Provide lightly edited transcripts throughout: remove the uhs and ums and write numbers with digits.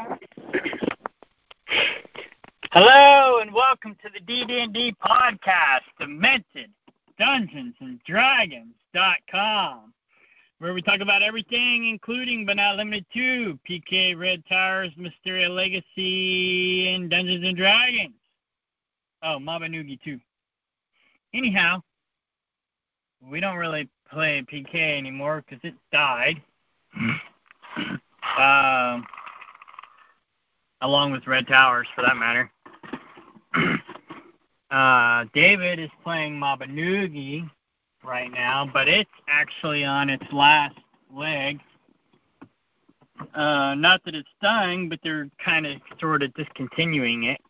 Hello and welcome to the DD&D podcast, Demented Dungeons and Dragons.com, where we talk about everything, including but not limited to PK, Red Towers, Mysteria Legacy, and Dungeons and Dragons. Oh, Maba Noogie too. Anyhow, we don't really play PK anymore because it died. Along with Red Towers, for that matter. David is playing Maba Noogie right now, but it's actually on its last leg. Not that it's dying, but they're kind of sort of discontinuing it.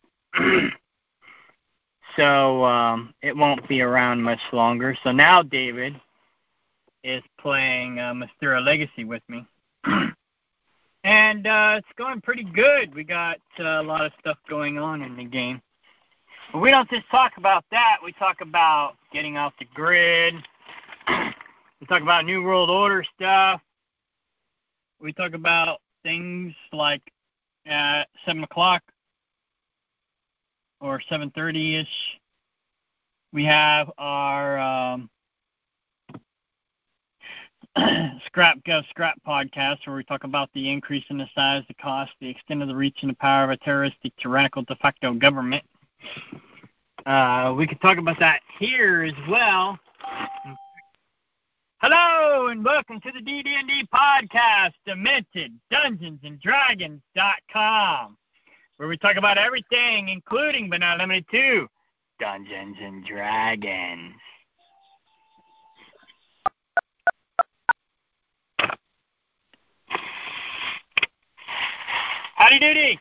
So it won't be around much longer. So now David is playing Mysteria Legacy with me. And it's going pretty good. We got a lot of stuff going on in the game. But we don't just talk about that. We talk about getting off the grid. We talk about New World Order stuff. We talk about things like at 7 o'clock or 7:30-ish. We have our Scrap podcast, where we talk about the increase in the size, the cost, the extent of the reach, and the power of a terroristic, tyrannical de facto government. We could talk about that here as well. Hello and welcome to the DD&D podcast, Demented Dungeons and Dragons.com, where we talk about everything, including but not limited to Dungeons and Dragons. Howdy doody.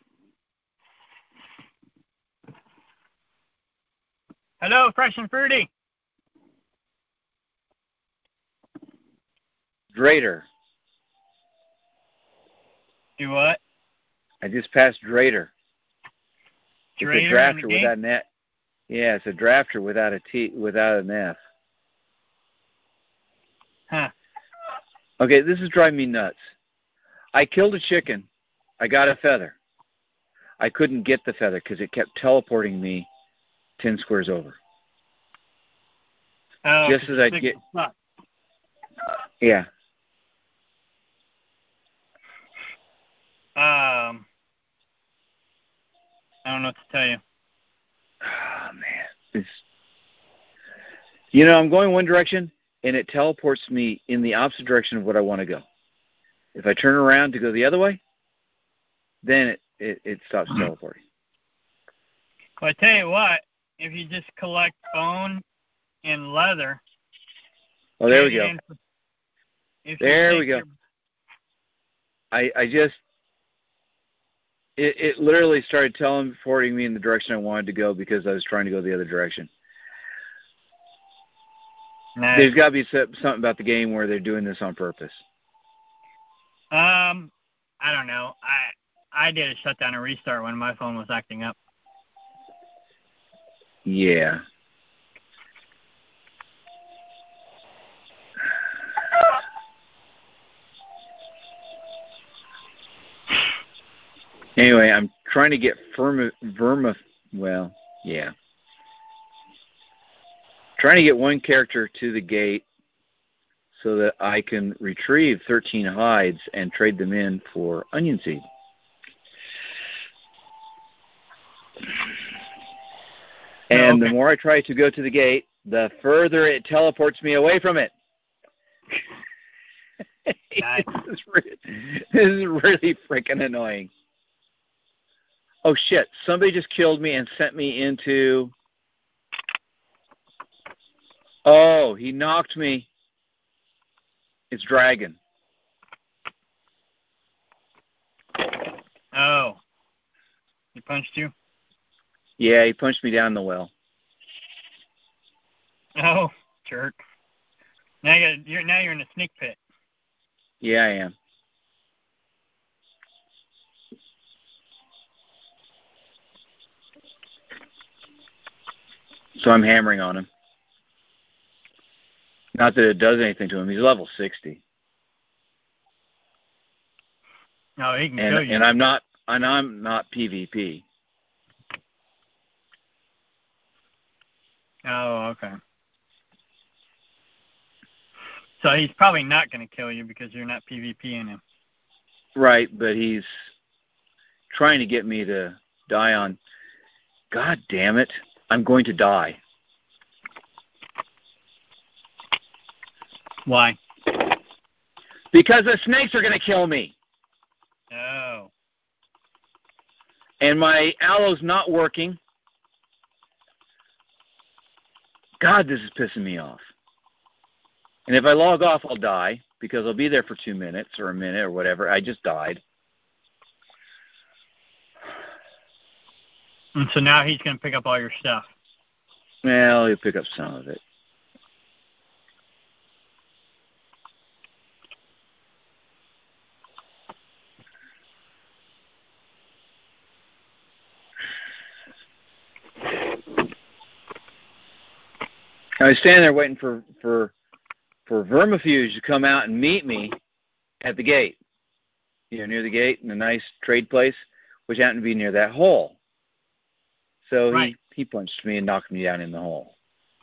Hello, fresh and fruity. Drader. Do what? I just passed Drader. It's a drafter without an F. Yeah, it's a drafter without a T, without an F. Huh. Okay, this is driving me nuts. I killed a chicken. I got a feather. I couldn't get the feather because it kept teleporting me 10 squares over. Oh, just as I get... yeah. I don't know what to tell you. Oh, man. I'm going one direction, and it teleports me in the opposite direction of what I want to go. If I turn around to go the other way, then it stops teleporting. Well, I tell you what, if you just collect bone and leather. Oh, there we go. There we go. It literally started teleporting me in the direction I wanted to go because I was trying to go the other direction. Nice. There's got to be something about the game where they're doing this on purpose. I don't know. I did a shutdown and restart when my phone was acting up. Yeah. Anyway, I'm trying to get trying to get one character to the gate so that I can retrieve 13 hides and trade them in for onion seed. And the more I try to go to the gate, the further it teleports me away from it. Nice. This is really freaking annoying. Oh, shit. Somebody just killed me and sent me into... Oh, he knocked me. It's Dragon. Oh. He punched you? Yeah, he punched me down the well. Oh, jerk. Now you're in a sneak pit. Yeah, I am. So I'm hammering on him. Not that it does anything to him. He's level 60. No, he can kill you. And I'm not PvP. Oh, okay. So he's probably not going to kill you because you're not PvPing him. Right, but he's trying to get me to die on... God damn it. I'm going to die. Why? Because the snakes are going to kill me. Oh. And my aloe's not working. God, this is pissing me off. And if I log off, I'll die, because I'll be there for 2 minutes or a minute or whatever. I just died. And so now he's going to pick up all your stuff. Well, he'll pick up some of it. I was standing there waiting for Vermifuge to come out and meet me at the gate. Near the gate in a nice trade place, which happened to be near that hole. So right. he punched me and knocked me down in the hole.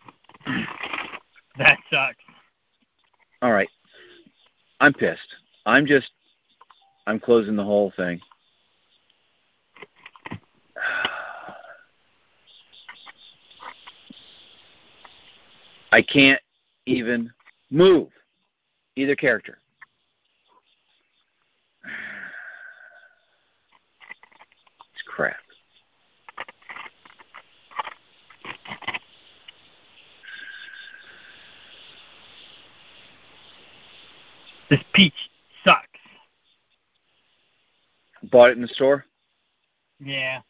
That sucks. All right. I'm pissed. I'm closing the whole thing. I can't even move either character. It's crap. This peach sucks. Bought it in the store? Yeah.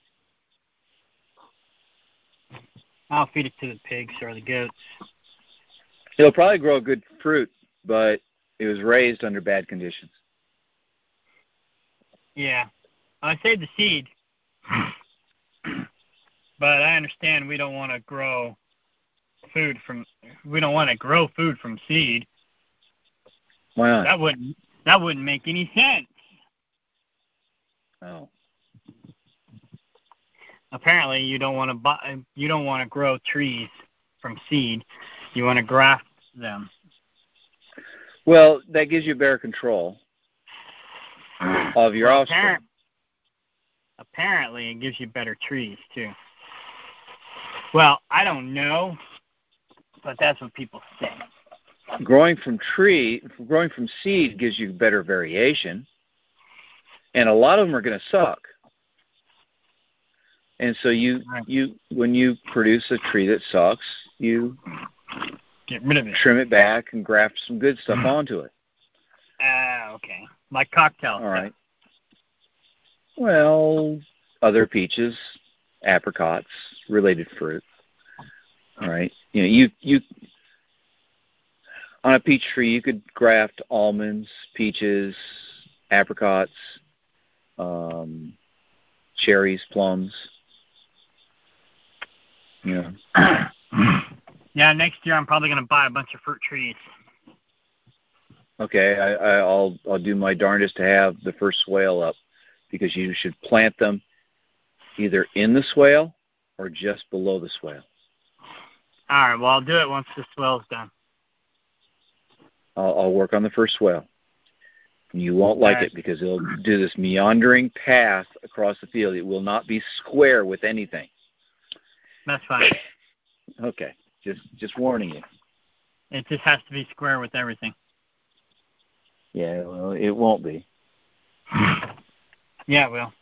I'll feed it to the pigs or the goats. It'll probably grow good fruit, but it was raised under bad conditions. Yeah. I saved the seed. But I understand we don't want to grow food from seed. Why not? That wouldn't make any sense. Oh. Apparently you don't want to grow trees from seed. You want to graft them. Well, that gives you better control of your offspring. Apparently, it gives you better trees, too. Well, I don't know, but that's what people say. Growing from seed gives you better variation, and a lot of them are going to suck. And so when you produce a tree that sucks, you get rid of it, trim it back, and graft some good stuff onto it. Okay. Like cocktail. All right. Well, other peaches, apricots, related fruit. All right. You on a peach tree, you could graft almonds, peaches, apricots, cherries, plums. Yeah, next year I'm probably going to buy a bunch of fruit trees. Okay, I'll do my darndest to have the first swale up, because you should plant them either in the swale or just below the swale. All right, well, I'll do it once the swale's done. I'll work on the first swale. You won't like it because it'll do this meandering path across the field. It will not be square with anything. That's fine. Okay, just warning you. It just has to be square with everything. Yeah, well, it won't be. Yeah, it will.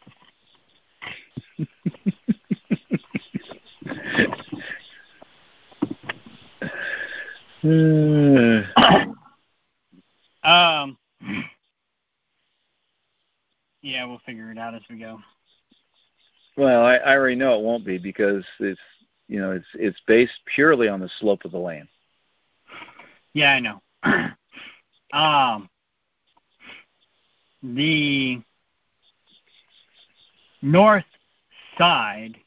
Yeah, we'll figure it out as we go. Well, I already know it won't be, because it's based purely on the slope of the land. Yeah, I know. The north side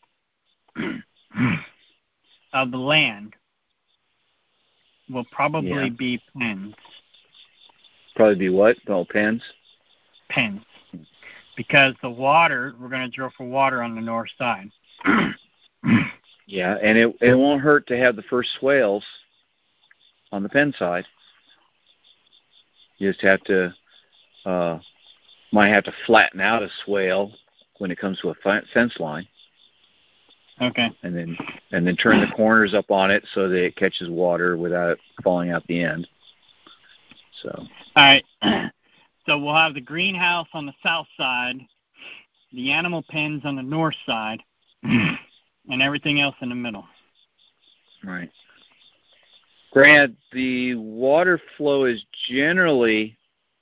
of the land will probably be pens. Probably be what? Oh, pens? Pens. Because the water, we're going to drill for water on the north side. Yeah, and it won't hurt to have the first swales on the pen side. You just have to, might have to flatten out a swale when it comes to a fence line. Okay. And then turn the corners up on it so that it catches water without falling out the end. So. All right. So we'll have the greenhouse on the south side, the animal pens on the north side, and everything else in the middle. Right. Grant, the water flow is generally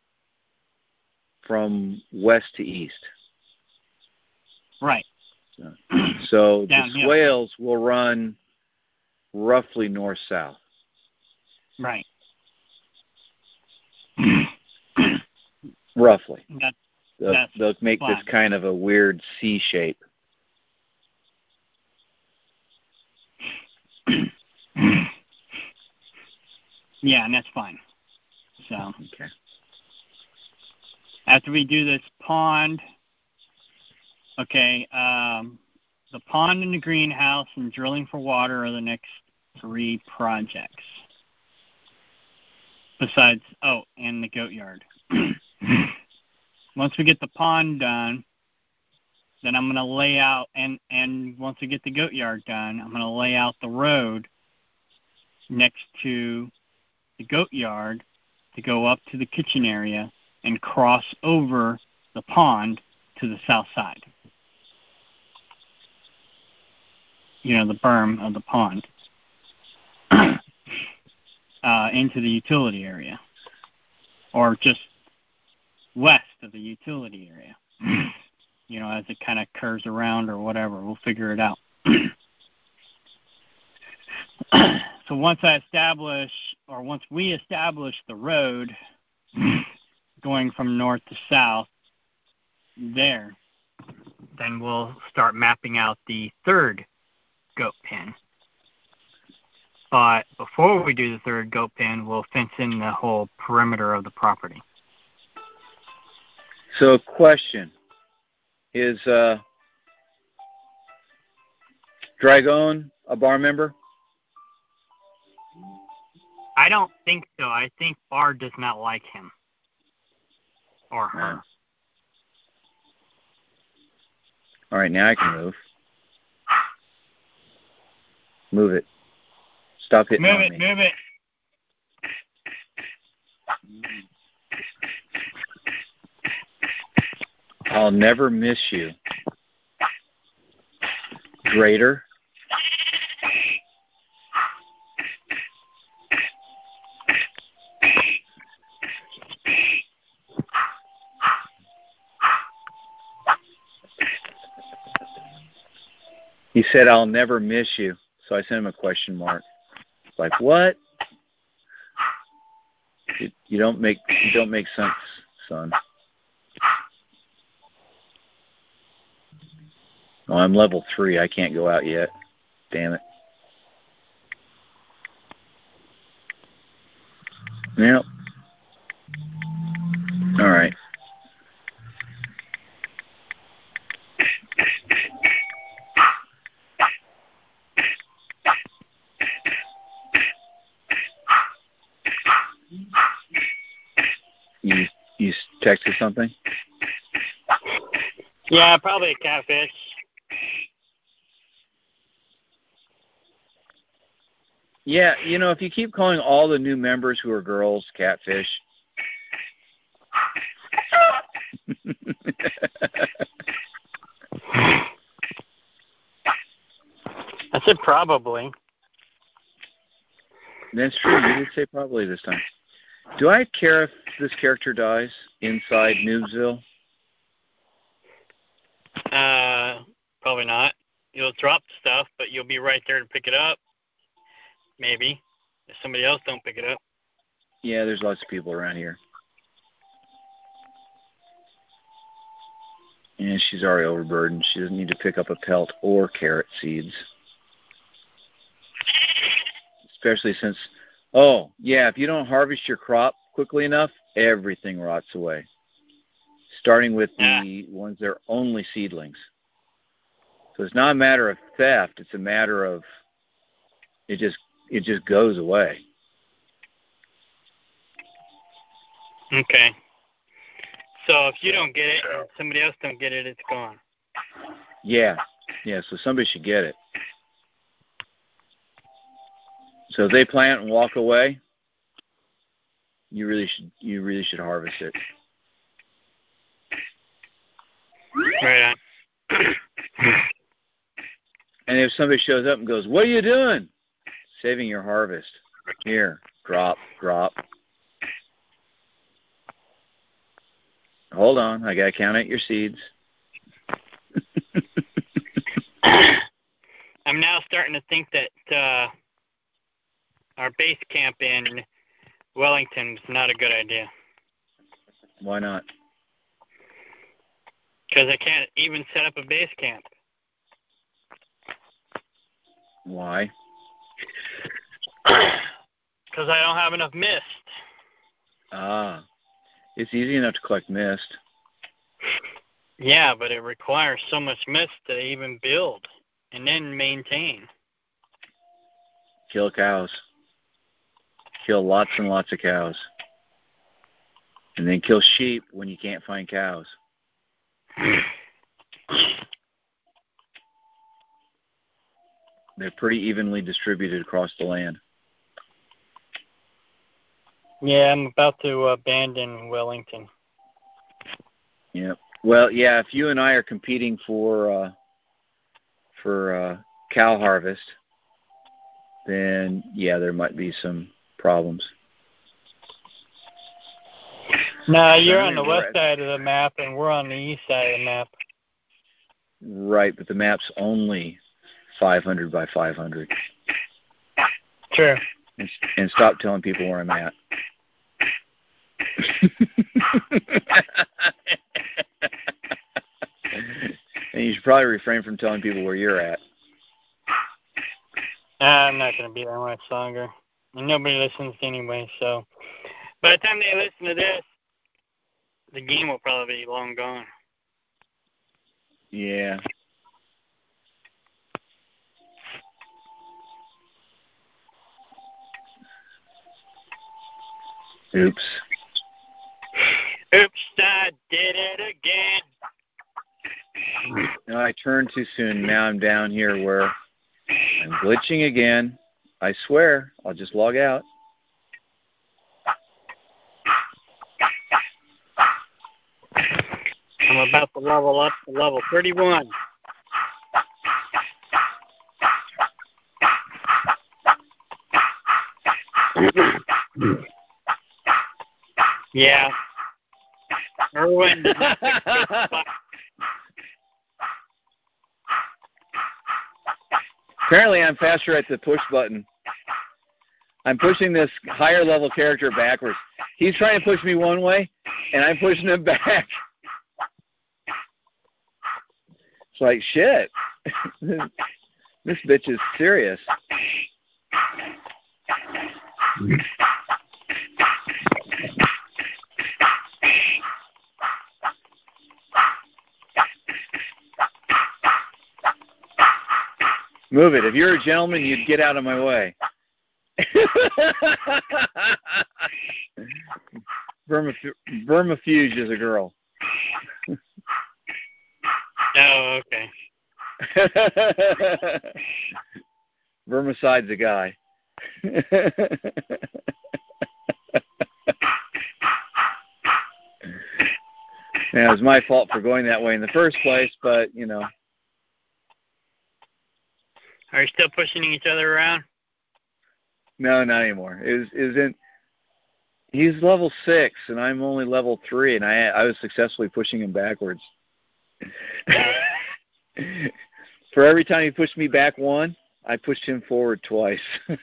from west to east. Right. So the swales will run roughly north-south. Right. Roughly. They'll make fine. This kind of a weird C shape. Yeah, and that's fine. So okay. After we do this pond, okay, the pond and the greenhouse and drilling for water are the next 3 projects. Besides, and the goat yard. Once we get the pond done, then I'm going to lay out, and once we get the goat yard done, I'm going to lay out the road next to the goat yard to go up to the kitchen area and cross over the pond to the south side. You know, the berm of the pond. Into the utility area. Or just west of the utility area. You know, as it kind of curves around or whatever. We'll figure it out. So once we establish the road going from north to south there, then we'll start mapping out the 3rd goat pen. But before we do the 3rd goat pen, we'll fence in the whole perimeter of the property. So, question. Is Dragon a bar member? I don't think so. I think Bar does not like him. Or her. Yeah. All right, now I can move. Move it. Stop hitting on me. Move it. I'll never miss you. Greater. He said, I'll never miss you. So I sent him a question mark. Like, what? You don't make sense, son. Oh, I'm level 3. I can't go out yet. Damn it. Yep. All right. You texted something? Yeah, probably a catfish. Yeah, you know, if you keep calling all the new members who are girls catfish. I said probably. That's true. You did say probably this time. Do I care if this character dies inside Noobsville? Probably not. You'll drop stuff, but you'll be right there to pick it up. Maybe. If somebody else don't pick it up. Yeah, there's lots of people around here. And she's already overburdened. She doesn't need to pick up a pelt or carrot seeds. Especially since, if you don't harvest your crop quickly enough, everything rots away. starting with the ones that are only seedlings. So it's not a matter of theft. It's a matter of it just goes away. Okay. So if you don't get it and somebody else don't get it, it's gone. Yeah. So somebody should get it. So if they plant and walk away, you really should harvest it. Right on. And if somebody shows up and goes, "What are you doing?" Saving your harvest. Here, drop. Hold on, I gotta count out your seeds. I'm now starting to think that our base camp in Wellington is not a good idea. Why not? Because I can't even set up a base camp. Why? Because I don't have enough mist. It's easy enough to collect mist. Yeah, but it requires so much mist to even build and then maintain. Kill cows. Kill lots and lots of cows. And then kill sheep when you can't find cows. They're pretty evenly distributed across the land. Yeah, I'm about to abandon Wellington. Yep. Well, yeah, if you and I are competing for cow harvest, then yeah, there might be some problems. No, you're on the west side of the map, and we're on the east side of the map. Right, but the map's only 500 by 500. Sure. And stop telling people where I'm at. And you should probably refrain from telling people where you're at. I'm not going to be there much longer. And nobody listens anyway, so by the time they listen to this, the game will probably be long gone. Yeah. Oops, I did it again. No, I turned too soon. Now I'm down here where I'm glitching again. I swear, I'll just log out. I'm about to level up to level 31. Yeah. Erwin did not pick a good spot. Apparently, I'm faster at the push button. I'm pushing this higher level character backwards. He's trying to push me one way, and I'm pushing him back. It's like, shit. This bitch is serious. Move it. If you're a gentleman, you'd get out of my way. Vermifuge is a girl. Oh, okay. Vermicide's a guy. Yeah, it was my fault for going that way in the first place, but, you know. Are you still pushing each other around? No, not anymore. He's level 6, and I'm only level 3, and I was successfully pushing him backwards. For every time he pushed me back one, I pushed him forward twice.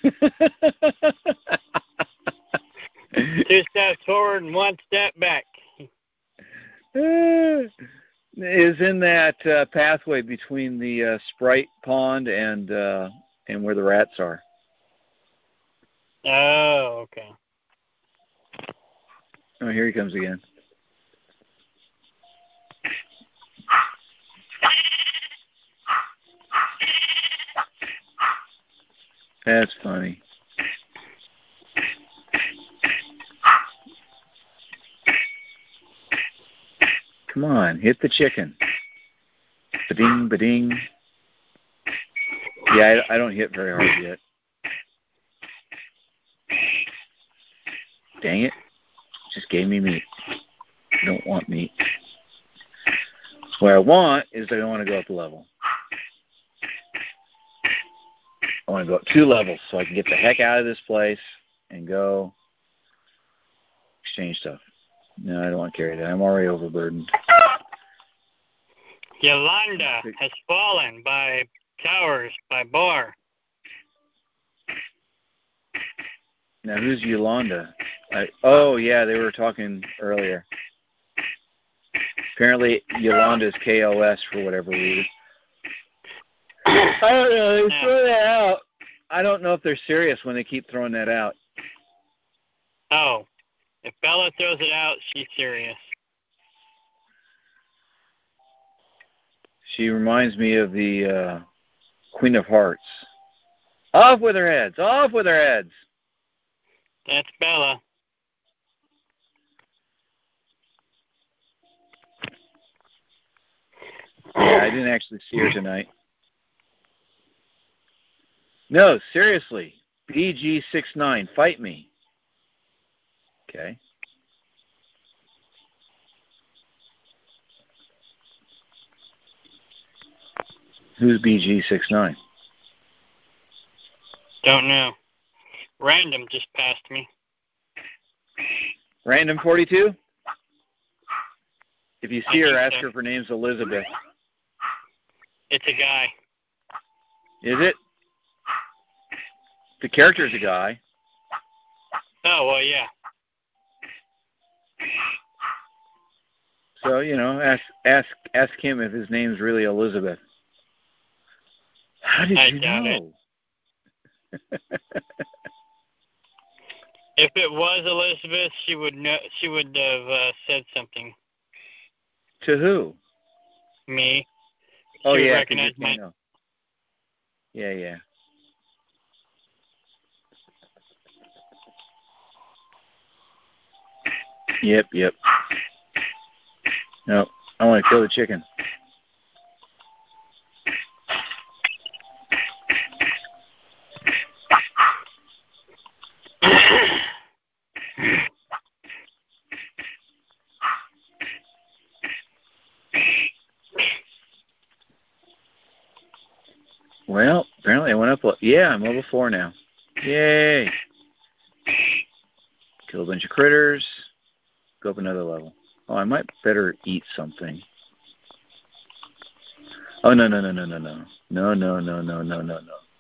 2 steps forward and 1 step back. Is in that pathway between the Sprite Pond and where the rats are. Oh, okay. Oh, here he comes again. That's funny. Come on, hit the chicken. Ba-ding, ba-ding. Yeah, I don't hit very hard yet. Dang it. Just gave me meat. I don't want meat. What I want is I want to go up a level. I want to go up 2 levels so I can get the heck out of this place and go exchange stuff. No, I don't want to carry that. I'm already overburdened. Yolanda has fallen by towers, by bar. Now, who's Yolanda? Oh, yeah, they were talking earlier. Apparently, Yolanda is KOS for whatever reason. I don't know. They throw that out. I don't know if they're serious when they keep throwing that out. Oh, if Bella throws it out, she's serious. She reminds me of the Queen of Hearts. Off with her heads! Off with her heads! That's Bella. Yeah, I didn't actually see her tonight. No, seriously. BG69, fight me. Okay. Who's BG69? Don't know. Random just passed me. Random 42? If you see her, ask so. her if her name's Elizabeth. It's a guy. Is it? The character's a guy. Oh, well, yeah. So, you know, ask him if his name's really Elizabeth. How did you know? If it was Elizabeth, she would know. She would have said something. To who? Me. Oh, she would yeah. recognize my. Know. Yeah. Yep. No, I want to kill the chicken. Well, apparently I went up. Yeah, I'm level 4 now. Yay! Kill a bunch of critters. Go up another level. Oh, I might better eat something. Oh, no. No.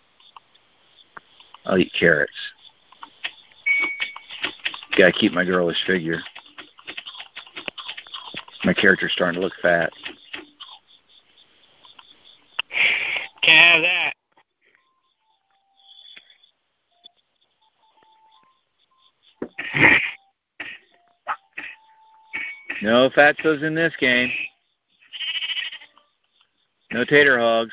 I'll eat carrots. Gotta keep my girlish figure. My character's starting to look fat. Can't have that. No fatsos in this game. No tater hogs.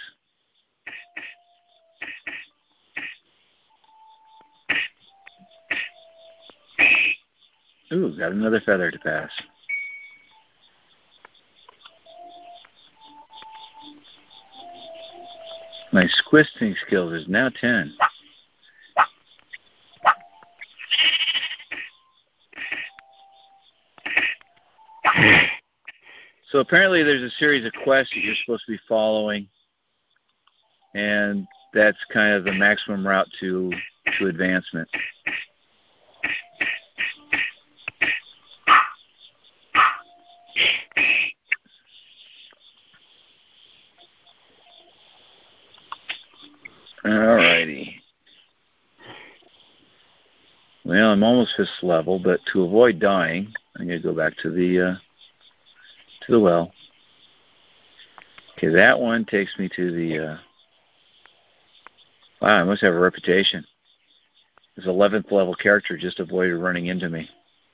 Ooh, got another feather to pass. My squisting skills is now 10. So apparently there's a series of quests that you're supposed to be following, and that's kind of the maximum route to advancement. Alrighty. Well, I'm almost 5th level, but to avoid dying, I'm going to go back to the well. Okay, that one takes me to the... wow, I must have a reputation. This 11th level character just avoided running into me.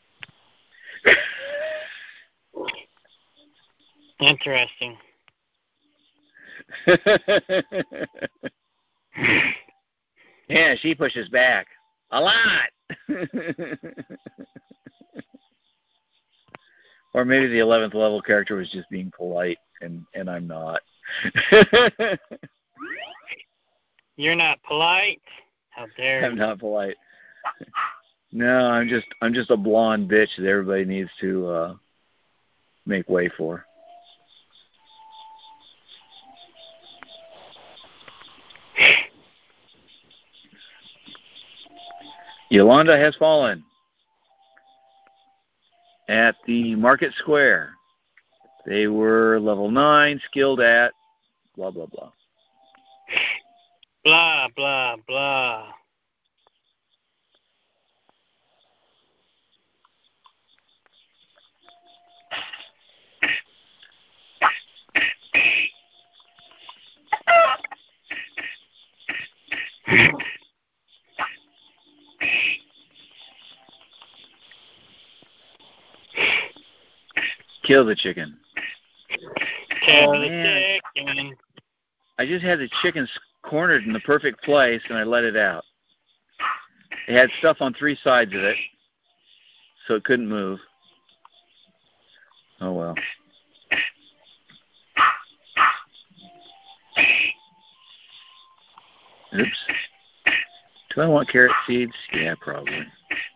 Interesting. Yeah, she pushes back. A lot! Or maybe the 11th level character was just being polite, and I'm not. You're not polite? How dare you? I'm not polite. No, I'm just a blonde bitch that everybody needs to make way for. Yolanda has fallen at the Market Square. They were level 9, skilled at blah, blah, blah. Blah, blah, blah. Kill the chicken. Kill the chicken. I just had the chicken cornered in the perfect place, and I let it out. It had stuff on 3 sides of it, so it couldn't move. Oh, well. Oops. Do I want carrot seeds? Yeah, probably.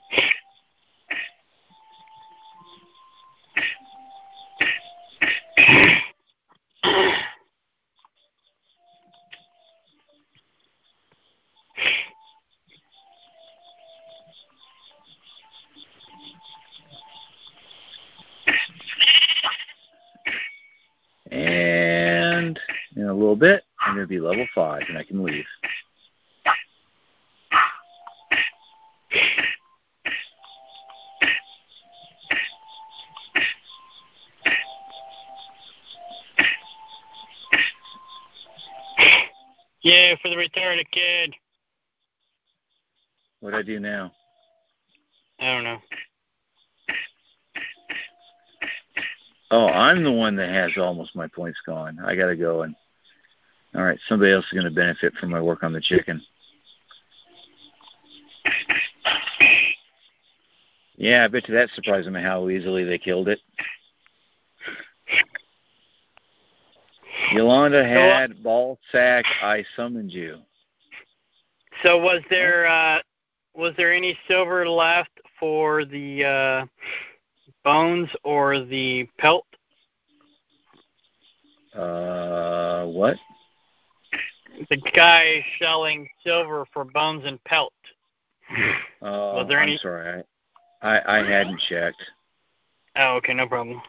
And in a little bit, I'm going to be level 5, and I can leave. Yeah, for the retarded kid. What do I do now? I don't know. Oh, I'm the one that has almost my points gone. I got to go and... All right, somebody else is going to benefit from my work on the chicken. Yeah, I bet you that surprised me how easily they killed it. Yolanda had ball sack. I summoned you. So was there any silver left for the bones or the pelt? What? The guy selling silver for bones and pelt. Oh, Was there any? I'm sorry. I hadn't checked. Oh, okay, no problem.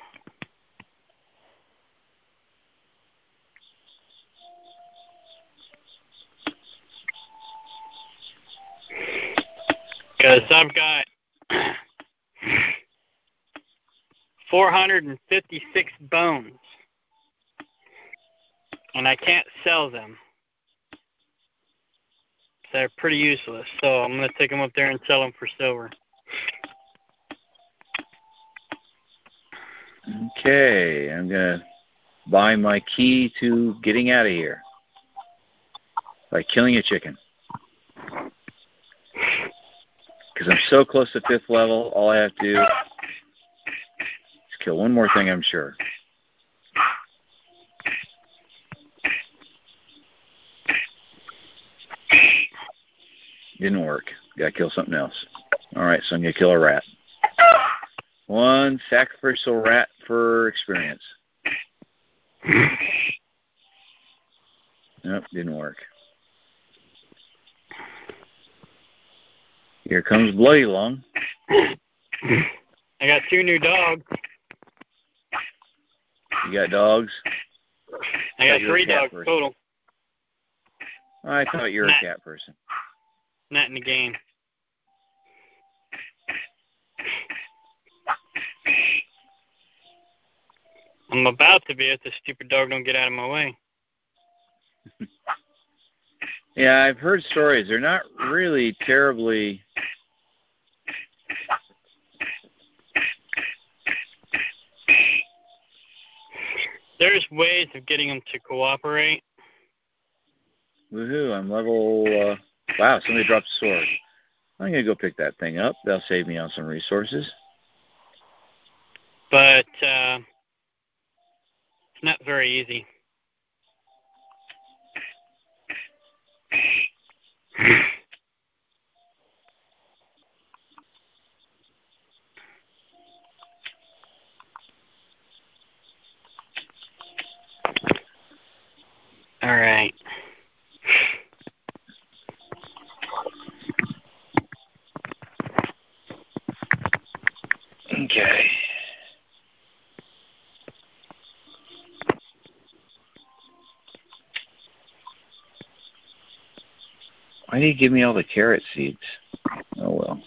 Because I've got 456 bones, and I can't sell them. So they're pretty useless. So I'm going to take them up there and sell them for silver. Okay, I'm going to buy my key to getting out of here by killing a chicken. Because I'm so close to 5th level, all I have to do is kill one more thing, I'm sure. Didn't work. Got to kill something else. All right, so I'm going to kill a rat. 1 sacrificial rat for experience. Nope, didn't work. Here comes Bloody Lung. I got 2 new dogs. You got dogs? I got 3 dogs person. total. I thought you were a cat person. Not in the game. I'm about to be if this stupid dog don't get out of my way. Yeah, I've heard stories. They're not really terribly... There's ways of getting them to cooperate. Woohoo, I'm level Wow, somebody dropped a sword. I'm going to go pick that thing up. That'll save me on some resources. But it's not very easy. All right. Okay. Why did you give me all the carrot seeds? Oh, well.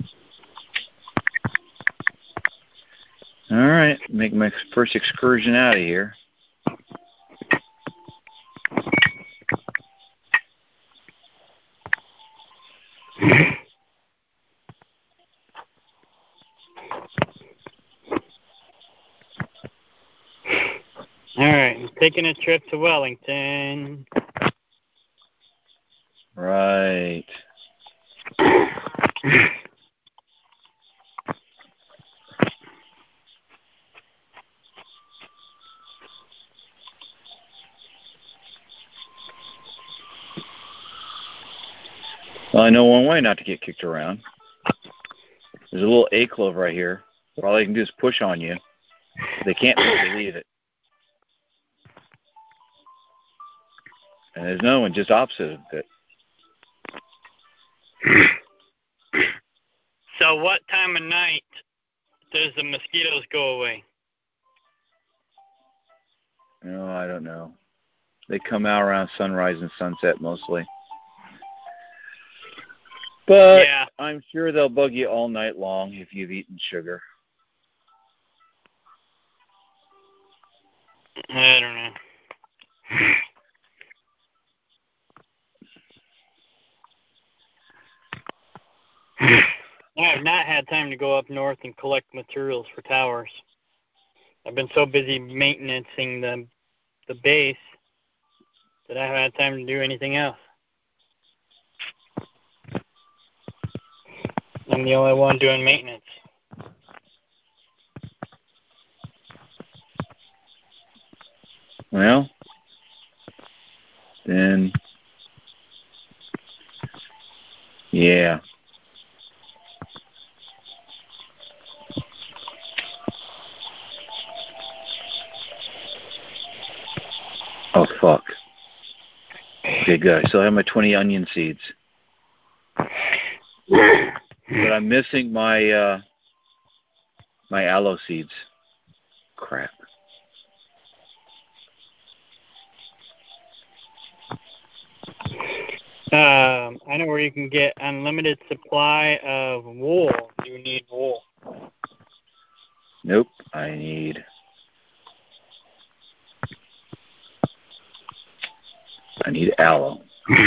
All right. Make my first excursion out of here. All right. I'm taking a trip to Wellington. Right. Well, I know one way not to get kicked around. There's a little A clove right here. All they can do is push on you. They can't make you leave it. And there's no one just opposite of it. So what time of night does the mosquitoes go away? No, I don't know. They come out around sunrise and sunset mostly. But Yeah. I'm sure they'll bug you all night long if you've eaten sugar. I don't know. I have not had time to go up north and collect materials for towers. I've been so busy maintaining the base that I haven't had time to do anything else. I'm the only one doing maintenance. Well, then, yeah. Oh, fuck. Okay, good. I still have my 20 onion seeds. But I'm missing my my aloe seeds. Crap. I know where you can get unlimited supply of wool. Do you need wool? Nope. I need aloe.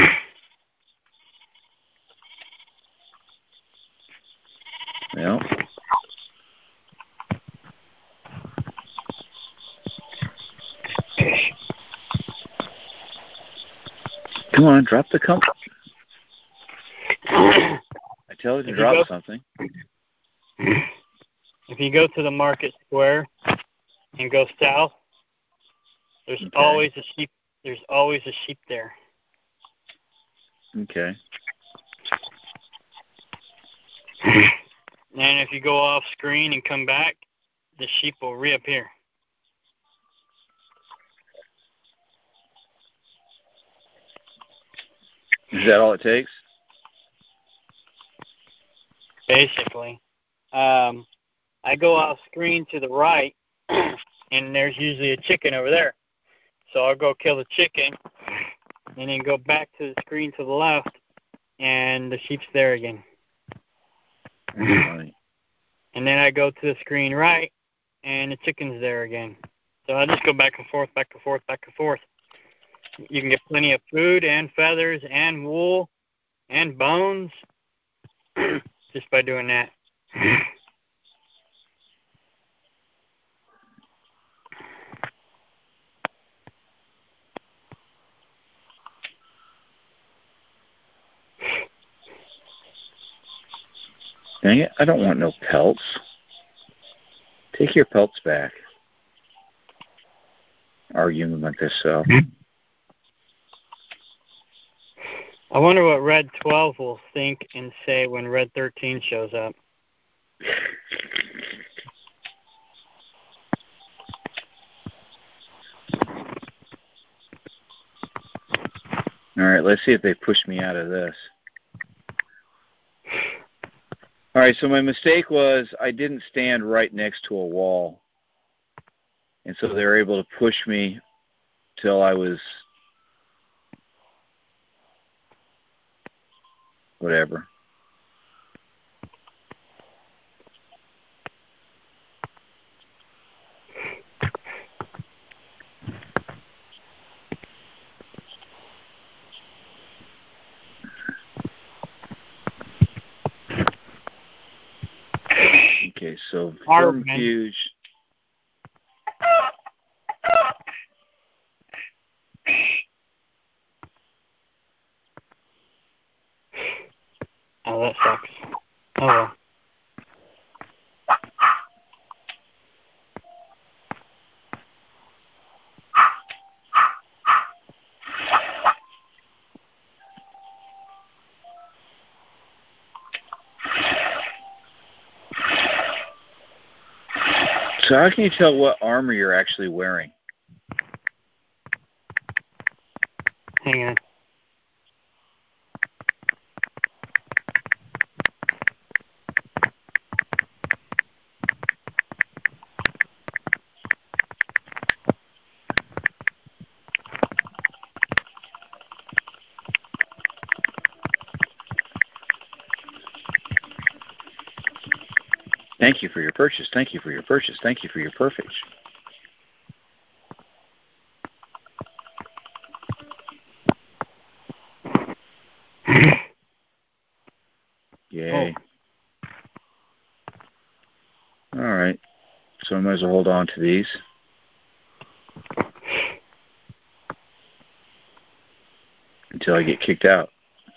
Well. Come on, drop the compass. I tell you to drop something. If you go to the market square and go south, there's always a sheep. There's always a sheep there. Okay. And if you go off screen and come back, the sheep will reappear. Is that all it takes? Basically. I go off screen to the right, and there's usually a chicken over there. So I'll go kill the chicken, and then go back to the screen to the left, and the sheep's there again. That's funny. And then I go to the screen right, and the chicken's there again. So I just go back and forth, back and forth, back and forth. You can get plenty of food and feathers and wool and bones just by doing that. Dang it, I don't want no pelts. Take your pelts back. Arguing among yourself. I wonder what Red 12 will think and say when Red 13 shows up. All right, let's see if they push me out of this. All right, so my mistake was I didn't stand right next to a wall. And so they were able to push me till I was whatever. Okay, so Firmfuge. Oh, that sucks. Oh, well. So how can you tell what armor you're actually wearing? Hang on. Thank you for your purchase. Thank you for your purchase. Thank you for your purchase. Yay. Oh. All right. So I might as well hold on to these. Until I get kicked out.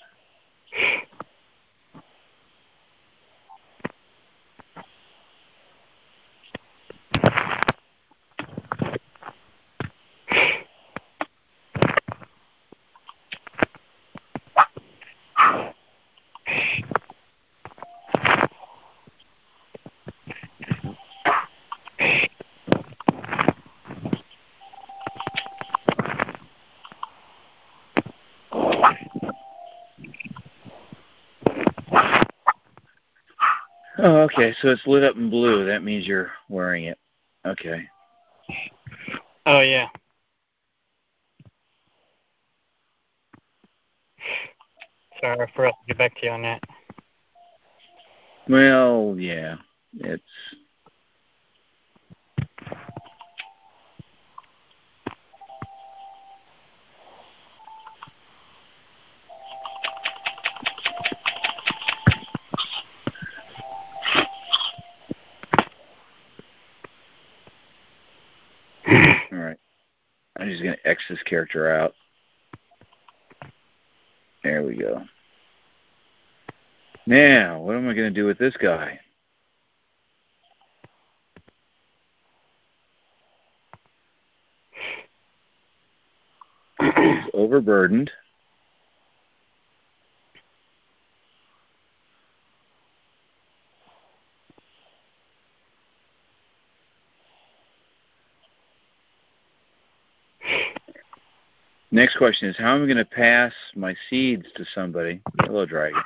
Oh, okay. So it's lit up in blue. That means you're wearing it. Okay. Oh, yeah. Sorry, I forgot to get back to you on that. Well, yeah. It's... All right. I'm just going to X this character out. There we go. Now, what am I going to do with this guy? He's overburdened. Next question is, how am I going to pass my seeds to somebody? Hello, dragon.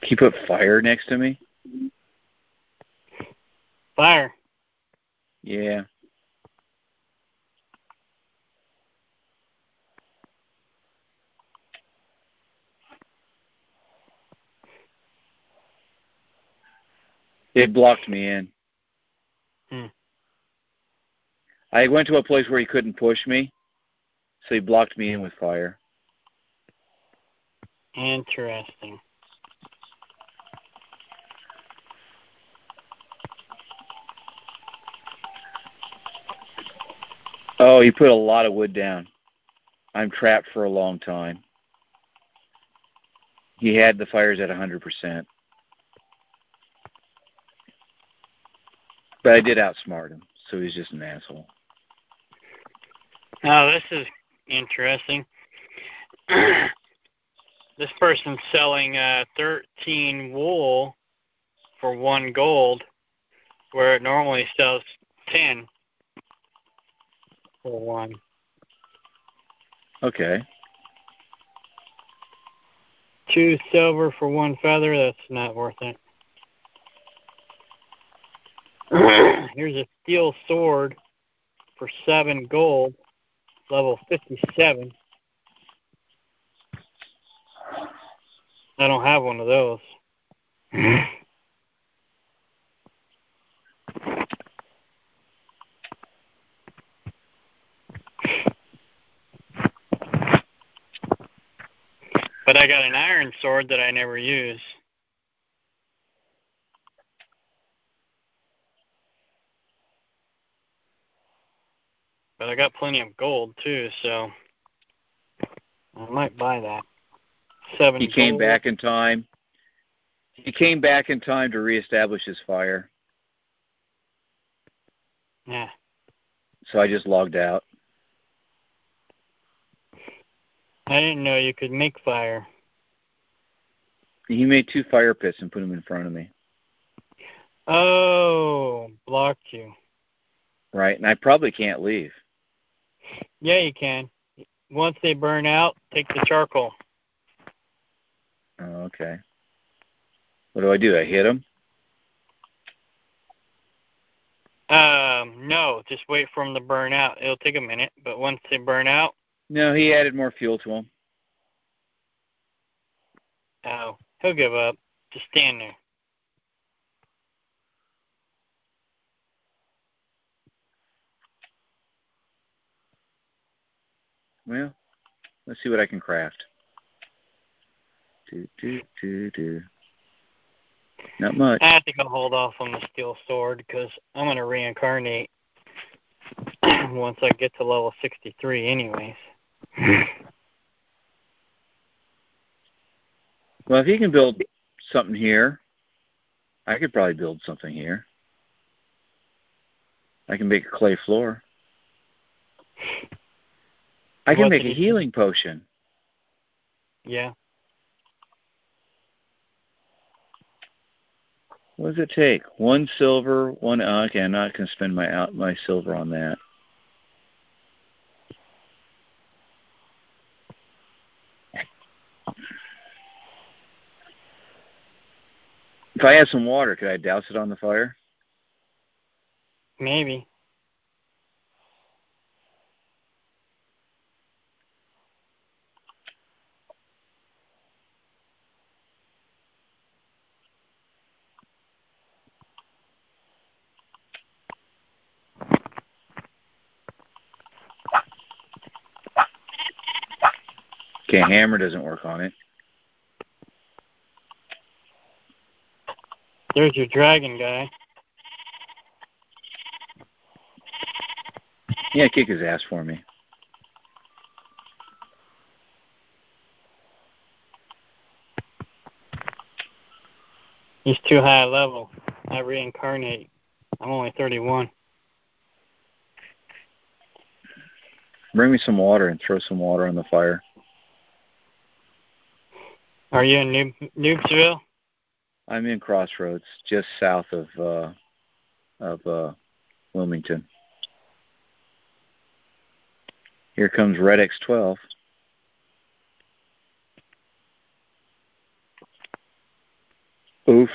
Can you put fire next to me? Fire. Yeah. It blocked me in. I went to a place where he couldn't push me, so he blocked me in with fire. Interesting. Oh, he put a lot of wood down. I'm trapped for a long time. He had the fires at 100%. But I did outsmart him, so he's just an asshole. Now, this is interesting. This person's selling 13 wool for 1 gold, where it normally sells 10 for 1. Okay. 2 silver for 1 feather, that's not worth it. Here's a steel sword for 7 gold, level 57. I don't have one of those. But I got an iron sword that I never use. But I got plenty of gold too, so I might buy that. 7 He came gold. back in time. He came back in time to reestablish his fire. Yeah. So I just logged out. I didn't know you could make fire. He made 2 fire pits and put them in front of me. Oh, blocked you. Right, and I probably can't leave. Yeah, you can. Once they burn out, take the charcoal. Oh, okay. What do? I hit him? No, just wait for them to burn out. It'll take a minute, but once they burn out... No, he added more fuel to him. Oh, he'll give up. Just stand there. Well, let's see what I can craft. Not much. I have to go hold off on the steel sword because I'm going to reincarnate once I get to level 63 anyways. Well, if he can build something here, I could probably build something here. I can make a clay floor. I can make a healing potion. Yeah. What does it take? 1 silver, 1... okay, I'm not going to spend my silver on that. If I had some water, could I douse it on the fire? Maybe. Okay, hammer doesn't work on it. There's your dragon guy. Yeah, kick his ass for me. He's too high level. I reincarnate. I'm only 31. Bring me some water and throw some water on the fire. Are you in Noobsville? I'm in Crossroads, just south of Wilmington. Here comes Red X12. Oof.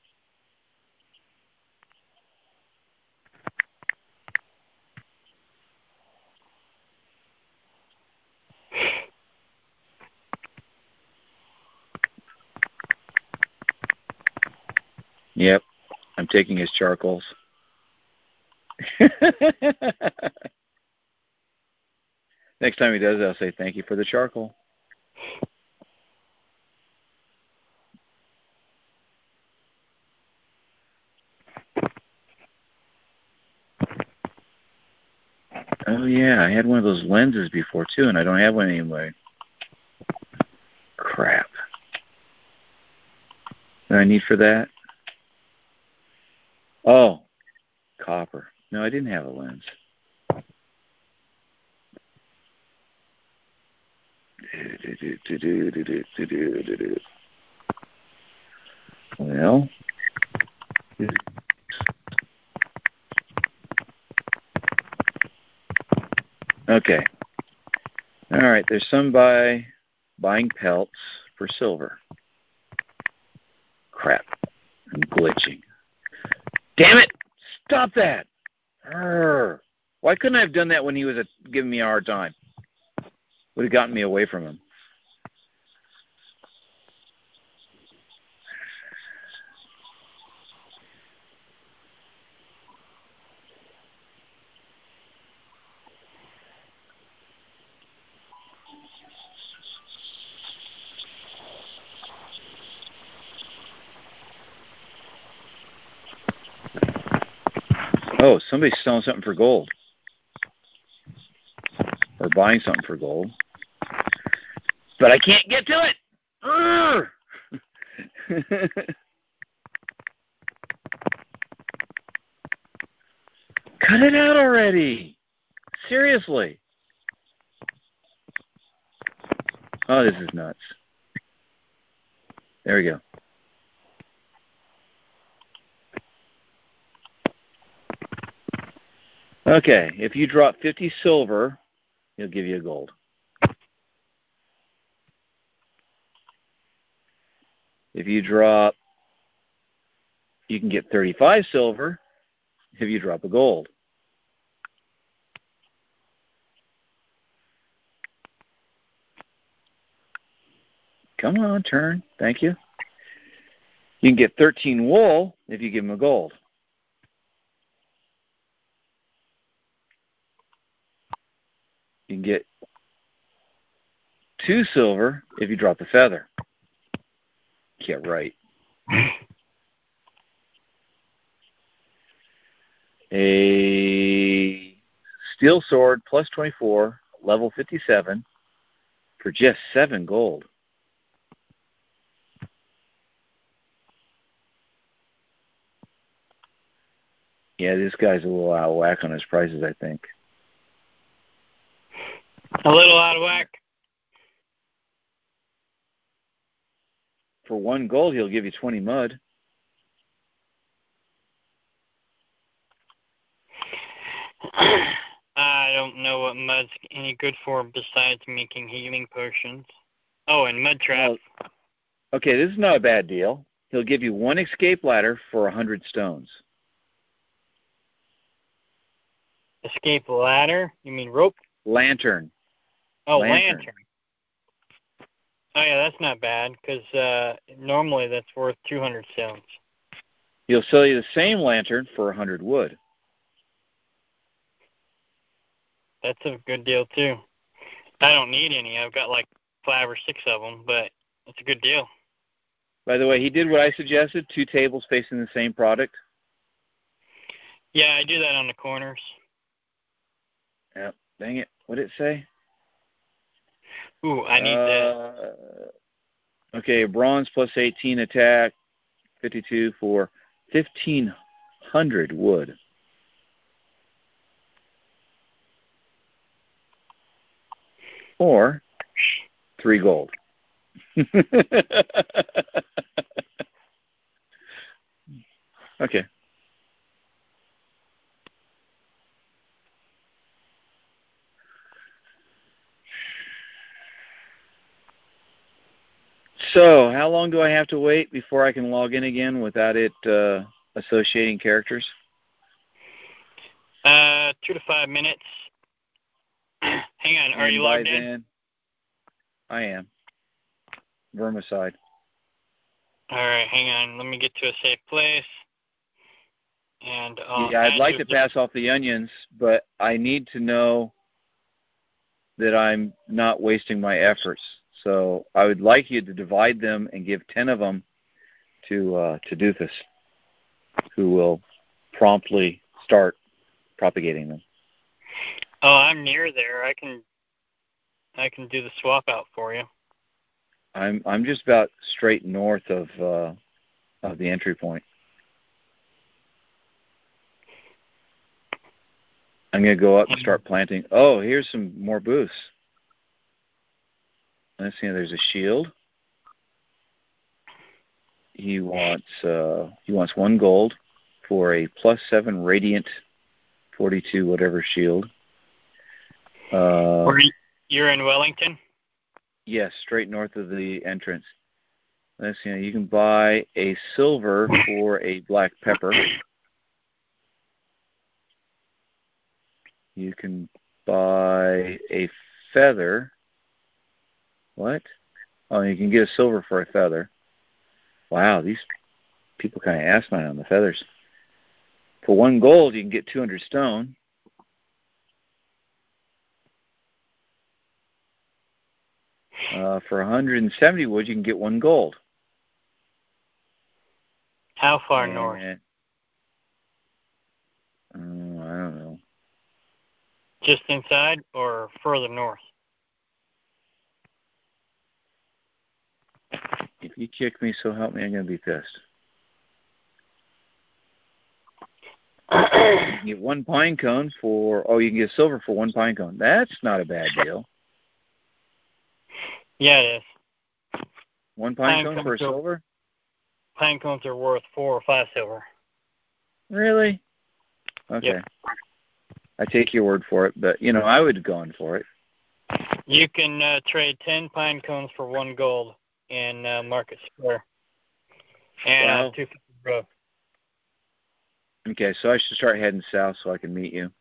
Yep. I'm taking his charcoals. Next time he does it, I'll say thank you for the charcoal. Oh yeah, I had one of those lenses before too, and I don't have one anyway. Crap. What do I need for that? Oh, copper. No, I didn't have a lens. Well, okay. All right, there's some buying pelts for silver. Crap. I'm glitching. Damn it! Stop that! Urgh. Why couldn't I have done that when he was giving me a hard time? Would have gotten me away from him. Oh, somebody's selling something for gold. Or buying something for gold. But I can't get to it! Urgh. Cut it out already! Seriously. Oh, this is nuts. There we go. Okay, if you drop 50 silver, he'll give you a gold. If you drop, you can get 35 silver if you drop a gold. Come on, turn. Thank you. You can get 13 wool if you give him a gold. You can get 2 silver if you drop a feather. Yeah, right. A steel sword plus 24, level 57, for just 7 gold. Yeah, this guy's a little out of whack on his prices, I think. A little out of whack. For 1 gold, he'll give you 20 mud. I don't know what mud's any good for besides making healing potions. Oh, and mud traps. Well, okay, this is not a bad deal. He'll give you 1 escape ladder for 100 stones. Escape ladder? You mean rope? Lantern. Oh, lantern. Oh, yeah, that's not bad, because normally that's worth 200 stones. He'll sell you the same lantern for 100 wood. That's a good deal, too. I don't need any. I've got like 5 or 6 of them, but it's a good deal. By the way, he did what I suggested, 2 tables facing the same product. Yeah, I do that on the corners. Yep. Dang it. What did it say? Ooh, I need that. Okay, bronze plus 18 attack, 52 for 1,500 wood. Or 3 gold. Okay. So, how long do I have to wait before I can log in again without it associating characters? 2 to 5 minutes. Hang on, are you logged in? Then, I am. Vermicide. All right, hang on. Let me get to a safe place. And I'd like to pass off the onions, but I need to know that I'm not wasting my efforts. So I would like you to divide them and give 10 of them to Doofus, who will promptly start propagating them. Oh, I'm near there. I can do the swap out for you. I'm just about straight north of the entry point. I'm going to go up and start planting. Oh, here's some more boosts. Let's see. There's a shield. He wants 1 gold for a +7 radiant 42 whatever shield. You're in Wellington? Yes, straight north of the entrance. Let's see. You can buy a silver for a black pepper. You can buy a feather. What? Oh, you can get a silver for a feather. Wow, these people kind of asinine on the feathers. For 1 gold, you can get 200 stone. For 170 wood, you can get 1 gold. How far north? I don't know. Just inside or further north? If you kick me, so help me, I'm going to be pissed. You can get 1 pine cone you can get silver for 1 pine cone. That's not a bad deal. Yeah, it is. 1 pine cone for a silver? Pine cones are worth 4 or 5 silver. Really? Okay. Yep. I take your word for it, but, I would have gone for it. You can trade 10 pine cones for 1 gold in Market Square. And 250 Grove. Okay, so I should start heading south so I can meet you.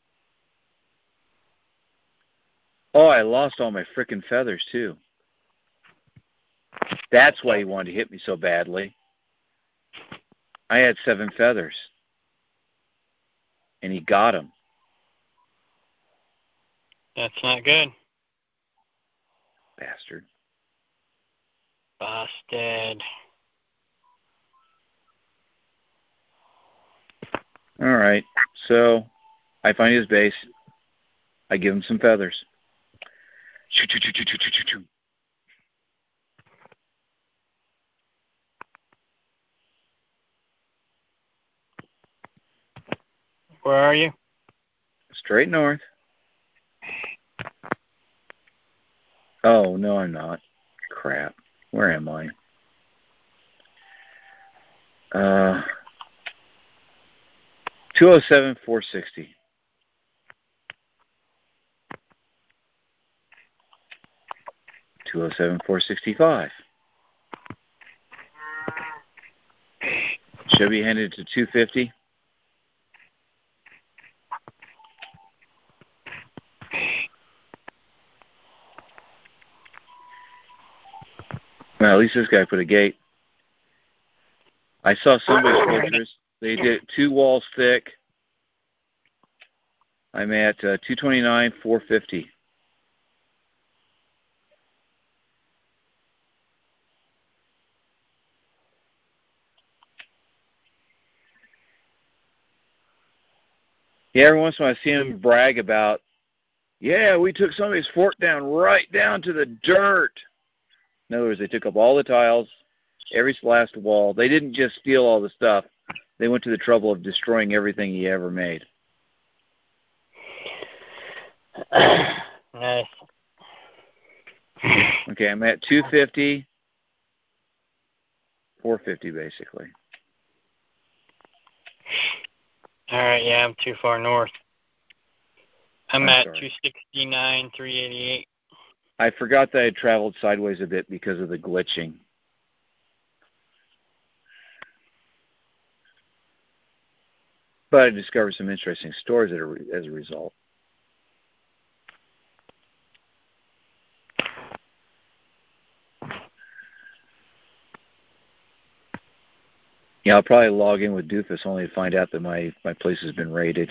Oh, I lost all my frickin' feathers, too. That's why he wanted to hit me so badly. I had 7 feathers. And he got them. That's not good. Bastard. Busted. All right. So I find his base. I give him some feathers. Choo-choo-choo-choo-choo-choo-choo. Where are you? Straight north. Oh, no, I'm not. Crap. Where am I? 207, 460. 207, 465. Should be headed to 250. Well, at least this guy put a gate. I saw somebody's fortress. They did 2 walls thick. I'm at 229, 450. Yeah, every once in a while I see him brag about, yeah, we took somebody's fort down right down to the dirt. In other words, they took up all the tiles, every last wall. They didn't just steal all the stuff. They went to the trouble of destroying everything he ever made. Nice. Okay, I'm at 250, 450 basically. All right, yeah, I'm too far north. I'm at sorry. 269, 388. I forgot that I had traveled sideways a bit because of the glitching. But I discovered some interesting stories as a result. Yeah, I'll probably log in with Doofus only to find out that my place has been raided.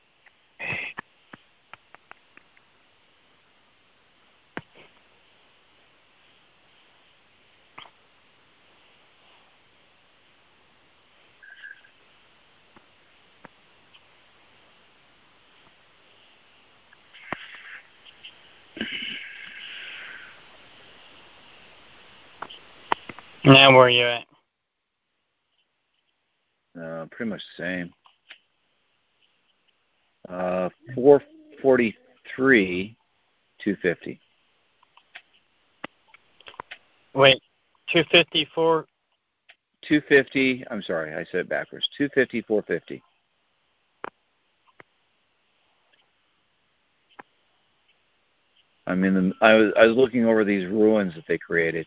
Now where are you at? Pretty much the same. 443, 250. Wait, 254? 250, I'm sorry, I said it backwards. 250, 450. I was looking over these ruins that they created.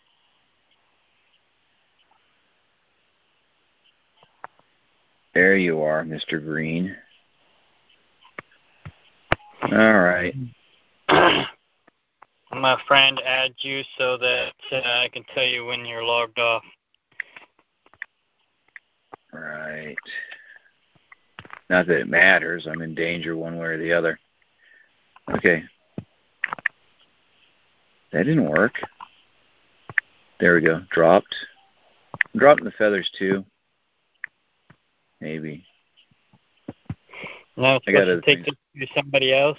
There you are, Mr. Green. All right. My friend add you so that I can tell you when you're logged off. Right. Not that it matters. I'm in danger one way or the other. Okay. That didn't work. There we go. Dropped. I'm dropping the feathers too. Maybe. Now it's supposed to take this to somebody else?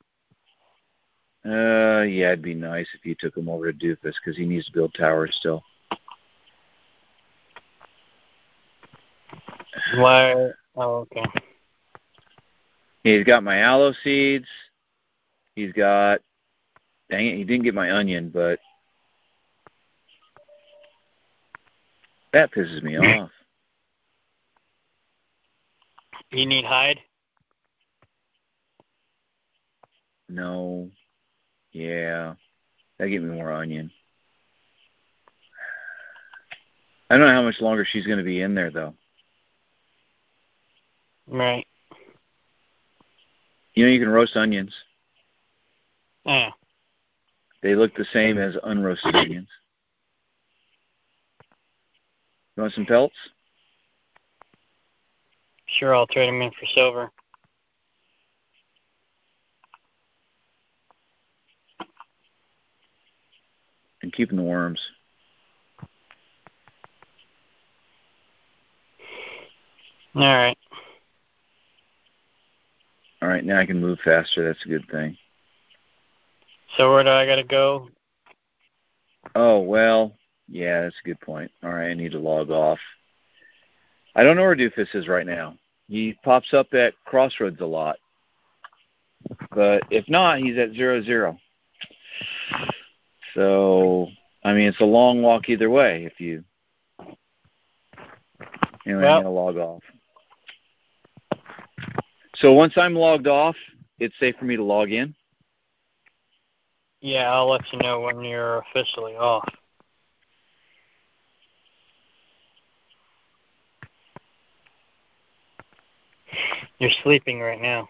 Yeah, it'd be nice if you took him over to Doofus because he needs to build towers still. Why? Oh, okay. He's got my aloe seeds. He's got... Dang it, he didn't get my onion, but... That pisses me off. You need hide? No. Yeah. That'd get me more onion. I don't know how much longer she's going to be in there, though. Right. You know, you can roast onions. Yeah. They look the same as unroasted onions. You want some pelts? Sure, I'll trade them in for silver. And keeping the worms. All right. All right, now I can move faster. That's a good thing. So where do I got to go? Oh, well, yeah, that's a good point. All right, I need to log off. I don't know where Doofus is right now. He pops up at Crossroads a lot. But if not, he's at 0-0. So, I mean, it's a long walk either way if you... Anyway, I'm going to log off. So once I'm logged off, it's safe for me to log in? Yeah, I'll let you know when you're officially off. You're sleeping right now.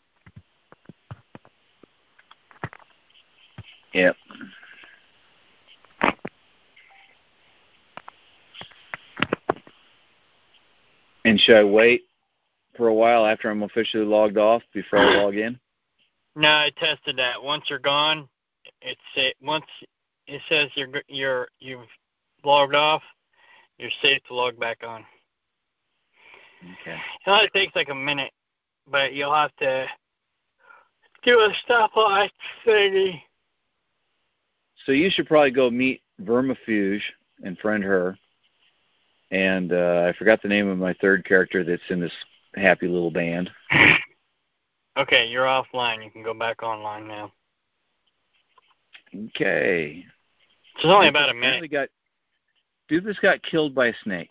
Yep. And should I wait for a while after I'm officially logged off before I log in? No, I tested that. Once you're gone, once it says you've logged off, you're safe to log back on. Okay. It only takes like a minute, but you'll have to do a stoplight thingy. So you should probably go meet Vermifuge and friend her. And I forgot the name of my third character that's in this happy little band. Okay, you're offline. You can go back online now. Okay. It's only about a minute. Doofus got killed by a snake.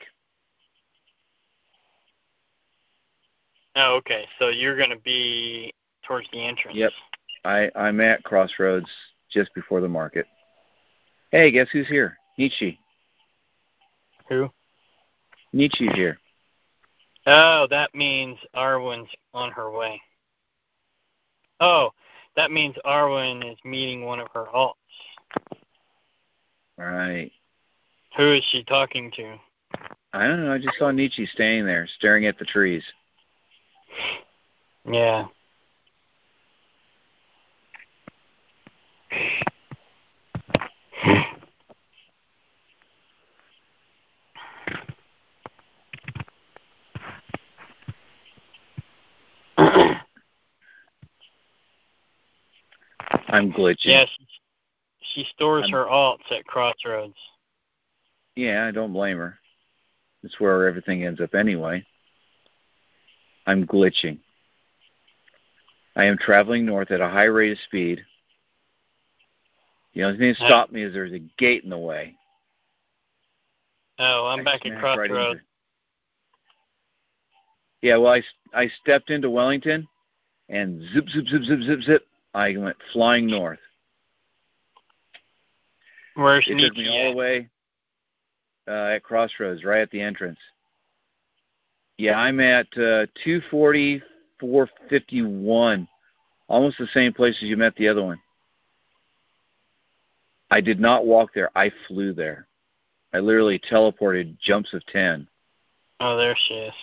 Oh, okay. So you're going to be towards the entrance. Yep. I'm at Crossroads just before the market. Hey, guess who's here? Nietzsche. Who? Nietzsche's here. Oh, that means Arwen's on her way. Oh, that means Arwen is meeting one of her alts. All right. Who is she talking to? I don't know. I just saw Nietzsche standing there, staring at the trees. Yeah. I'm glitching. Yeah, she stores her alts at Crossroads. Yeah, I don't blame her. It's where everything ends up anyway. I'm glitching. I am traveling north at a high rate of speed. The only thing that stopped me is there's a gate in the way. Oh, I'm back at Crossroads. Yeah, well, I stepped into Wellington, and zip, zip, zip, zip, zip, zip, I went flying north. Where's It Nietzsche took me all the way at Crossroads, right at the entrance. Yeah, I'm at 240, 451, almost the same place as you met the other one. I did not walk there. I flew there. I literally teleported jumps of 10. Oh, there she is.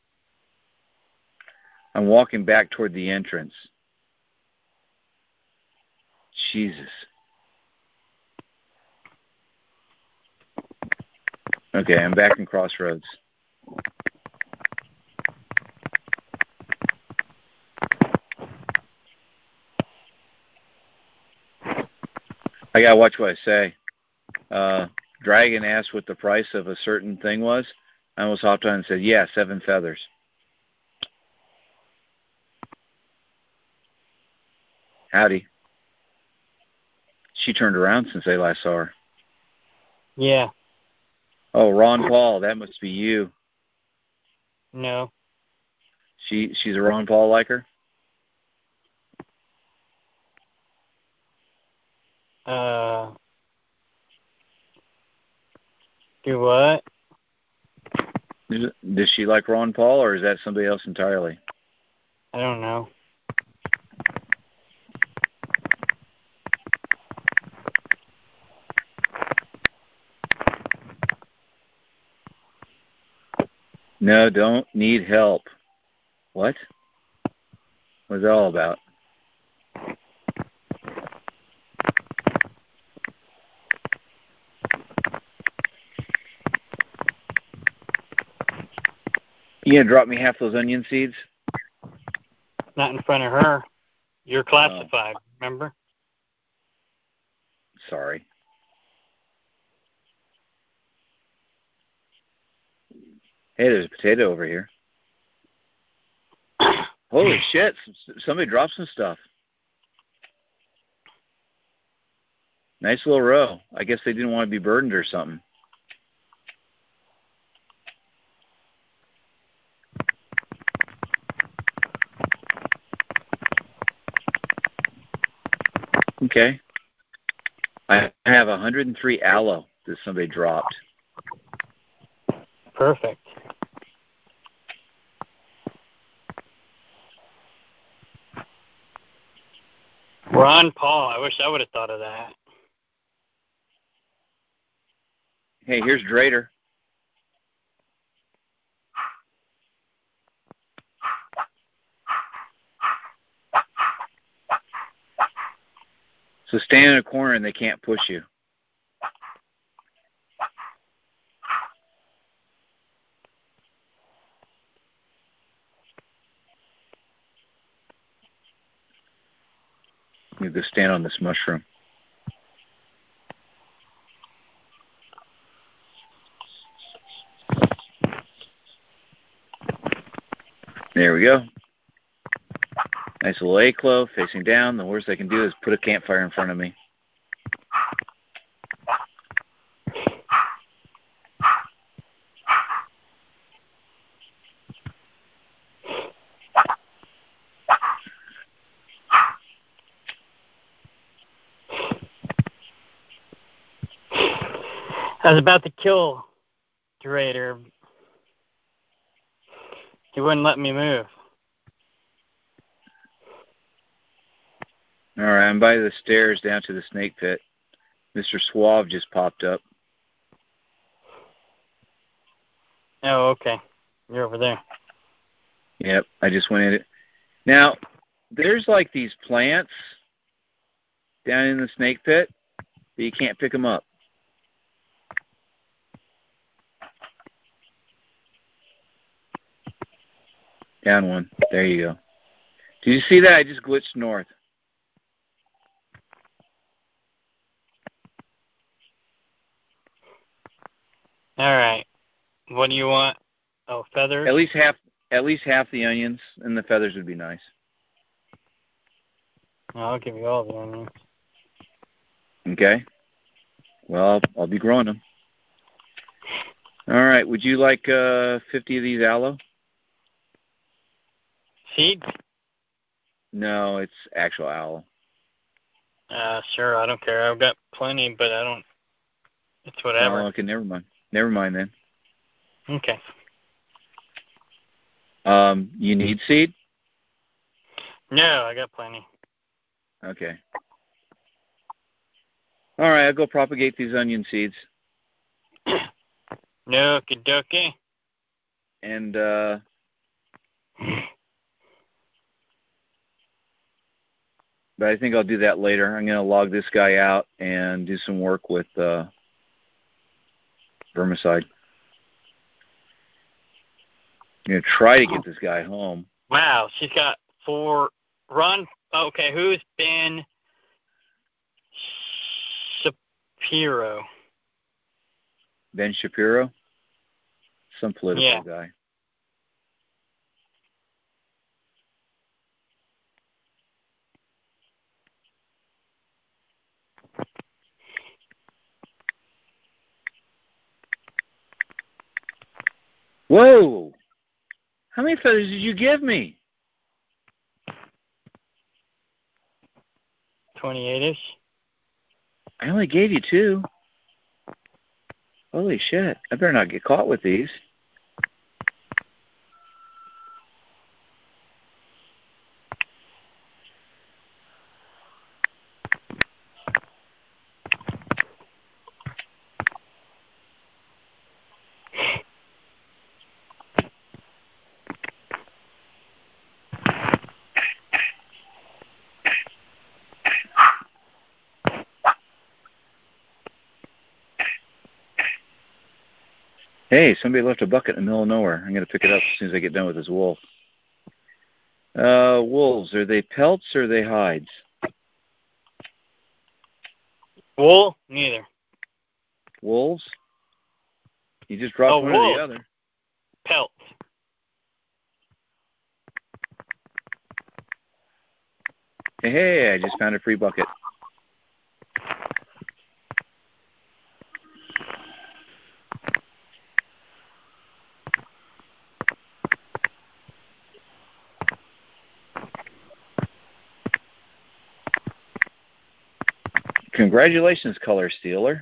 I'm walking back toward the entrance. Jesus. Okay, I'm back in Crossroads. I gotta watch what I say. Dragon asked what the price of a certain thing was. I almost hopped on and said, yeah, 7 feathers. Howdy. She turned around since I last saw her. Yeah. Oh, Ron Paul, that must be you. No. She's a Ron Paul liker? Do what? Does she like Ron Paul, or is that somebody else entirely? I don't know. No, don't need help. What? What's that all about? You gonna drop me half those onion seeds? Not in front of her. You're classified, remember? Sorry. Hey, there's a potato over here. Holy shit, somebody dropped some stuff. Nice little row. I guess they didn't want to be burdened or something. Okay. I have 103 aloe that somebody dropped. Perfect. Ron Paul, I wish I would have thought of that. Hey, here's Drader. So stand in a corner and they can't push you. You go stand on this mushroom. There we go. Nice little A-clove facing down. The worst they can do is put a campfire in front of me. I was about to kill Drader. He wouldn't let me move. All right, I'm by the stairs down to the snake pit. Mr. Suave just popped up. Oh, okay. You're over there. Yep, I just went in it. Now, there's like these plants down in the snake pit, but you can't pick them up. Down one. There you go. Did you see that? I just glitched north. All right. What do you want? Oh, feathers? At least half the onions, and the feathers would be nice. I'll give you all the onions. Okay. Well, I'll be growing them. All right. Would you like 50 of these aloe? Seeds? No, it's actual aloe. Sure. I don't care. I've got plenty, but I don't. It's whatever. Oh, okay. Never mind. Never mind then. Okay. You need seed? No, I got plenty. Okay. All right. I'll go propagate these onion seeds. Okie dokie. And but I think I'll do that later. I'm going to log this guy out and do some work with vermicide. I'm going to try to get this guy home. Wow, she's got 4. Run. Okay, who's Ben Shapiro? Ben Shapiro? Some political guy. Whoa! How many feathers did you give me? 28-ish. I only gave you 2. Holy shit. I better not get caught with these. Hey, somebody left a bucket in the middle of nowhere. I'm going to pick it up as soon as I get done with this wolf. Wolves, are they pelts or are they hides? Wool? Neither. Wolves? You just dropped one or the other. Pelts. Hey, I just found a free bucket. Congratulations, Color Stealer.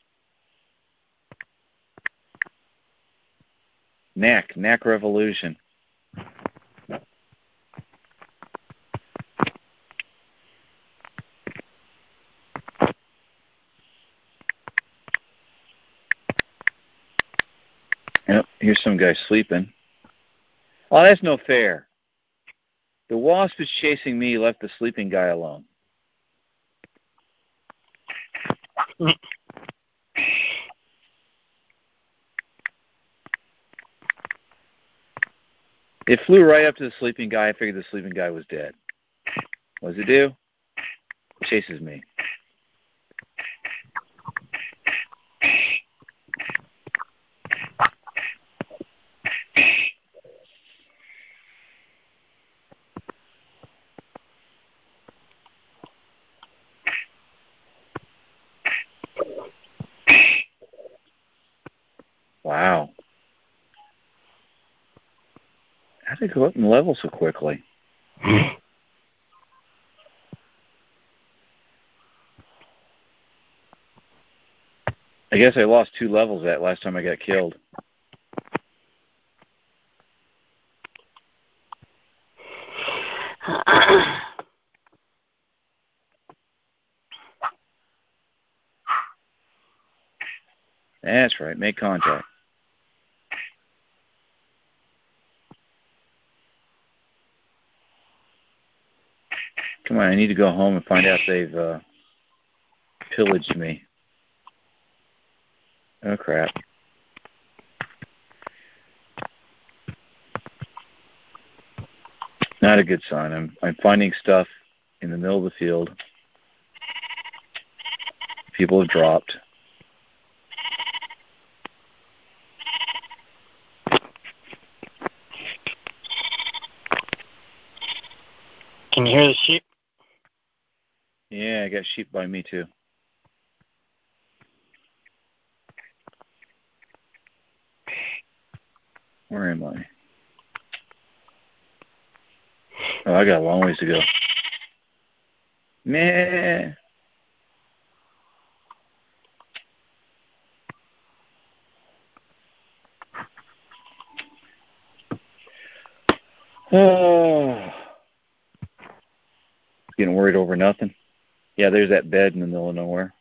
Knack Revolution. Yep, here's some guy sleeping. Oh, that's no fair. The wasp is chasing me, left the sleeping guy alone. It flew right up to the sleeping guy. I figured the sleeping guy was dead. What does it do? It chases me. Wow. How did it go up in level so quickly? I guess I lost 2 levels that last time I got killed. That's right. Make contact. Come on, I need to go home and find out if they've pillaged me. Oh, crap. Not a good sign. I'm finding stuff in the middle of the field. People have dropped. Can you hear the sheep? Yeah, I got sheep by me too. Where am I? Oh, I got a long ways to go. Meh. Oh. Getting worried over nothing. Yeah, there's that bed in the middle of nowhere.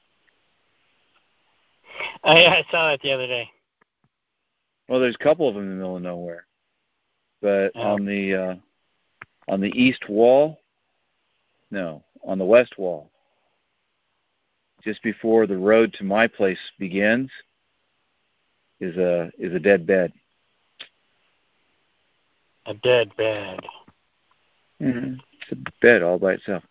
Oh, yeah, I saw that the other day. Well, there's a couple of them in the middle of nowhere. But on the east wall, no, on the west wall, just before the road to my place begins, is a dead bed. A dead bed. Mm-hmm. It's a bed all by itself.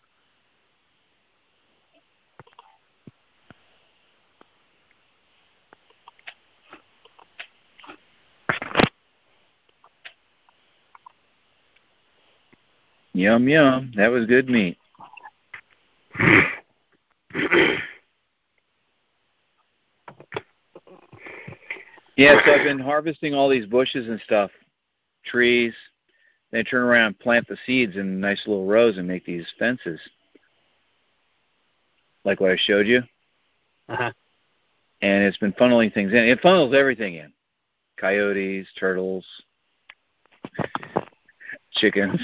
Yum, yum. That was good meat. Yeah, so I've been harvesting all these bushes and stuff, trees. Then I turn around and plant the seeds in nice little rows and make these fences. Like what I showed you. Uh-huh. And it's been funneling things in. It funnels everything in. Coyotes, turtles, chickens.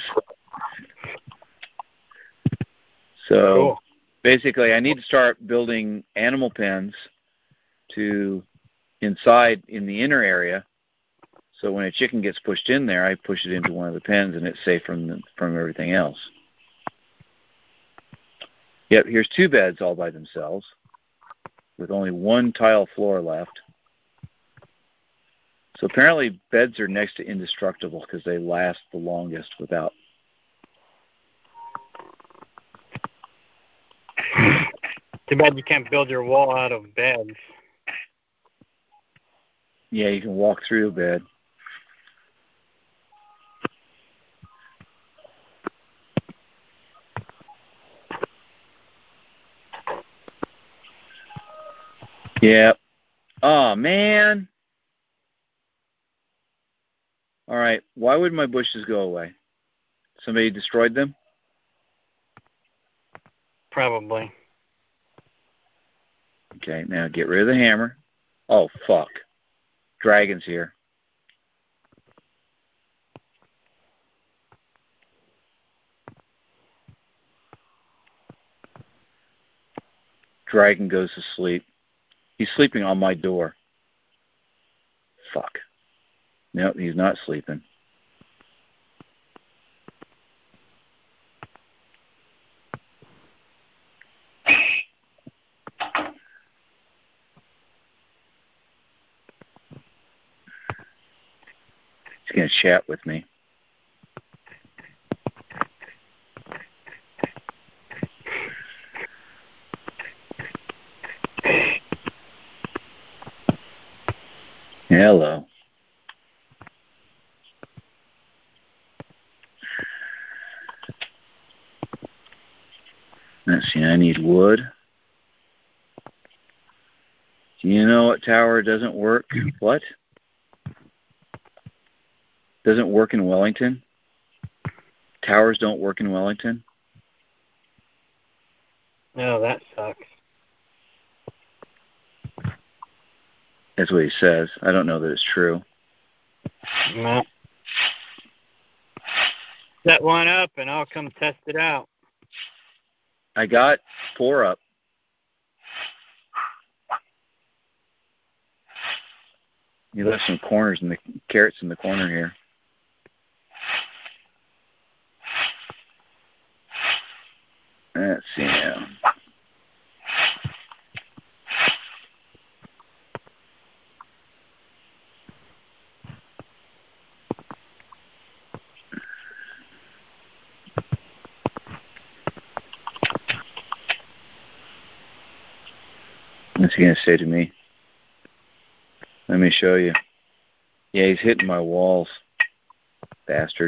So cool. Basically, I need to start building animal pens to inside in the inner area. So when a chicken gets pushed in there, I push it into one of the pens, and it's safe from everything else. Yep, here's two beds all by themselves, with only one tile floor left. So apparently, beds are next to indestructible because they last the longest without. Too bad you can't build your wall out of beds. Yeah, you can walk through a bed. Yep. Oh, man. All right. Why would my bushes go away? Somebody destroyed them? Probably. Okay, now get rid of the hammer. Oh, fuck. Dragon's here. Dragon goes to sleep. He's sleeping on my door. Fuck. Nope, he's not sleeping. He's going to chat with me. Hello. Let's see, I need wood. Do you know what tower doesn't work? What? Doesn't work in Wellington? Towers don't work in Wellington? No, that sucks. That's what he says. I don't know that it's true. No. Set one up and I'll come test it out. I got 4 up. You left some corners in the carrots in the corner here. Let's see now. What's he going to say to me? Let me show you. Yeah, he's hitting my walls. Bastard.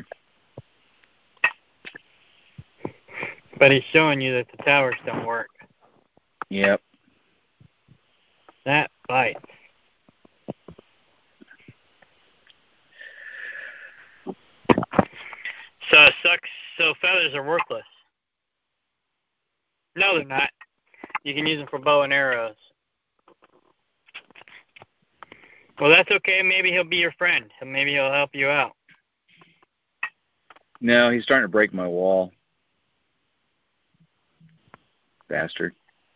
But he's showing you that the towers don't work. Yep. That bites. So it sucks. So feathers are worthless. No, they're not. You can use them for bow and arrows. Well, that's okay. Maybe he'll be your friend. Maybe he'll help you out. No, he's starting to break my wall. Bastard.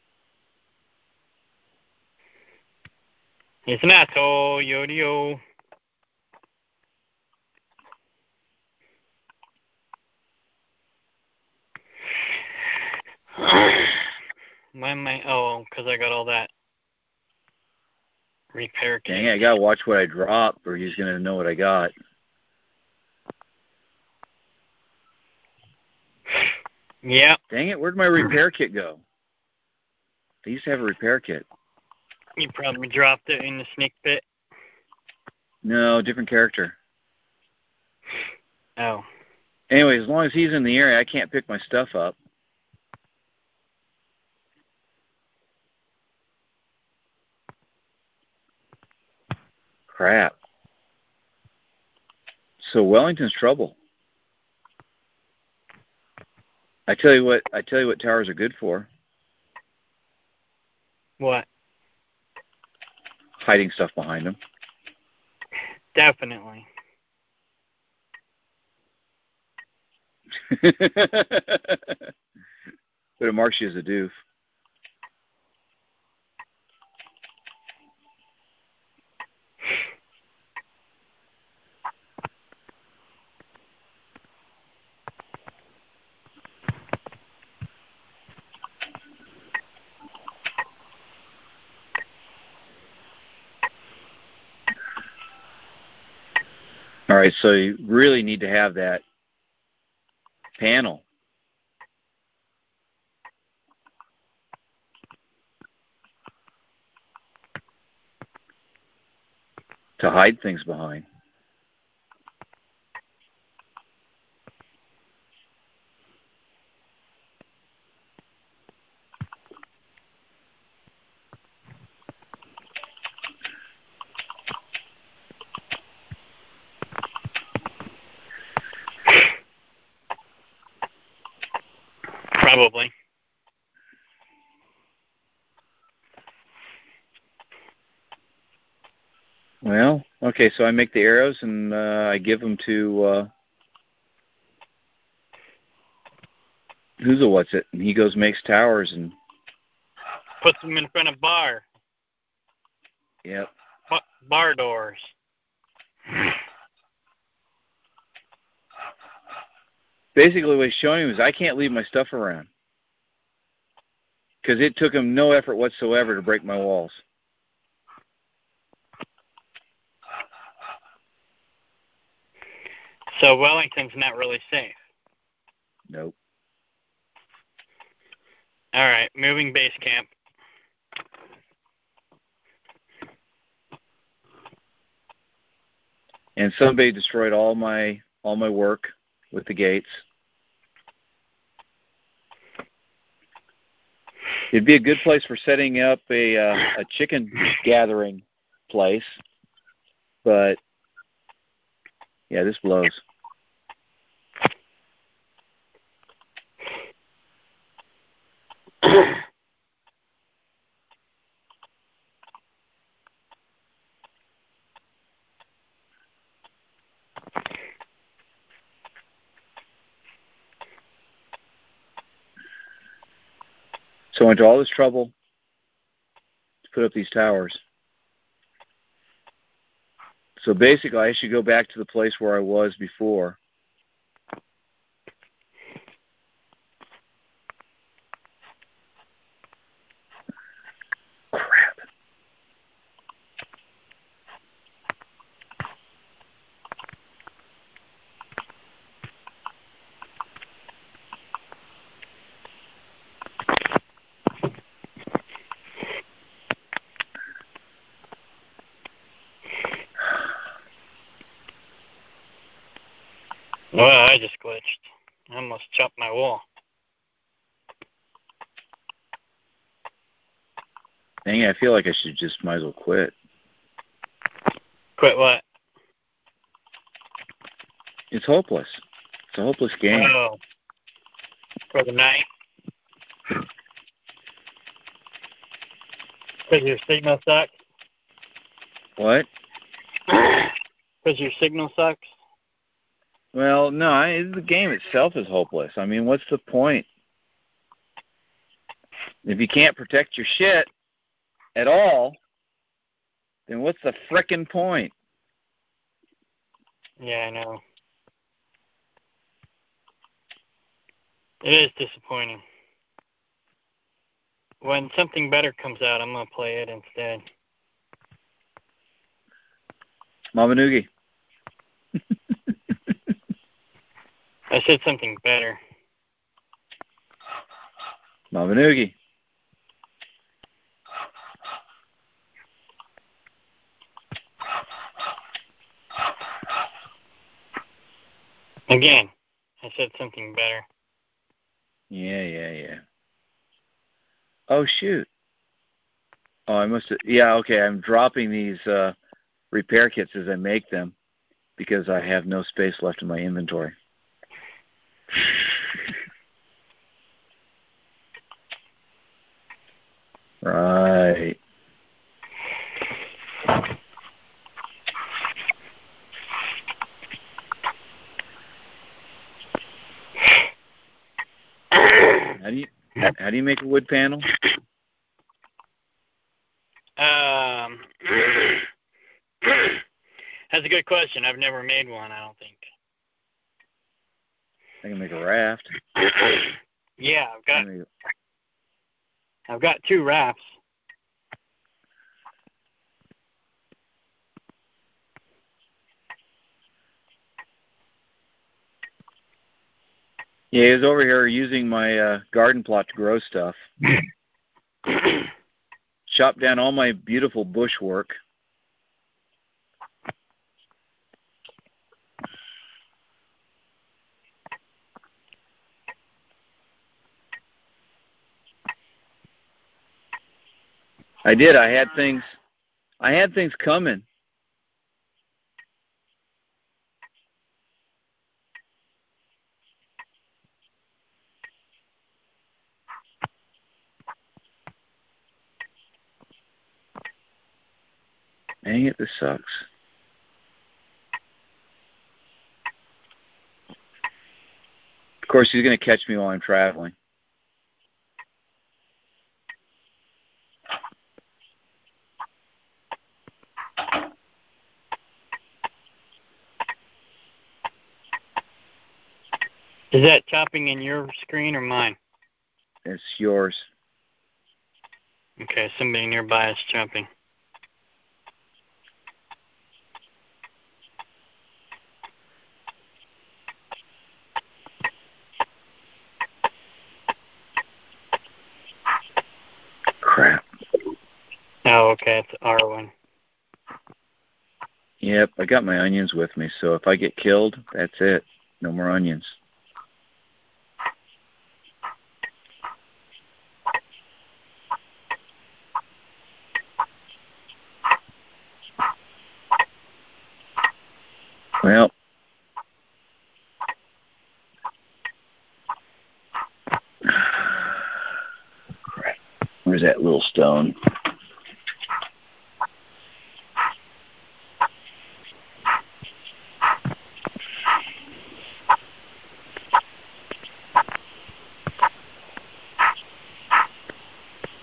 He's an asshole. Yo-de-yo. Why am I? Oh, because I got all that repair kit. Dang it, I got to watch what I drop or he's going to know what I got. Yep. Dang it, where'd my repair kit go? I used to have a repair kit. You probably dropped it in the snake pit. No, different character. Oh. Anyway, as long as he's in the area, I can't pick my stuff up. Crap. So Wellington's trouble. I tell you what towers are good for. What? Hiding stuff behind them. Definitely. But it marks you as a doof. All right, so you really need to have that panel. To hide things behind. Probably. Well, okay, so I make the arrows and I give them to who's a what's it, and he goes makes towers and Puts them in front of bar. Yep. Bar doors. Basically, what he's showing me is I can't leave my stuff around because it took him no effort whatsoever to break my walls. So Wellington's not really safe. Nope. All right, moving base camp. And somebody destroyed all my work with the gates. It'd be a good place for setting up a chicken gathering place, but yeah, this blows. So I went to all this trouble to put up these towers. So basically, I should go back to the place where I was before. Crap. Well, I just glitched. I almost chopped my wall. Dang it, I feel like I should just might as well quit. Quit what? It's hopeless. It's a hopeless game. Oh. For the night? Because your signal sucks? What? Because your signal sucks? Well, no, the game itself is hopeless. I mean, what's the point? If you can't protect your shit at all, then what's the frickin' point? Yeah, I know. It is disappointing. When something better comes out, I'm going to play it instead. Mama Noogie. I said something better. Mama Noogie. Again, I said something better. Yeah. Oh, shoot. Oh, I must have... Yeah, okay, I'm dropping these repair kits as I make them because I have no space left in my inventory. Right. How do you make a wood panel? That's a good question. I've never made one, I don't think. I can make a raft. Yeah, I've got 2 rafts. Yeah, he was over here using my garden plot to grow stuff. Chopped down all my beautiful bushwork. I did. I had things coming. Dang it, this sucks. Of course, he's going to catch me while I'm traveling. Is that chopping in your screen or mine? It's yours. Okay, somebody nearby is chopping. Crap. Oh, okay, it's R1. Yep, I got my onions with me, so if I get killed, that's it. No more onions. Well, crap. Where's that little stone?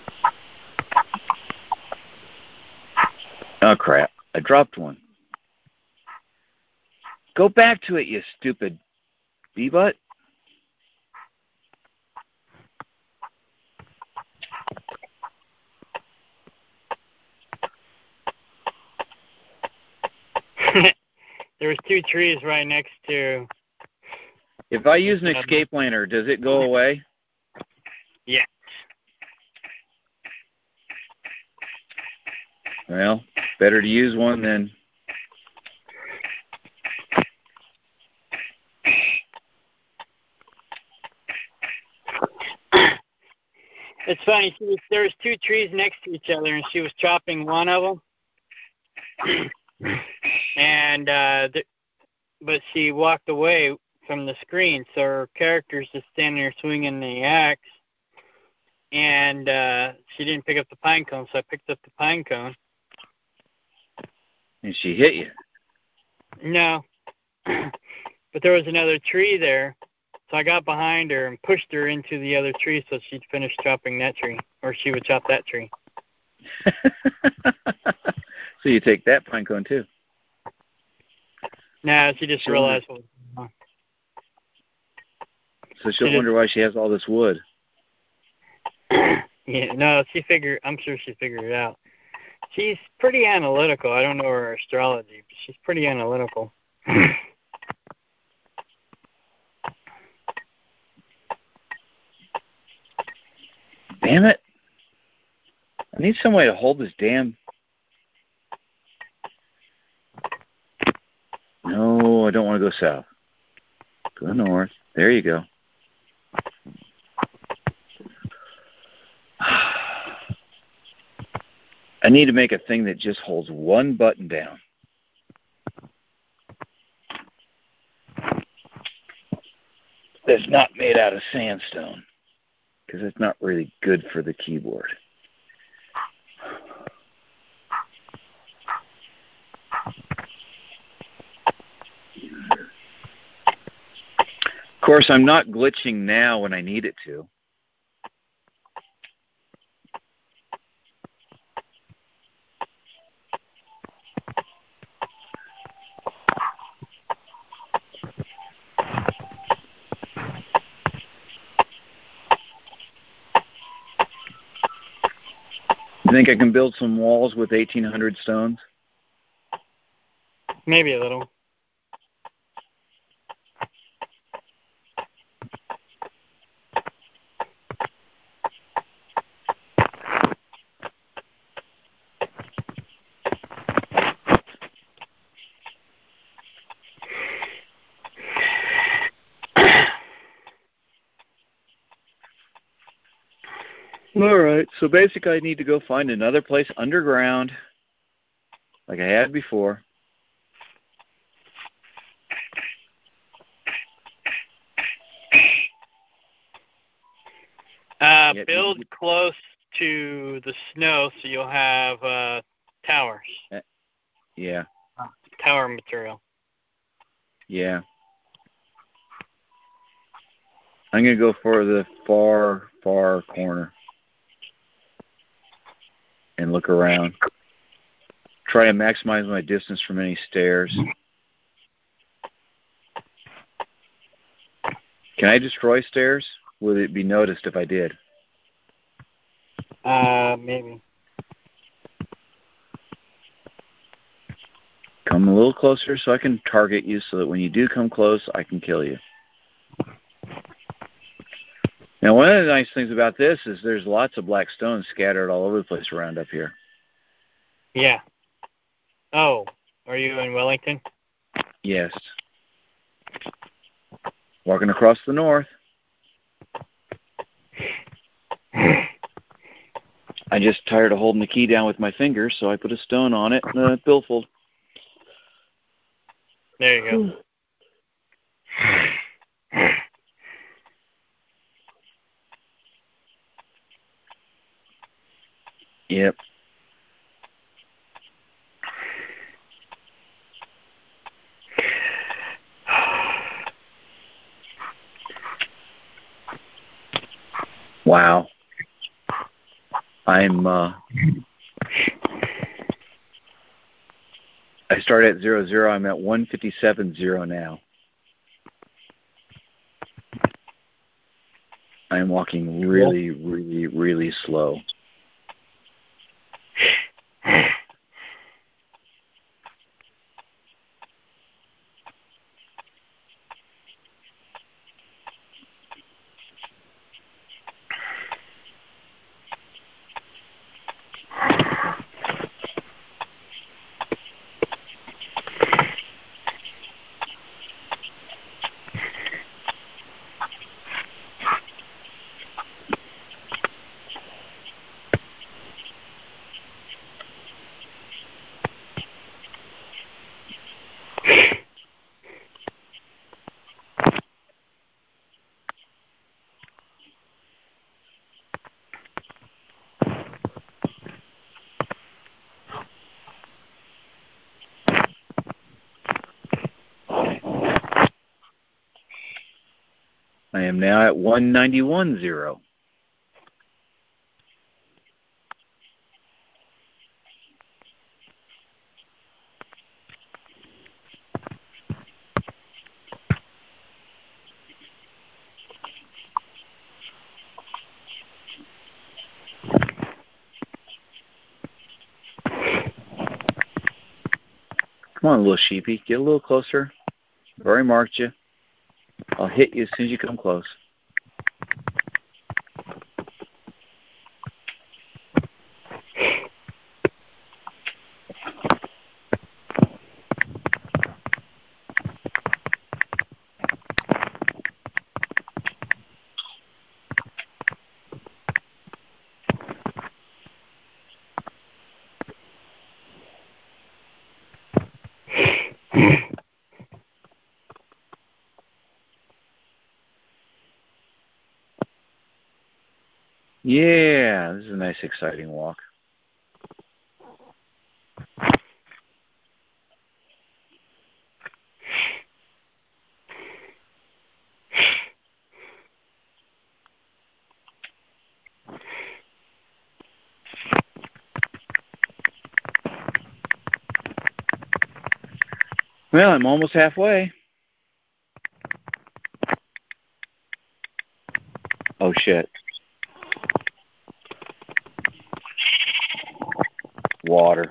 Oh, crap. I dropped one. Go back to it, you stupid bee-butt. There was 2 trees right next to... If I use an escape lantern, does it go away? Yeah. Well, better to use one than... It's funny. There was 2 trees next to each other, and she was chopping one of them. And but she walked away from the screen, so her character's just standing there swinging the axe, and she didn't pick up the pine cone, so I picked up the pine cone. And she hit you? No, but there was another tree there, so I got behind her and pushed her into the other tree so she'd finish chopping that tree, or she would chop that tree. So you take that pine cone too? No, she just realized what was going on. So she'll wonder why she has all this wood. Yeah, no, I'm sure she figured it out. She's pretty analytical. I don't know her astrology, but she's pretty analytical. Damn it. I need some way to hold this damn... No, I don't want to go south. Go north. There you go. I need to make a thing that just holds one button down. That's not made out of sandstone, because it's not really good for the keyboard. Of course, I'm not glitching now when I need it to. You think I can build some walls with 1,800 stones? Maybe a little. All right, so basically I need to go find another place underground, like I had before. Build close to the snow so you'll have towers. Yeah. Tower material. Yeah. I'm going to go for the far, far corner and look around. Try to maximize my distance from any stairs. Can I destroy stairs? Would it be noticed if I did? Maybe. Come a little closer so I can target you so that when you do come close, I can kill you. Now, one of the nice things about this is there's lots of black stones scattered all over the place around up here. Yeah. Oh, are you in Wellington? Yes. Walking across the north. I just tired of holding the key down with my fingers, so I put a stone on it and a billfold. There you go. Yep. Wow. I'm I started at 0-0. I'm at 157.0 now. I am walking really, really, really slow. I am now at 191.0. Come on, little sheepy. Get a little closer. I've already marked you. I'll hit you as soon as you come close. Yeah, this is a nice, exciting walk. Well, I'm almost halfway. Oh, shit. Water.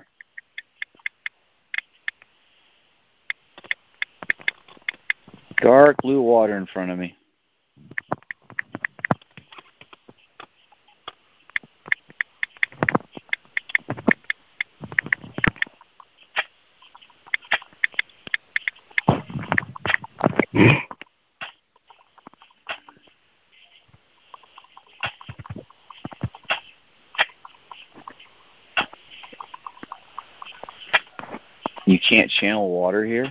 Dark blue water in front of me. You can't channel water here?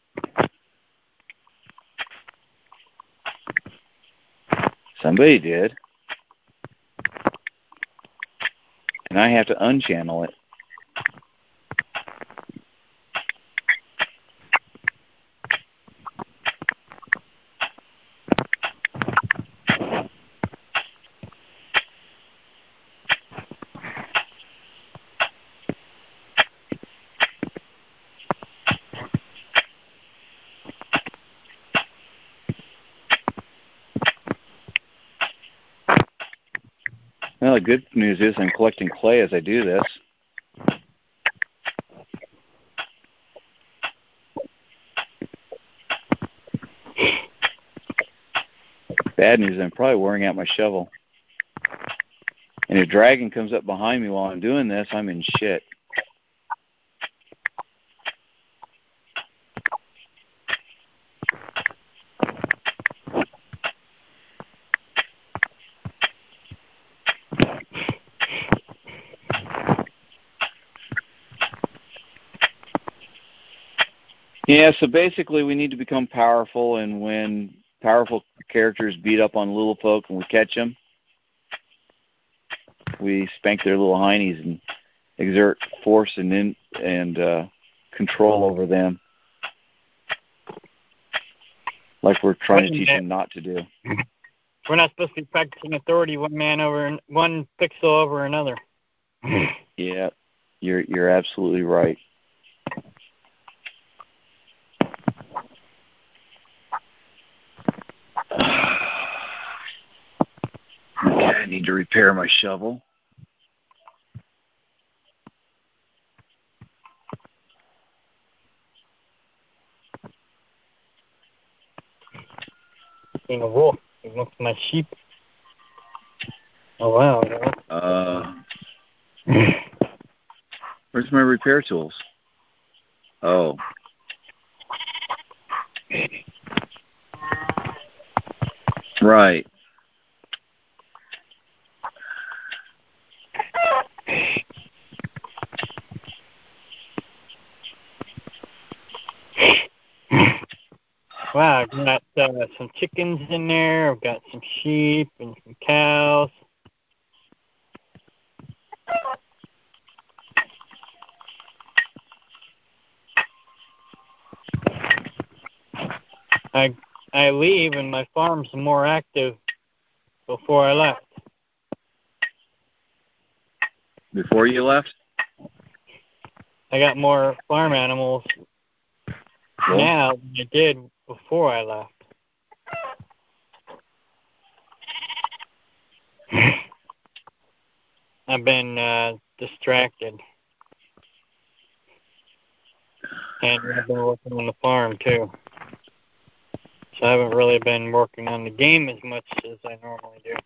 Somebody did. And I have to unchannel it. Well, the good news is I'm collecting clay as I do this. Bad news, I'm probably wearing out my shovel. And if a dragon comes up behind me while I'm doing this, I'm in shit. Yeah, so basically we need to become powerful, and when powerful characters beat up on little folk and we catch them, we spank their little heinies and exert force and control over them, like we're trying to teach them not to do. We're not supposed to be practicing authority one pixel over another. Yeah, you're absolutely right. need to repair my shovel. Being a wolf. He wants my sheep. Oh, wow. Where's my repair tools? Oh. Right. Wow, I've got some chickens in there. I've got some sheep and some cows. I leave and my farm's more active before I left. Before you left? I got more farm animals now than I did before I left. I've been distracted. And I've been working on the farm too. So I haven't really been working on the game as much as I normally do.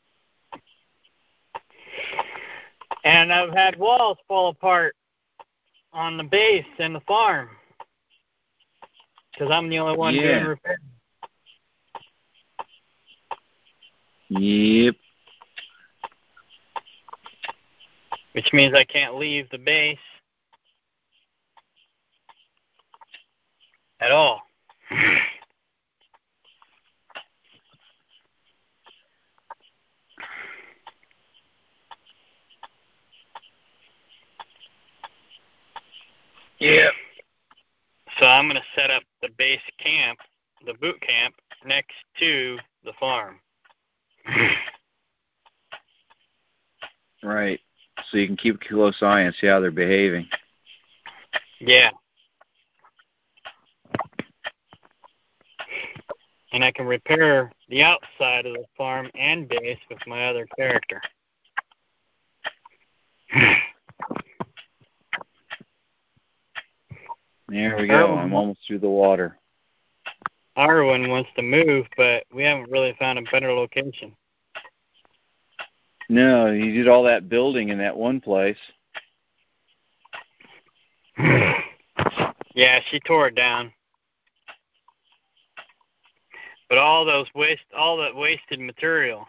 And I've had walls fall apart on the base and the farm. Because I'm the only one doing repairs. Yep. Which means I can't leave the base at all. Yeah. So I'm going to set up the base camp, the boot camp, next to the farm. Right. So you can keep a close eye and see how they're behaving. Yeah. And I can repair the outside of the farm and base with my other character. There we go. I'm almost through the water. Arwen wants to move, but we haven't really found a better location. No, you did all that building in that one place. Yeah, she tore it down. But all that wasted material.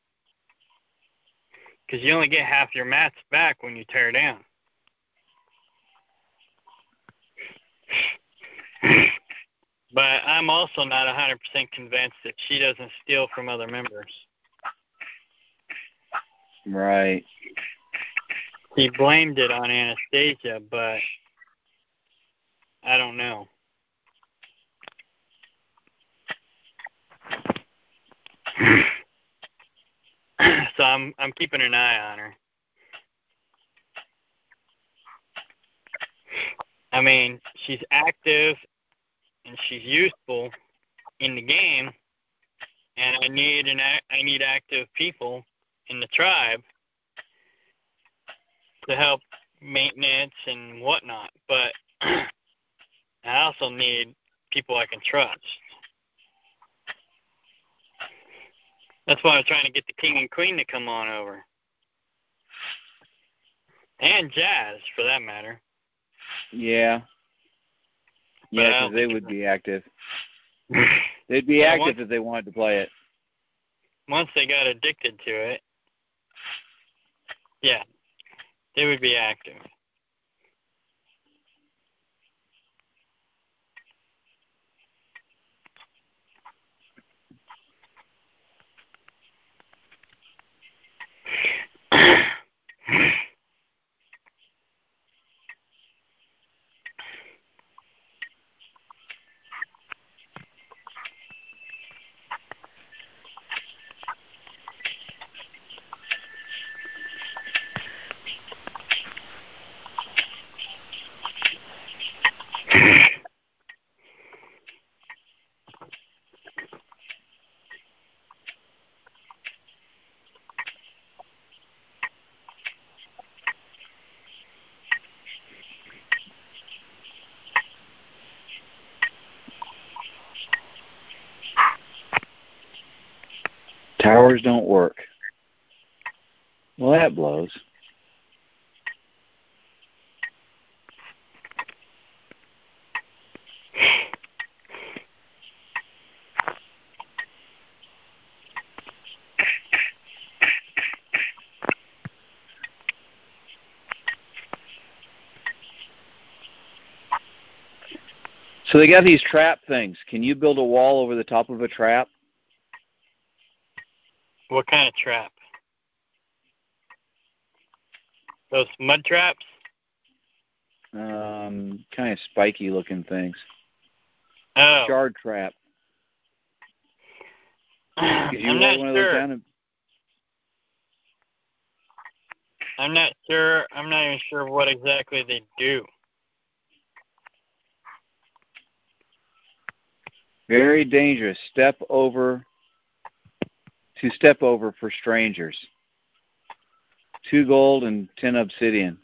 Because you only get half your mats back when you tear down. But I'm also not 100% convinced that she doesn't steal from other members. Right. She blamed it on Anastasia, but I don't know. So I'm keeping an eye on her. I mean, she's active and she's useful in the game, and I need active people in the tribe to help maintenance and whatnot. But I also need people I can trust. That's why I'm trying to get the king and queen to come on over. And Jazz, for that matter. Yeah. Yeah, because they would be active. They'd be active if they wanted to play it. Once they got addicted to it, yeah, they would be active. doors don't work. Well, that blows. So they got these trap things. Can you build a wall over the top of a trap? What kind of trap? Those mud traps? Kind of spiky looking things. Oh. Shard trap. I'm not sure. I'm not sure. I'm not even sure what exactly they do. Very dangerous. Step over for strangers. 2 gold and 10 obsidian.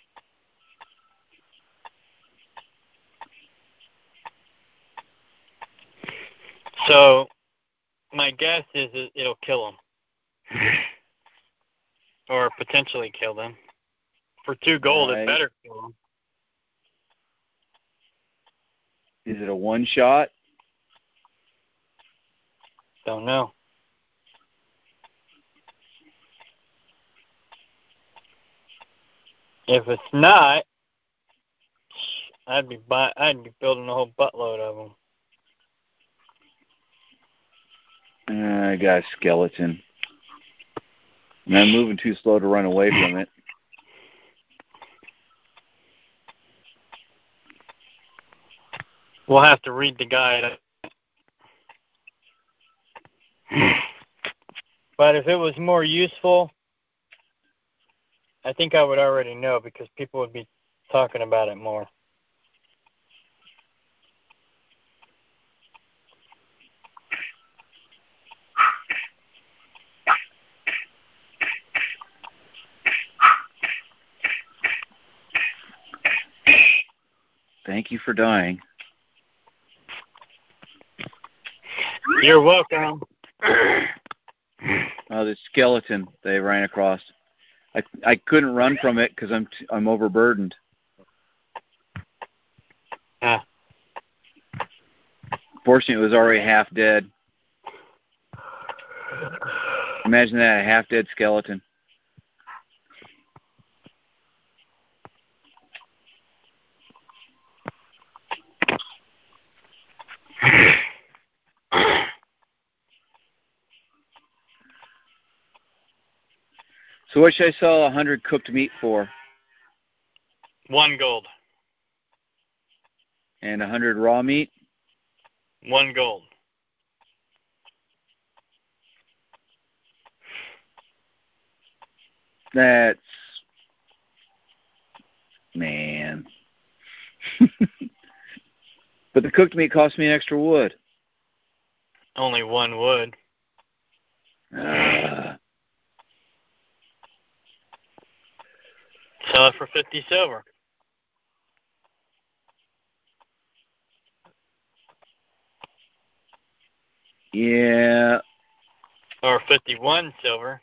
So, my guess is it'll kill them. Or potentially kill them. For 2 gold, Right. It better kill them. Is it a one shot? Don't know. If it's not, I'd be building a whole buttload of them. I got a skeleton. And I'm moving too slow to run away from it. We'll have to read the guide. But if it was more useful, I think I would already know because people would be talking about it more. Thank you for dying. You're welcome. Oh, the skeleton they ran across. I couldn't run from it because I'm overburdened. Fortunately, it was already half dead. Imagine that, a half dead skeleton. So what should I sell 100 cooked meat for? 1 gold. And 100 raw meat? 1 gold. That's... Man. But the cooked meat cost me an extra wood. Only 1 wood. Sell it for 50 silver. Yeah. Or 51 silver.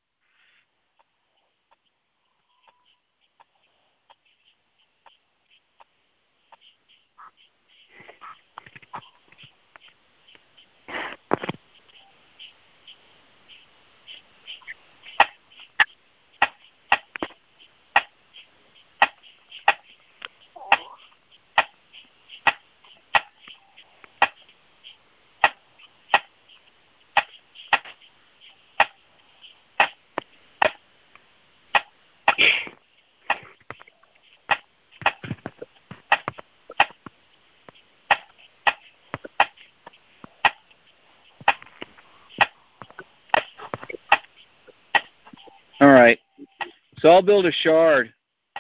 All right. So I'll build a shard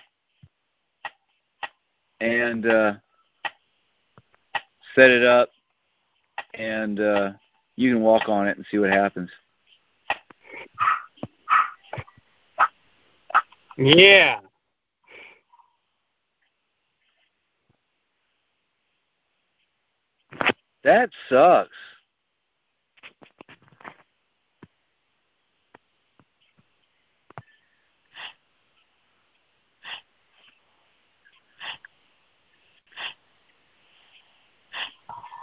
and set it up, and you can walk on it and see what happens. Yeah. That sucks.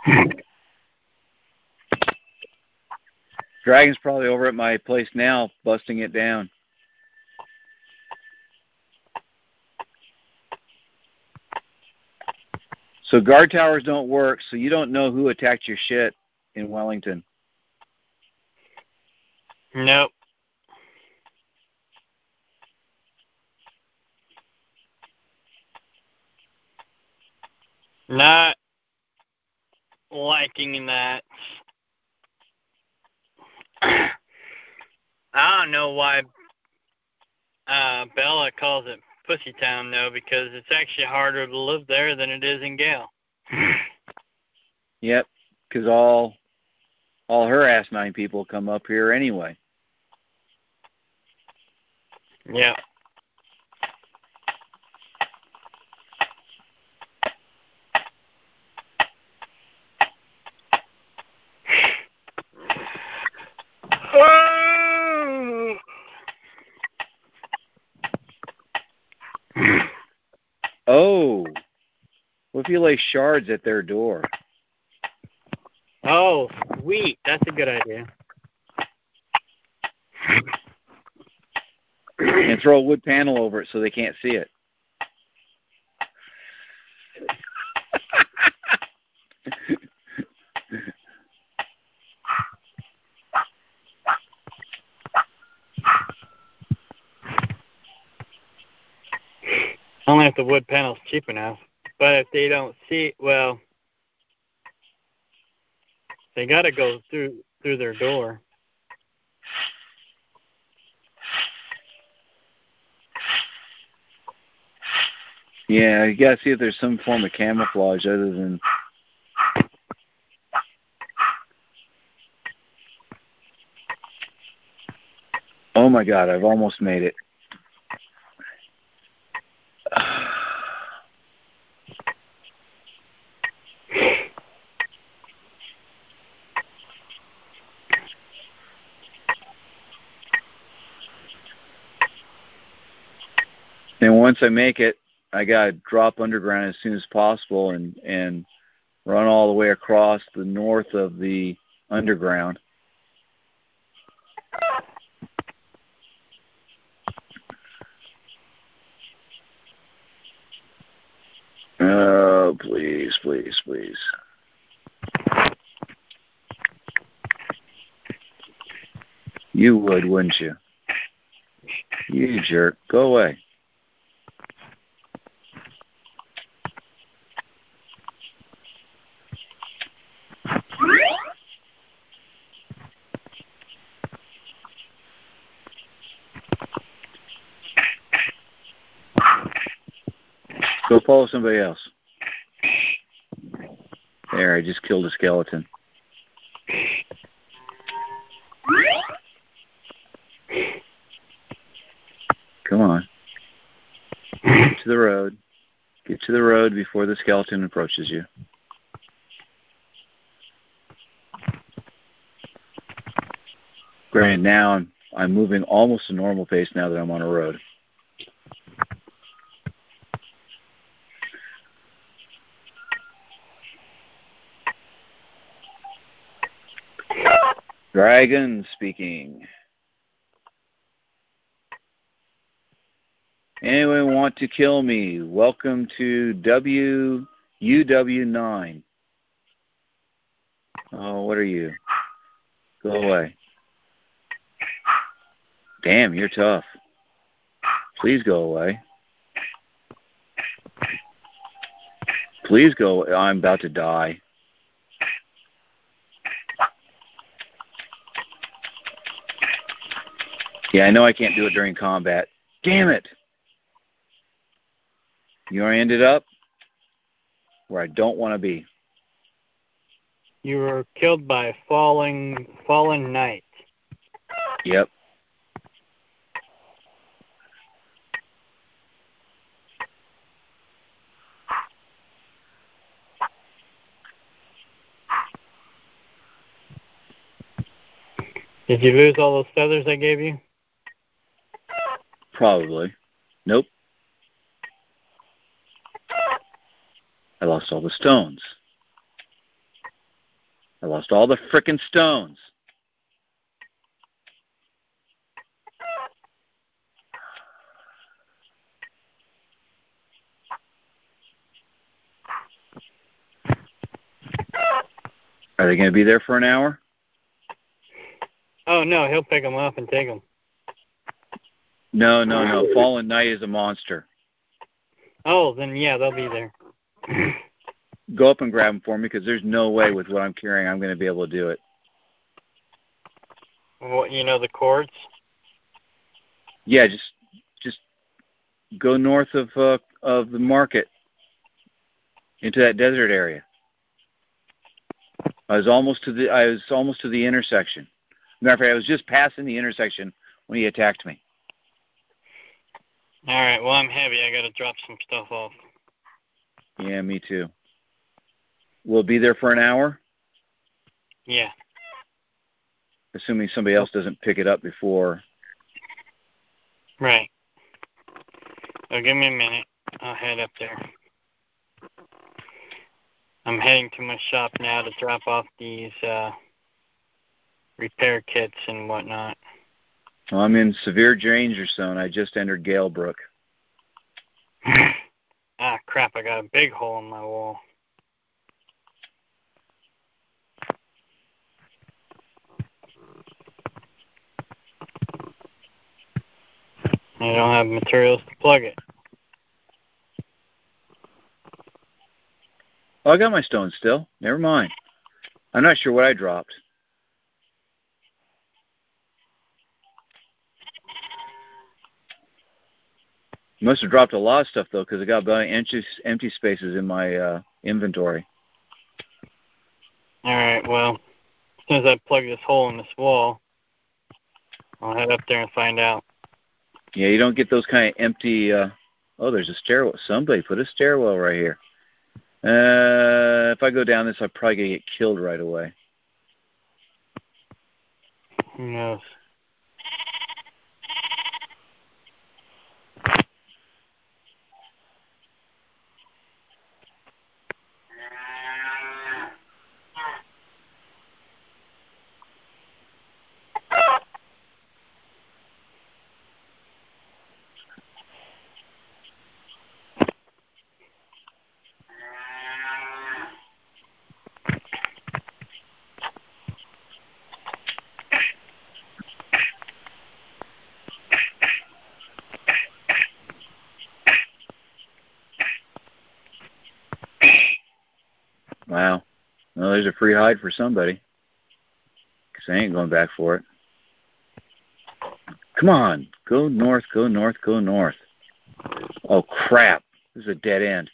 Dragon's probably over at my place now, busting it down. So guard towers don't work, so you don't know who attacked your shit in Wellington. Nope. Not liking that. I don't know why Bella calls it Pussy Town, though, because it's actually harder to live there than it is in Gale. Yep, because all her asinine people come up here anyway. Yeah. Oh, what if you lay shards at their door? Oh, sweet. That's a good idea. And throw a wood panel over it so they can't see it. Only if the wood panel's cheap enough. But if they don't see, well, they got to go through their door. Yeah, you gotta see if there's some form of camouflage other than. Oh my God, I've almost made it. And once I make it, I gotta drop underground as soon as possible and run all the way across the north of the underground. Oh, please, please, please. You would, wouldn't you? You jerk. Go away. Go follow somebody else. There, I just killed a skeleton. Come on. Get to the road. Get to the road before the skeleton approaches you. Granted, now I'm moving almost a normal pace now that I'm on a road. Dragon speaking. Anyone want to kill me? Welcome to UW9. Oh, what are you? Go away. Damn, you're tough. Please go away. Please go away. I'm about to die. Yeah, I know I can't do it during combat. Damn it! You ended up where I don't want to be. You were killed by a fallen knight. Yep. Did you lose all those feathers I gave you? Probably. Nope. I lost all the stones. I lost all the frickin' stones. Are they going to be there for an hour? Oh, no, he'll pick them up and take them. No. Fallen Knight is a monster. Oh, then, yeah, they'll be there. Go up and grab them for me, because there's no way with what I'm carrying I'm going to be able to do it. What, the cords? Yeah, just go north of the market into that desert area. I was almost to the intersection. Matter of fact, I was just passing the intersection when he attacked me. All right. Well, I'm heavy. I got to drop some stuff off. Yeah, me too. We'll be there for an hour? Yeah. Assuming somebody else doesn't pick it up before. Right. So give me a minute. I'll head up there. I'm heading to my shop now to drop off these repair kits and whatnot. Well, I'm in severe danger zone. I just entered Galebrook. Ah, crap. I got a big hole in my wall. I don't have materials to plug it. Oh, I got my stones still. Never mind. I'm not sure what I dropped. Must have dropped a lot of stuff, though, because I got about empty spaces in my inventory. All right, well, as soon as I plug this hole in this wall, I'll head up there and find out. Yeah, you don't get those kind of empty... oh, there's a stairwell. Somebody put a stairwell right here. If I go down this, I'm probably going to get killed right away. Who knows? Wow. Well, there's a free hide for somebody. Because I ain't going back for it. Come on. Go north, go north, go north. Oh, crap. This is a dead end.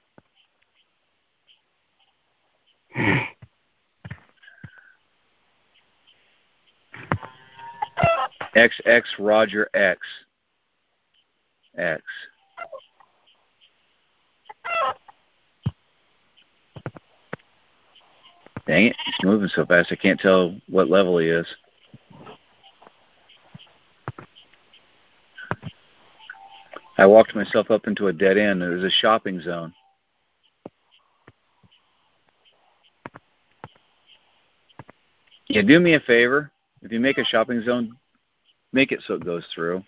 XX Roger X. X. Dang it. He's moving so fast I can't tell what level he is. I walked myself up into a dead end. There was a shopping zone. Yeah, do me a favor. If you make a shopping zone, make it so it goes through.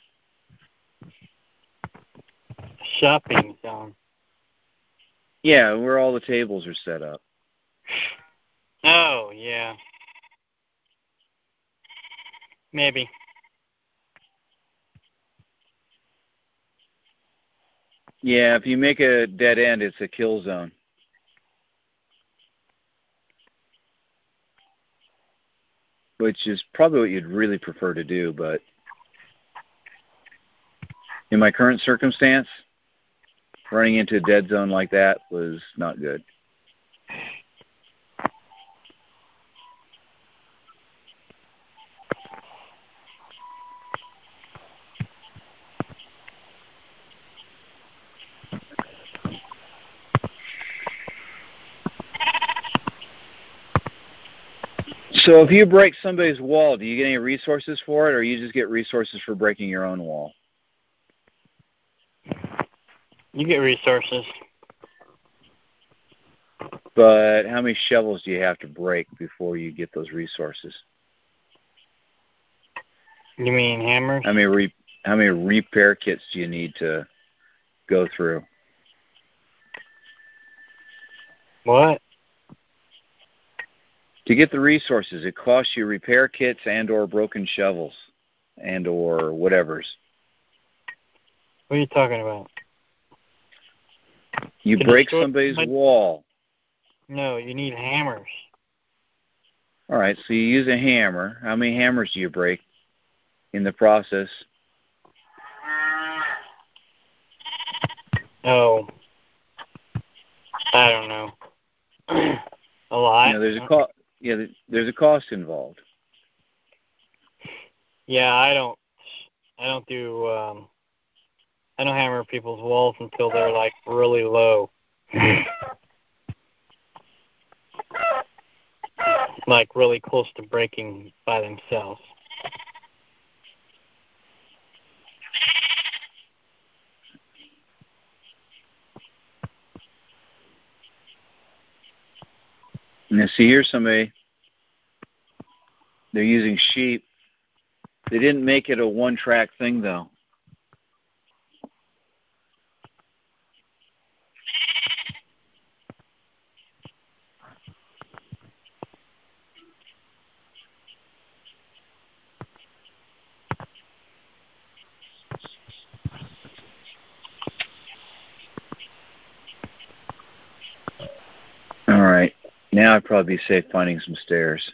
Shopping zone. Yeah, where all the tables are set up. Oh, yeah. Maybe. Yeah, if you make a dead end, it's a kill zone. Which is probably what you'd really prefer to do, but in my current circumstance, running into a dead zone like that was not good. So if you break somebody's wall, do you get any resources for it, or you just get resources for breaking your own wall? You get resources. But how many shovels do you have to break before you get those resources? You mean hammers? How many repair kits do you need to go through? What? To get the resources, it costs you repair kits and or broken shovels and or whatever's. What are you talking about? You break somebody's wall. No, you need hammers. All right, so you use a hammer. How many hammers do you break in the process? Oh, I don't know. A lot. You know, there's a cost involved. Yeah, I don't do I don't hammer people's walls until they're like really low. Like really close to breaking by themselves. Now, see, here's somebody. They're using sheep. They didn't make it a one-track thing, though. All right. Now I'd probably be safe finding some stairs.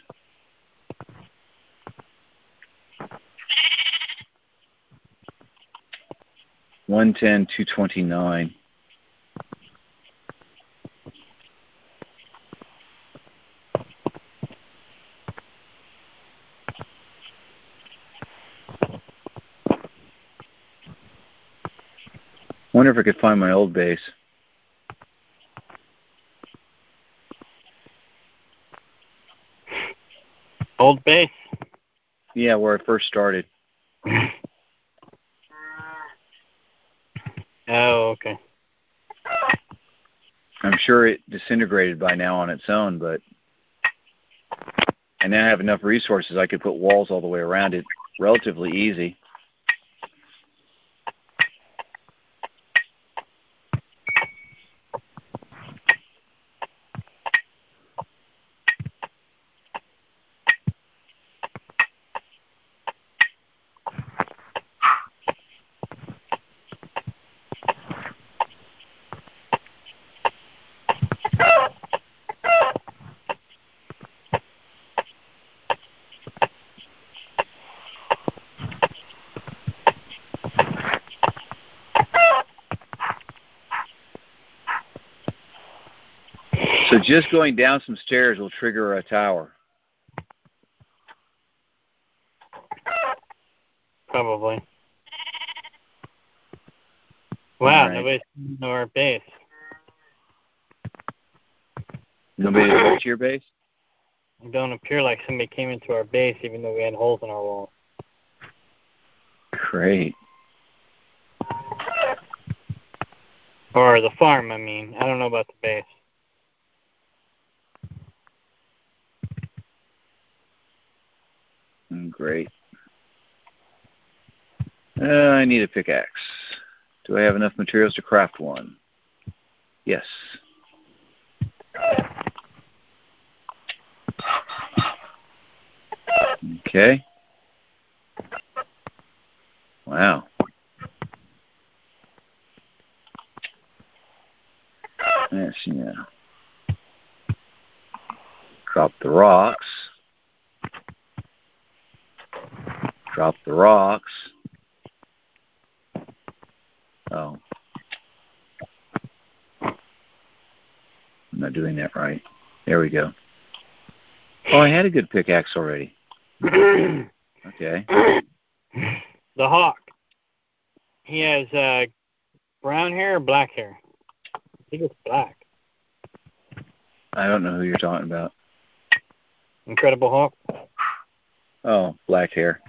$110, $229. Wonder if I could find my old base. Old base? Yeah, where I first started. Oh, okay. I'm sure it disintegrated by now on its own, but I now have enough resources I could put walls all the way around it relatively easy. So just going down some stairs will trigger a tower. Probably. Wow, right. Nobody's coming to our base. Nobody went to your base? It don't appear like somebody came into our base even though we had holes in our wall. Great. Or the farm, I mean. I don't know about the base. Great. I need a pickaxe. Do I have enough materials to craft one? Yes. Okay. Wow. Let's see now. Drop the rocks. Drop the rocks. Oh. I'm not doing that right. There we go. Oh, I had a good pickaxe already. Okay. The hawk. He has brown hair or black hair? I think it's black. I don't know who you're talking about. Incredible Hawk? Oh, black hair.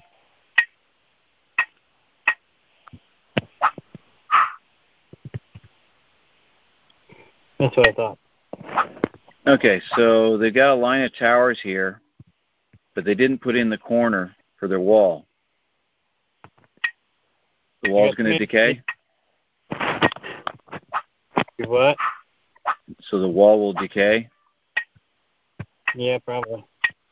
That's what I thought. Okay, so they got a line of towers here, but they didn't put in the corner for their wall. The wall's going to decay? What? So the wall will decay? Yeah, probably.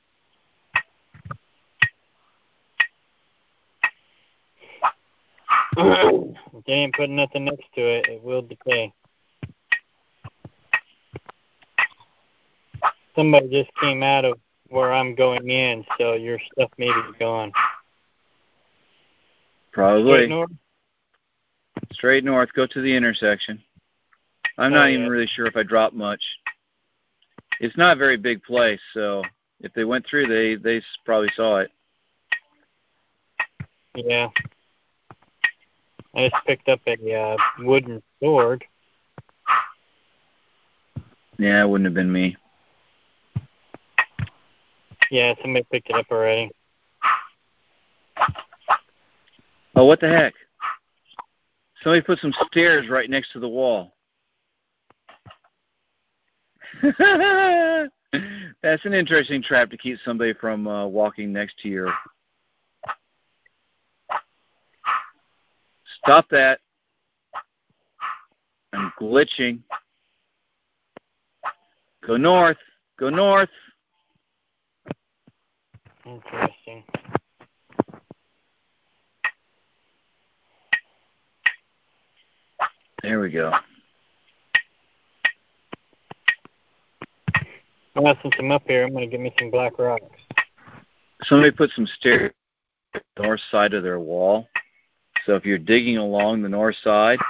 If they ain't put nothing next to it, it will decay. Somebody just came out of where I'm going in, so your stuff may be gone. Probably. Straight north? Straight north, go to the intersection. I'm not even really sure if I dropped much. It's not a very big place, so if they went through, they probably saw it. Yeah. I just picked up a wooden sword. Yeah, it wouldn't have been me. Yeah, somebody picked it up already. Oh, what the heck? Somebody put some stairs right next to the wall. That's an interesting trap to keep somebody from walking next to your... Stop that. I'm glitching. Go north. Go north. Interesting. There we go. Well, since I'm up here, I'm going to give me some black rocks. Somebody put some stairs on the north side of their wall. So if you're digging along the north side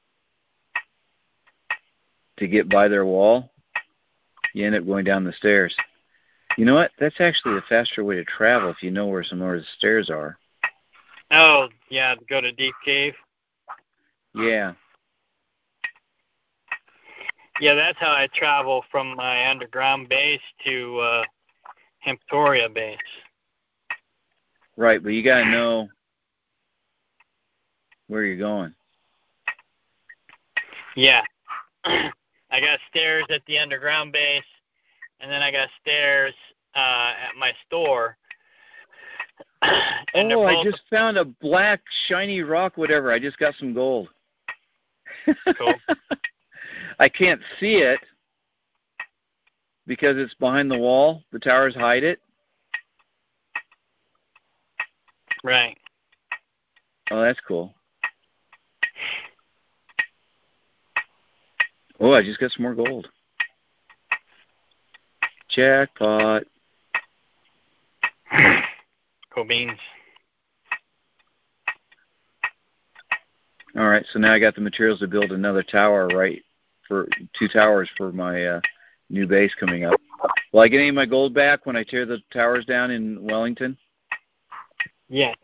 to get by their wall, you end up going down the stairs. You know what? That's actually a faster way to travel if you know where some more of the stairs are. Oh, yeah, to go to Deep Cave? Yeah. Yeah, that's how I travel from my underground base to Hemptoria base. Right, but you got to know where you're going. Yeah. I got stairs at the underground base, and then I got stairs at my store. And I just found a black, shiny rock, whatever. I just got some gold. Cool. I can't see it because it's behind the wall. The towers hide it. Right. Oh, that's cool. Oh, I just got some more gold. Jackpot. Cool beans. All right, so now I got the materials to build another tower, right? For 2 towers for my new base coming up. Will I get any of my gold back when I tear the towers down in Wellington? Yes.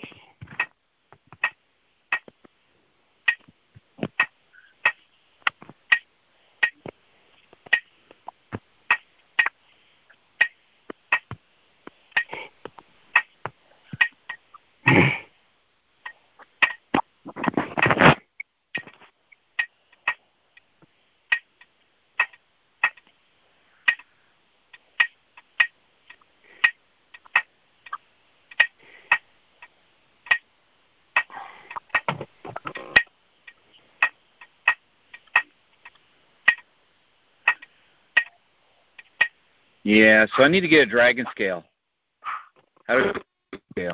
Yeah, so I need to get a dragon scale. How do I scale?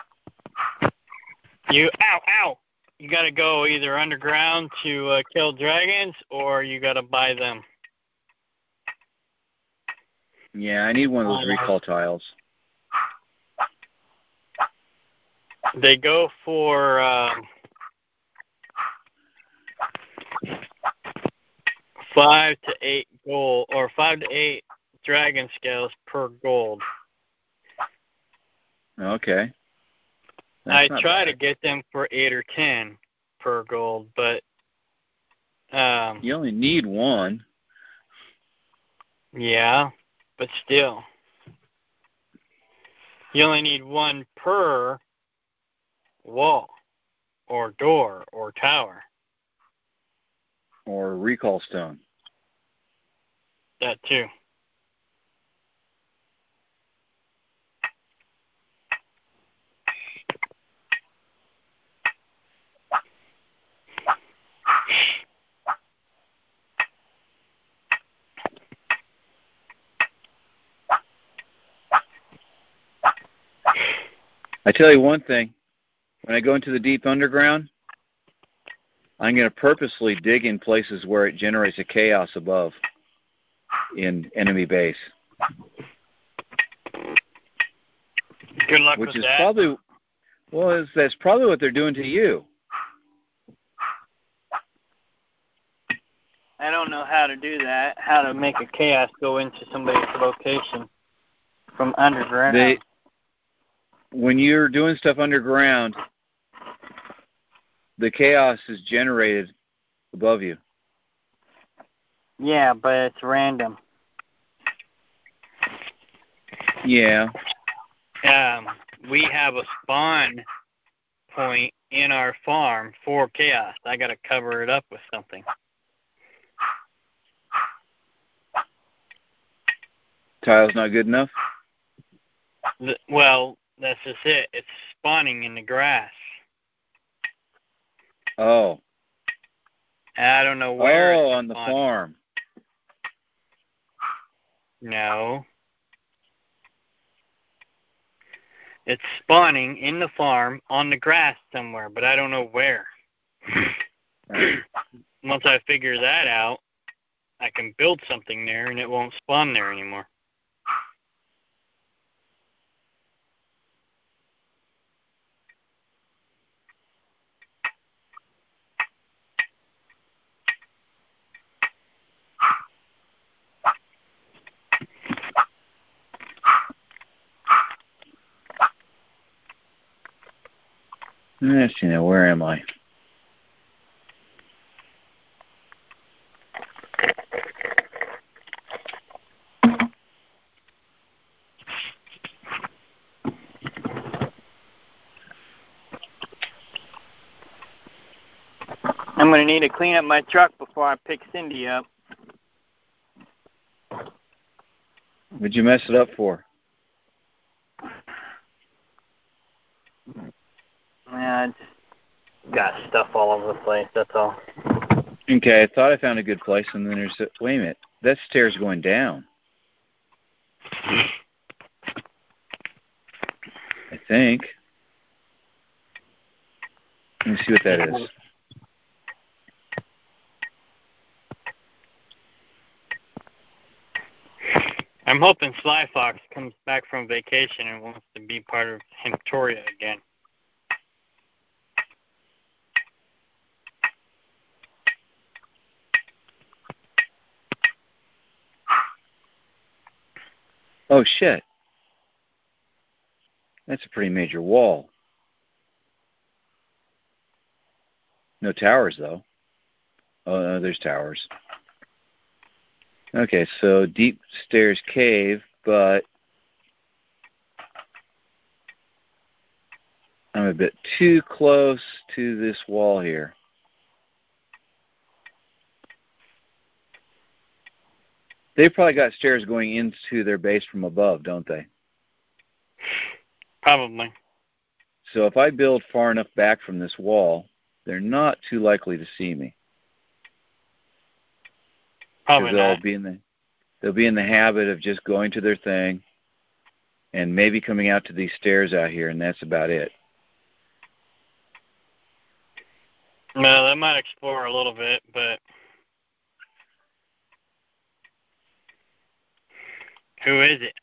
Ow! You got to go either underground to kill dragons, or you got to buy them. Yeah, I need one of those recall tiles. They go for 5 to 8 gold, or 5 to 8 dragon scales per gold. Okay. I try to get them for 8 or 10 per gold, but you only need one. Yeah, but still, you only need one per wall, or door, or tower. Or recall stone. That too. I tell you one thing. When I go into the deep underground, I'm going to purposely dig in places where it generates a chaos above in enemy base. Good luck Which with is that. probably, well, that's probably what they're doing to you. I don't know how to do that, how to make a chaos go into somebody's location from underground. When you're doing stuff underground, the chaos is generated above you. Yeah, but it's random. Yeah. We have a spawn point in our farm for chaos. I got to cover it up with something. Tile's not good enough? Well, that's just it. It's spawning in the grass. Oh. I don't know where. Oh, on the farm. No. It's spawning in the farm on the grass somewhere, but I don't know where. Once I figure that out, I can build something there and it won't spawn there anymore. Let's see now, where am I? I'm going to need to clean up my truck before I pick Cindy up. What'd you mess it up for? Yeah, I just got stuff all over the place, that's all. Okay, I thought I found a good place, and then wait a minute, that stair's going down. I think. Let me see what that is. I'm hoping Sly Fox comes back from vacation and wants to be part of Hemptoria again. Oh, shit. That's a pretty major wall. No towers, though. Oh, no, there's towers. Okay, so deep stairs cave, but I'm a bit too close to this wall here. They've probably got stairs going into their base from above, don't they? Probably. So if I build far enough back from this wall, they're not too likely to see me. Probably they'll not. They'll be in the habit of just going to their thing and maybe coming out to these stairs out here, and that's about it. Well, they might explore a little bit, but who is it?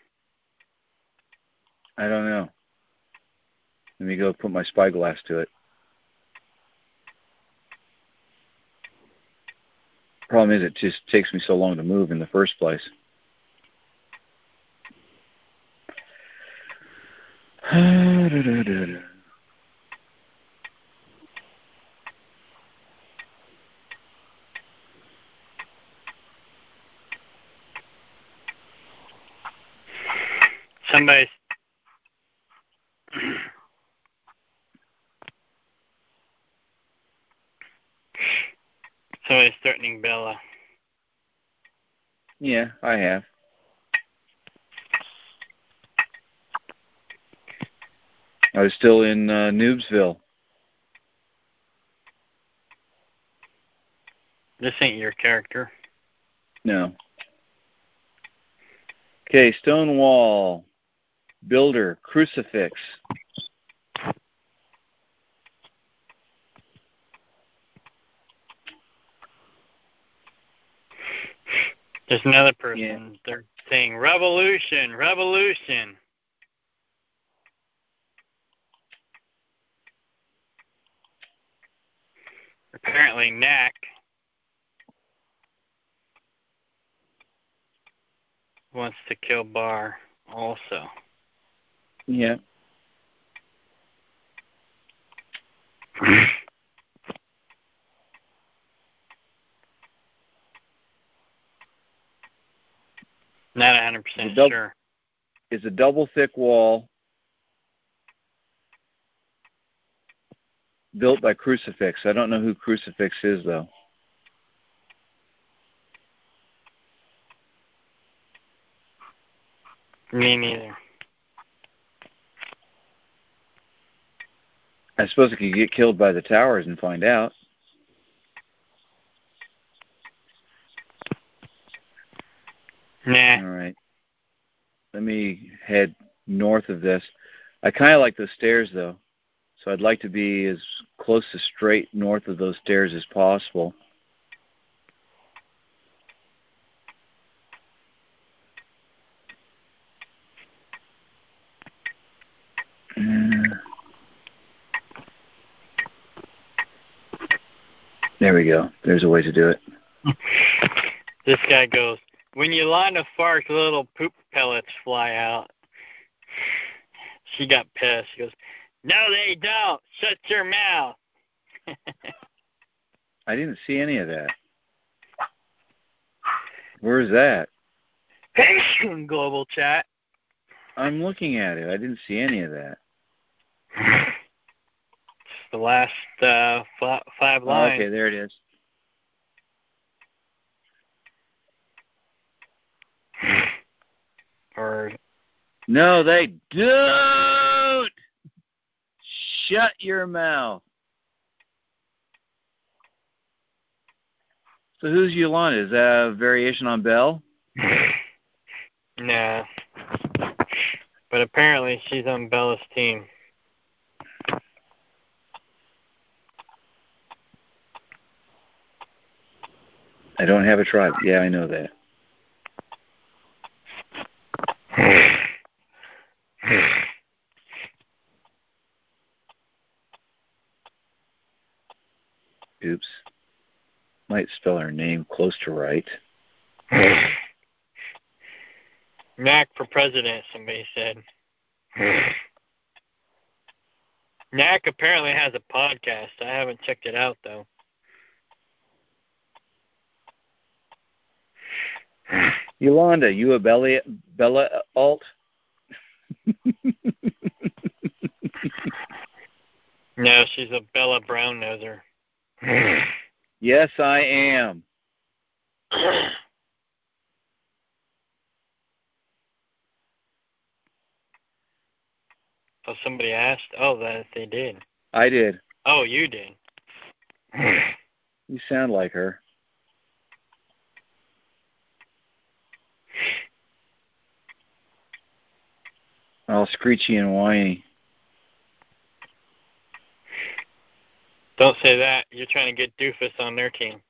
I don't know. Let me go put my spyglass to it. Problem is, it just takes me so long to move in the first place. Somebody's threatening Bella. Yeah, I have. I was still in Noobsville. This ain't your character. No. Okay, stone wall, builder, crucifix, There's another person. They're saying revolution, revolution. Apparently, Knack wants to kill Barr also. Yeah. Not 100% sure. It's a double thick wall built by Crucifix. I don't know who Crucifix is, though. Me neither. I suppose it could get killed by the towers and find out. Nah. All right. Let me head north of this. I kind of like those stairs, though. So I'd like to be as close to straight north of those stairs as possible. There we go. There's a way to do it. This guy goes, when Yolanda farts, little poop pellets fly out. She got pissed. She goes, no, they don't. Shut your mouth. I didn't see any of that. Where is that? Global chat. I'm looking at it. I didn't see any of that. It's the last 5 lines. Okay, there it is. Or no, they don't. Shut your mouth. So who's Yolanda? Is that a variation on Belle? Nah. But apparently she's on Bella's team. I don't have a tribe. Yeah, I know that. Oops. Might spell her name close to right. Knack for president, somebody said. Knack apparently has a podcast. I haven't checked it out, though. Yolanda, you a Bella alt? No, she's a Bella Brown noser. Yes, I am. Oh, somebody asked? Oh, that they did. I did. Oh, you did. You sound like her. All screechy and whiny. Don't say that. You're trying to get Doofus on their team.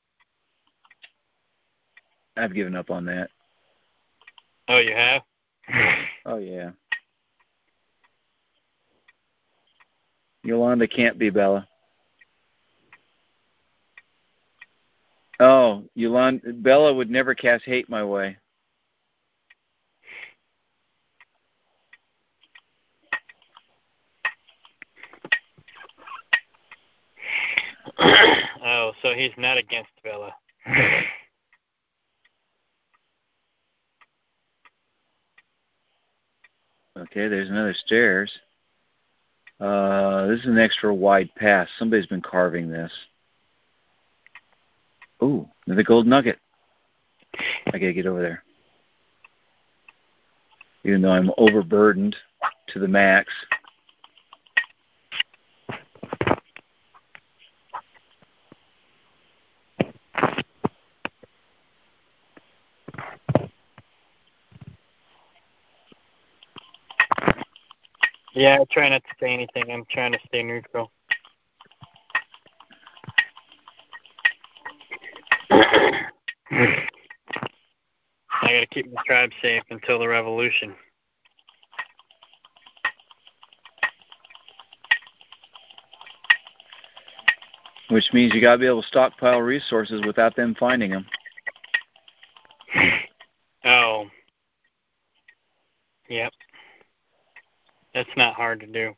I've given up on that. Oh, you have? Oh, yeah. Yolanda can't be Bella. Oh, Bella would never cast hate my way. Oh, so he's not against Bella. Okay, there's another stairs. This is an extra wide pass. Somebody's been carving this. Ooh, another gold nugget. I gotta get over there. Even though I'm overburdened to the max. Yeah, I try not to say anything. I'm trying to stay neutral. I gotta keep my tribe safe until the revolution. Which means you gotta be able to stockpile resources without them finding them. Oh. Yep. That's not hard to do.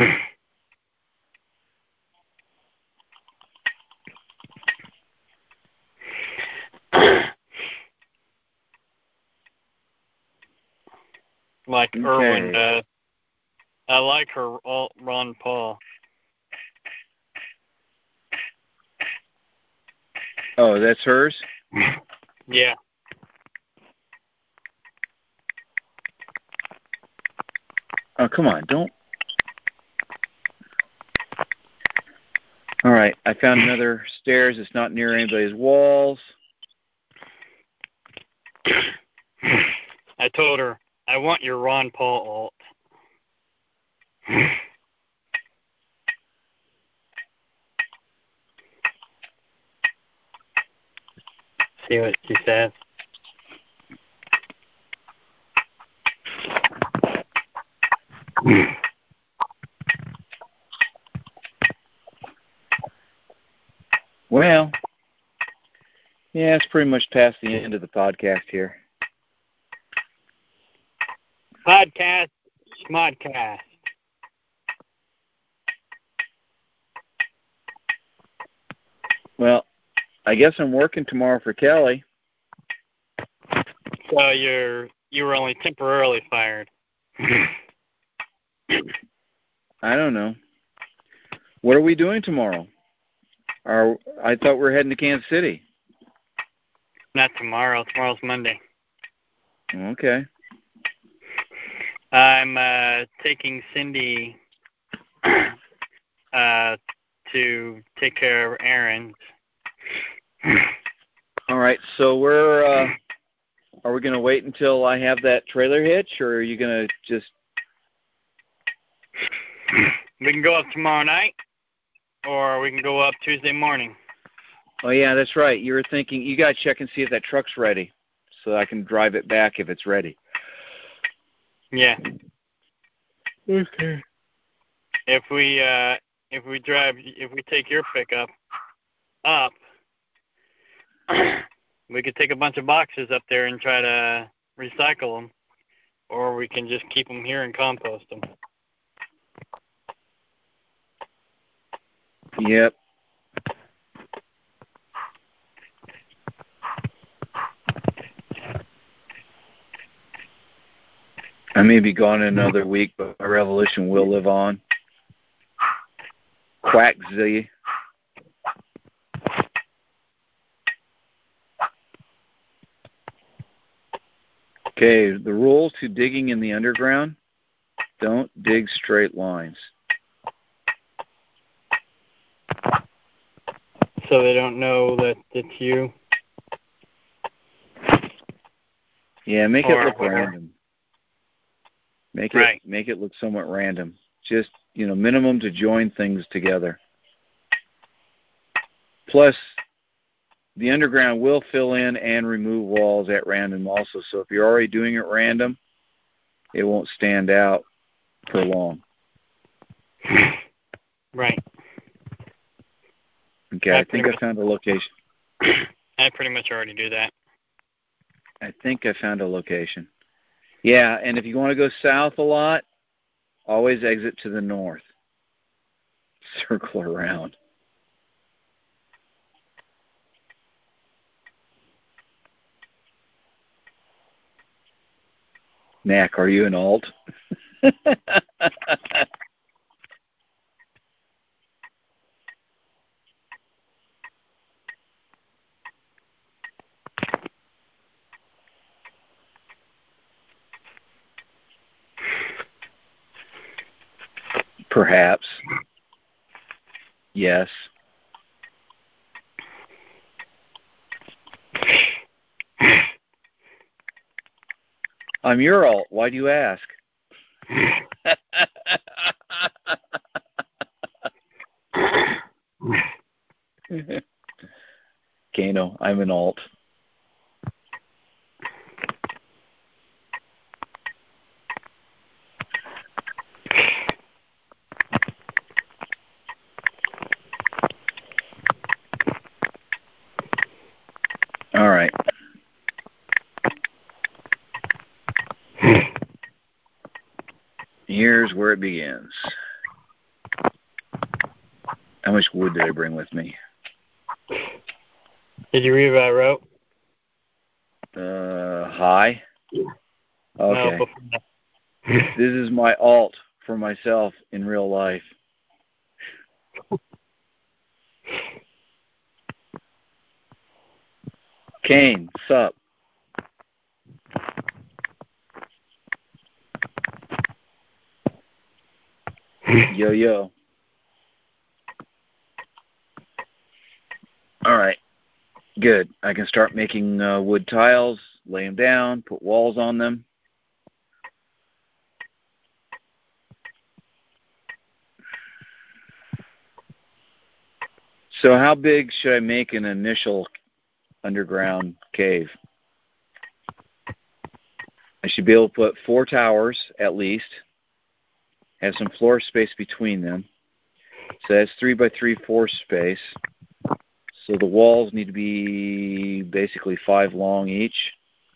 Like Okay. Irwin does. I like her Ron Paul. Oh, that's hers? Yeah. Oh, come on, don't. All right, I found another stairs. It's not near anybody's walls. I told her, I want your Ron Paul alt. See what she says. Well, yeah, it's pretty much past the end of the podcast here. Podcast, Schmodcast. Well, I guess I'm working tomorrow for Kelly. So you were only temporarily fired. I don't know. What are we doing tomorrow? I thought we were heading to Kansas City. Not tomorrow. Tomorrow's Monday. Okay. I'm taking Cindy to take care of errands. All right. So are we going to wait until I have that trailer hitch, or are you going to just? We can go up tomorrow night, or we can go up Tuesday morning. Oh yeah, that's right. You were thinking you got to check and see if that truck's ready, so I can drive it back if it's ready. Yeah. Okay. If we take your pickup up, we could take a bunch of boxes up there and try to recycle them, or we can just keep them here and compost them. Yep. I may be gone another week, but my revolution will live on. Quack Z. Okay, the rules to digging in the underground: don't dig straight lines. So they don't know that it's you? Yeah, make Or it look whatever. random. Make it look somewhat random. Just, minimum to join things together. Plus, the underground will fill in and remove walls at random also. So if you're already doing it random, it won't stand out for long. Right. Okay, I think I found a location. I pretty much already do that. I think I found a location. Yeah, and if you want to go south a lot, always exit to the north. Circle around. Knack, are you an alt? Perhaps. Yes. I'm your alt. Why do you ask? Kano, I'm an alt. here's where it begins. How much wood did I bring with me? Did you read what I wrote? Hi. Okay. No, This is my alt for myself in real life. Kane, sup? Yo, yo. All right. Good. I can start making wood tiles, lay them down, put walls on them. So how big should I make an initial underground cave? I should be able to put 4 towers at least, have some floor space between them. So that's 3 by 3 floor space. So the walls need to be basically 5 long each.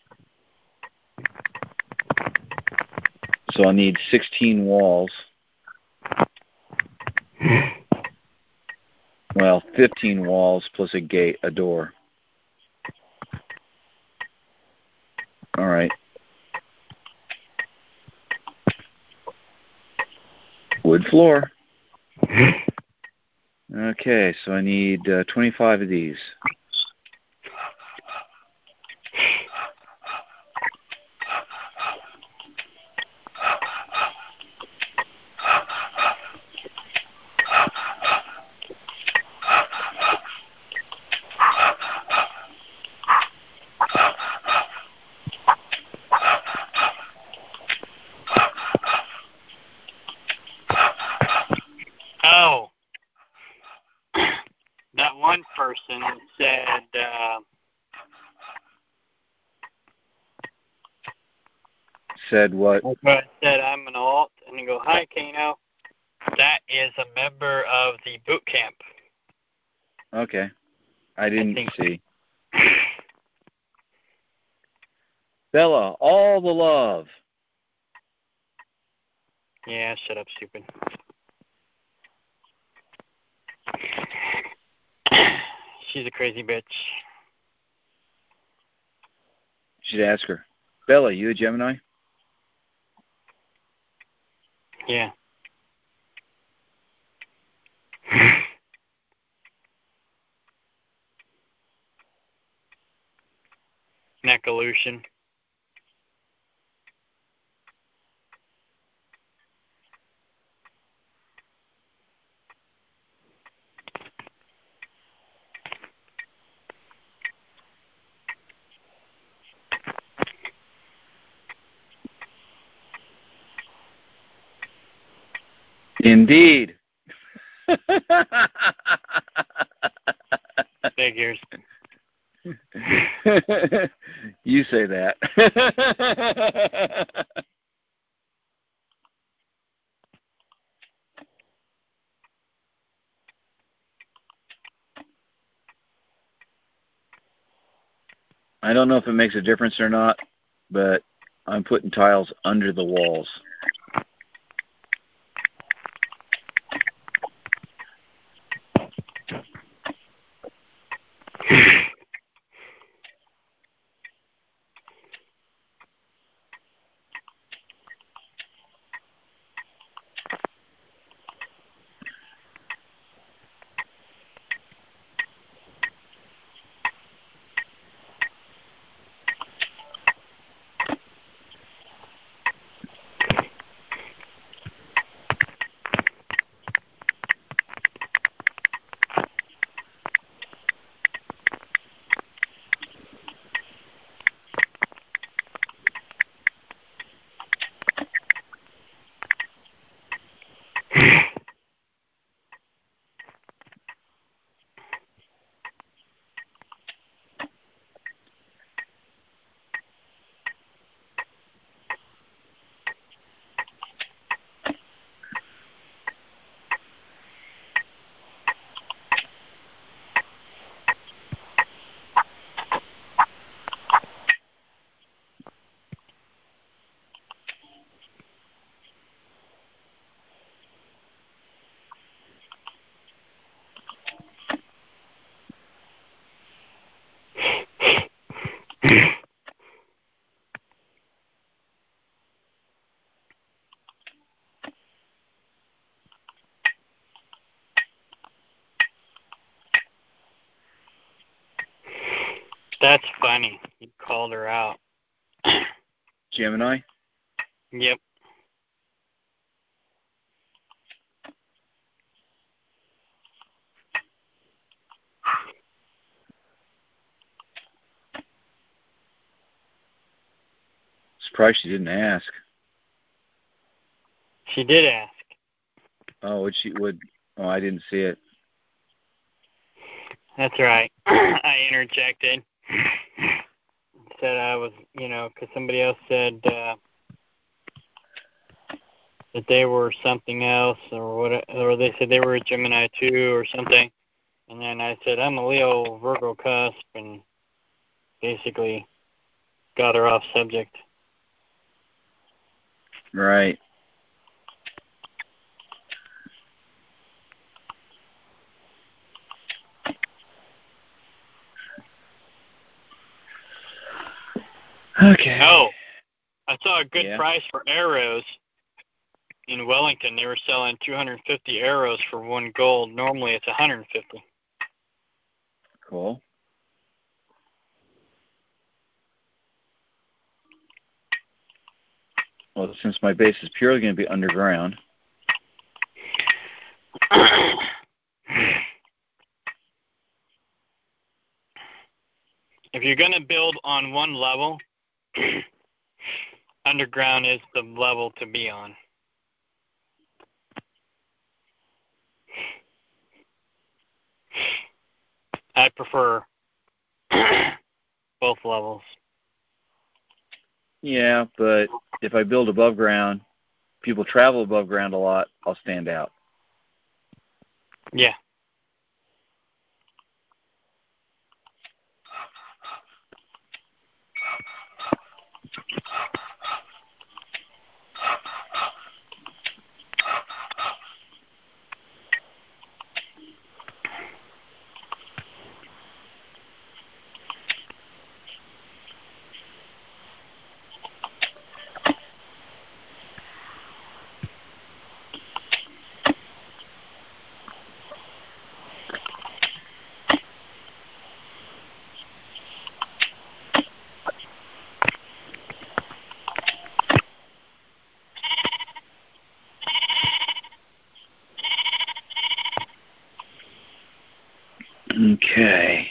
So I'll need 16 walls. Well, 15 walls plus a gate, a door. All right. Wood floor. Okay, so I need 25 of these. Oh, that one person said, Said what? I said I'm an alt, and they go, hi, Kano. That is a member of the boot camp. Okay. I didn't see. Bella, all the love. Yeah, shut up, stupid. She's a crazy bitch. You should ask her. Bella, you a Gemini? Yeah. Necolution. Indeed. Figures. You say that. I don't know if it makes a difference or not, but I'm putting tiles under the walls. That's funny. You called her out. Gemini? Yep. Surprised she didn't ask. She did ask. Oh, I didn't see it. That's right. I interjected. Said I was, because somebody else said that they were something else, or they said they were a Gemini too, or something. And then I said I'm a Leo Virgo cusp, and basically got her off subject. Right. Okay. Oh, I saw a good Yeah. price for arrows in Wellington. They were selling 250 arrows for one gold. Normally it's 150. Cool. Well, since my base is purely going to be underground. If you're going to build on one level, underground is the level to be on. I prefer both levels. Yeah, but if I build above ground, people travel above ground a lot, I'll stand out. Yeah. Okay.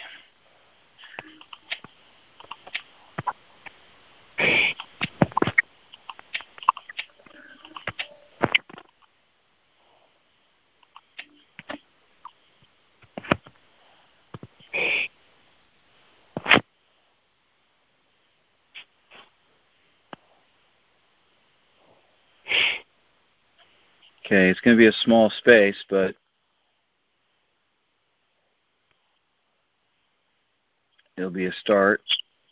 Okay, it's going to be a small space, but it'll be a start.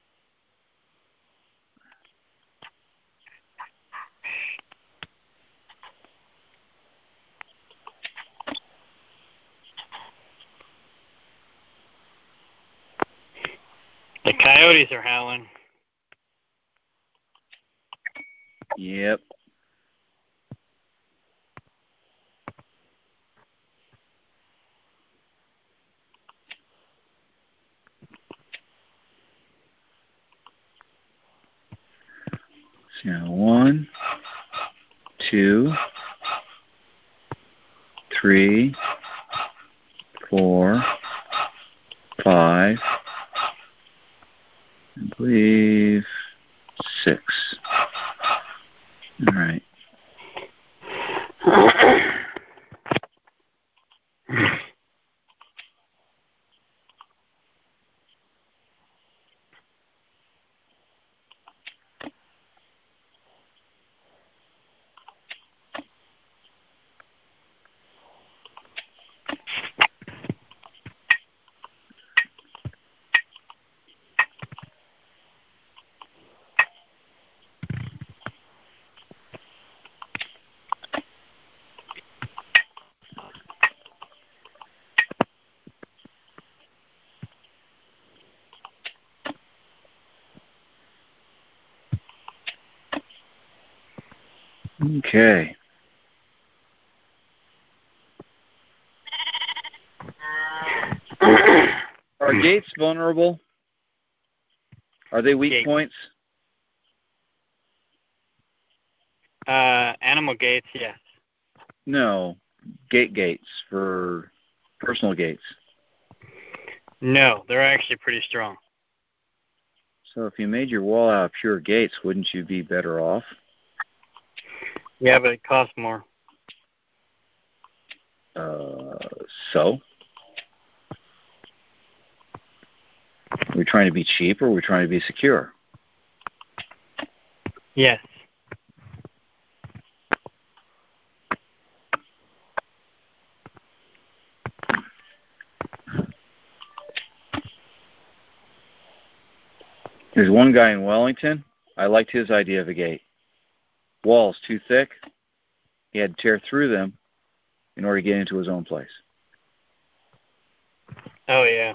The coyotes are howling. Yep. So now 1, 2, 3, 4, 5, I believe 6. All right. Okay. Are gates vulnerable? Are they weak Gate. points? Animal gates, yes. No, gates for personal gates. No, they're actually pretty strong. So if you made your wall out of pure gates, wouldn't you be better off? Yeah, but it costs more. So? Are we trying to be cheap or are we trying to be secure? Yes. There's one guy in Wellington. I liked his idea of a gate. Walls too thick. He had to tear through them in order to get into his own place. Oh, yeah.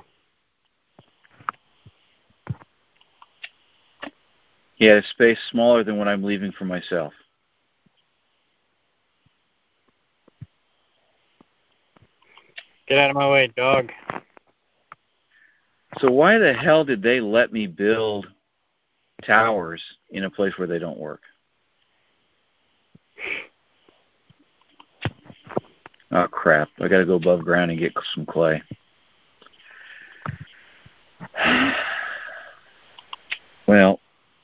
He had a space smaller than what I'm leaving for myself. Get out of my way, dog. So why the hell did they let me build towers in a place where they don't work? Oh, crap. I got to go above ground and get some clay. Well,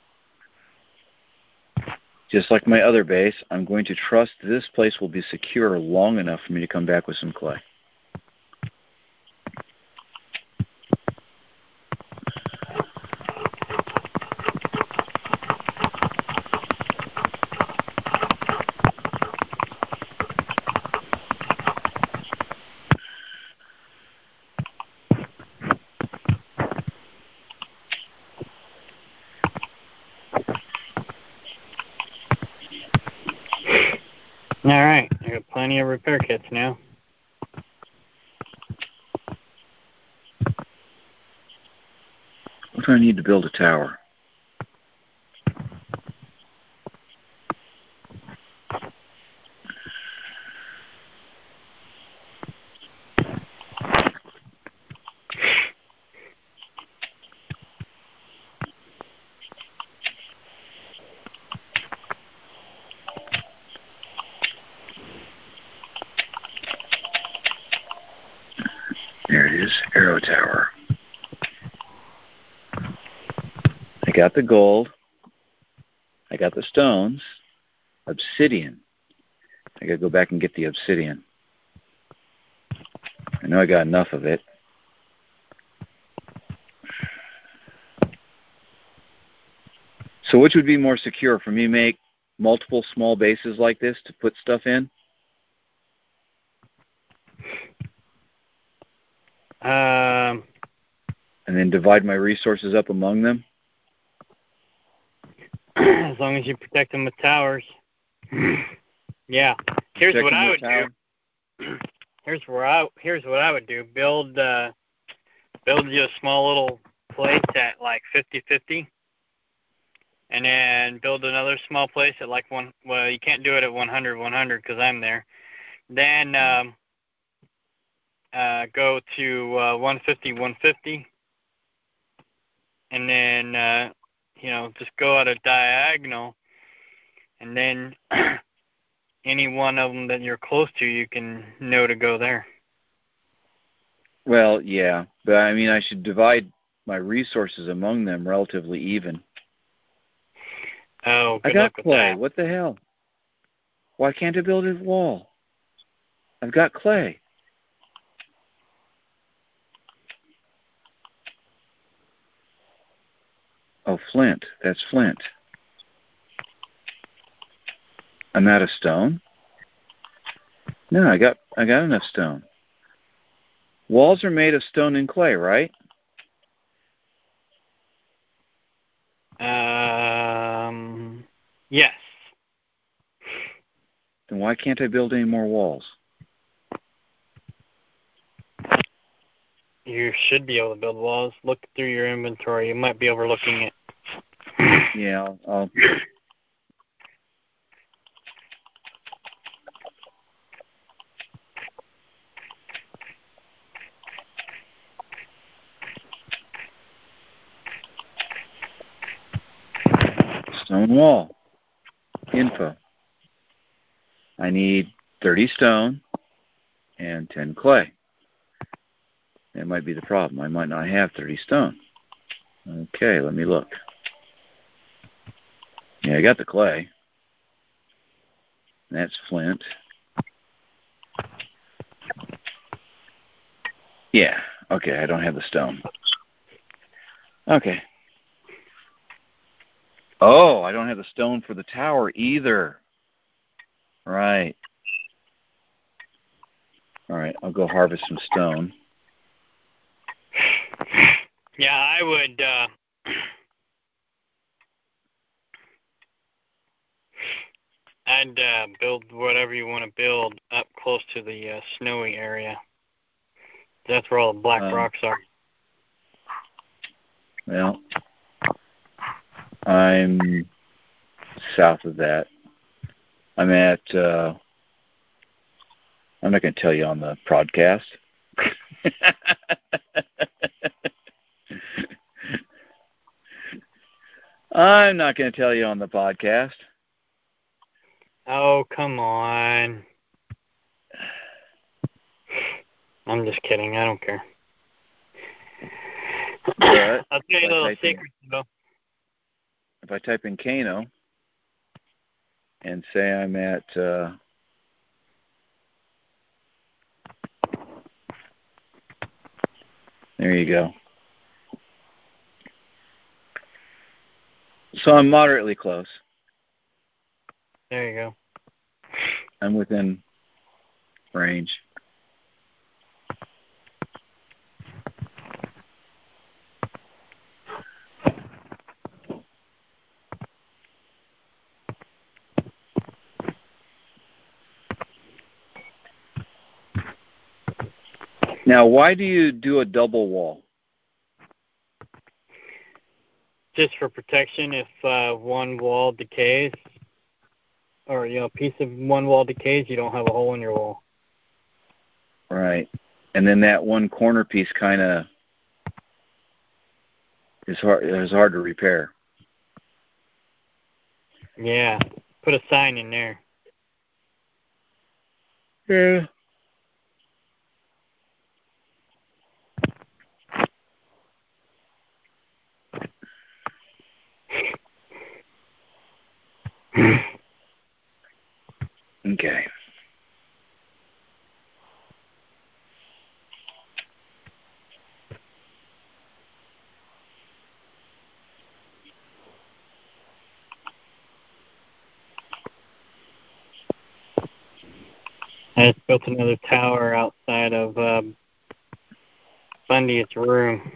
just like my other base, I'm going to trust this place will be secure long enough for me to come back with some clay. All right. I got plenty of repair kits now. What do I need to build a tower? There it is, Arrow Tower. I got the gold. I got the stones. Obsidian. I got to go back and get the obsidian. I know I got enough of it. So which would be more secure, for me to make multiple small bases like this to put stuff in? And then divide my resources up among them? As long as you protect them with towers. Yeah. Here's what I would do. Here's what I would do. Build you a small little place at like 50-50. And then build another small place at like you can't do it at 100-100 because I'm there. Then go to 150-150. And then, just go at a diagonal. And then any one of them that you're close to, you can know to go there. Well, yeah. But, I mean, I should divide my resources among them relatively even. Oh, good I got luck with clay. that. What the hell? Why can't I build a wall? I've got clay. Oh, flint. That's flint. I'm out of stone? No, I got enough stone. Walls are made of stone and clay, right? Yes. Then why can't I build any more walls? You should be able to build walls. Look through your inventory. You might be overlooking it. Yeah, I'll Stone wall. Info. I need 30 stone and 10 clay. That might be the problem. I might not have 30 stone. Okay, let me look. Yeah, I got the clay. That's flint. Yeah, okay, I don't have the stone. Okay. Oh, I don't have the stone for the tower either. Right. All right, I'll go harvest some stone. Yeah, I would I'd build whatever you want to build up close to the snowy area. That's where all the black rocks are. Well, I'm south of that. I'm at, I'm not going to tell you on the podcast. I'm not going to tell you on the podcast. Oh, come on. I'm just kidding. I don't care. But I'll tell you a little secret, though. If I type in Kano and say I'm at there you go. So I'm moderately close. There you go. I'm within range. Now, why do you do a double wall? Just for protection if one wall decays, or, a piece of one wall decays, you don't have a hole in your wall. Right. And then that one corner piece kind of is hard to repair. Yeah. Put a sign in there. Yeah. Okay. I just built another tower outside of Bundy's room.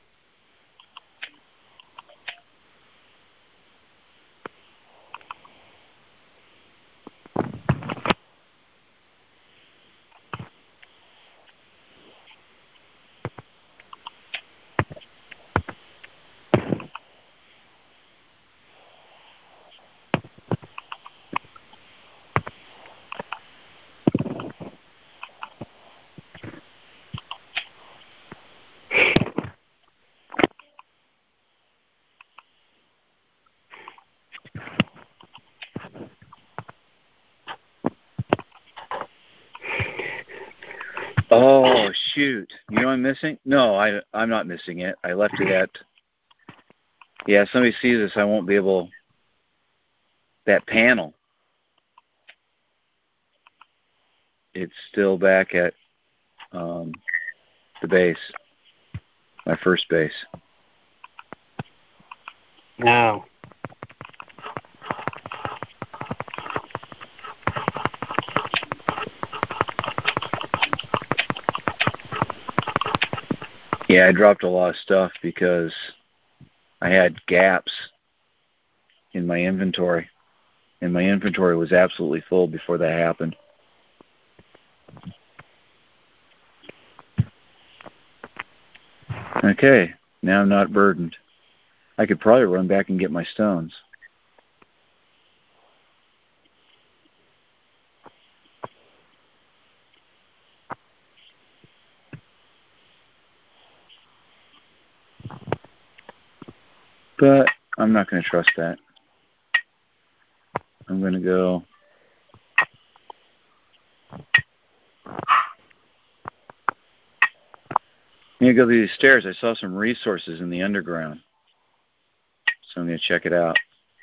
Oh, shoot. You know what I'm missing? No, I'm not missing it. I left it at... Yeah, if somebody sees this, I won't be able... That panel. It's still back at the base. My first base. No. Yeah, I dropped a lot of stuff because I had gaps in my inventory. And my inventory was absolutely full before that happened. Okay, now I'm not burdened. I could probably run back and get my stones. But I'm not going to trust that. I'm going to go. I'm going to go through these stairs. I saw some resources in the underground. So I'm going to check it out.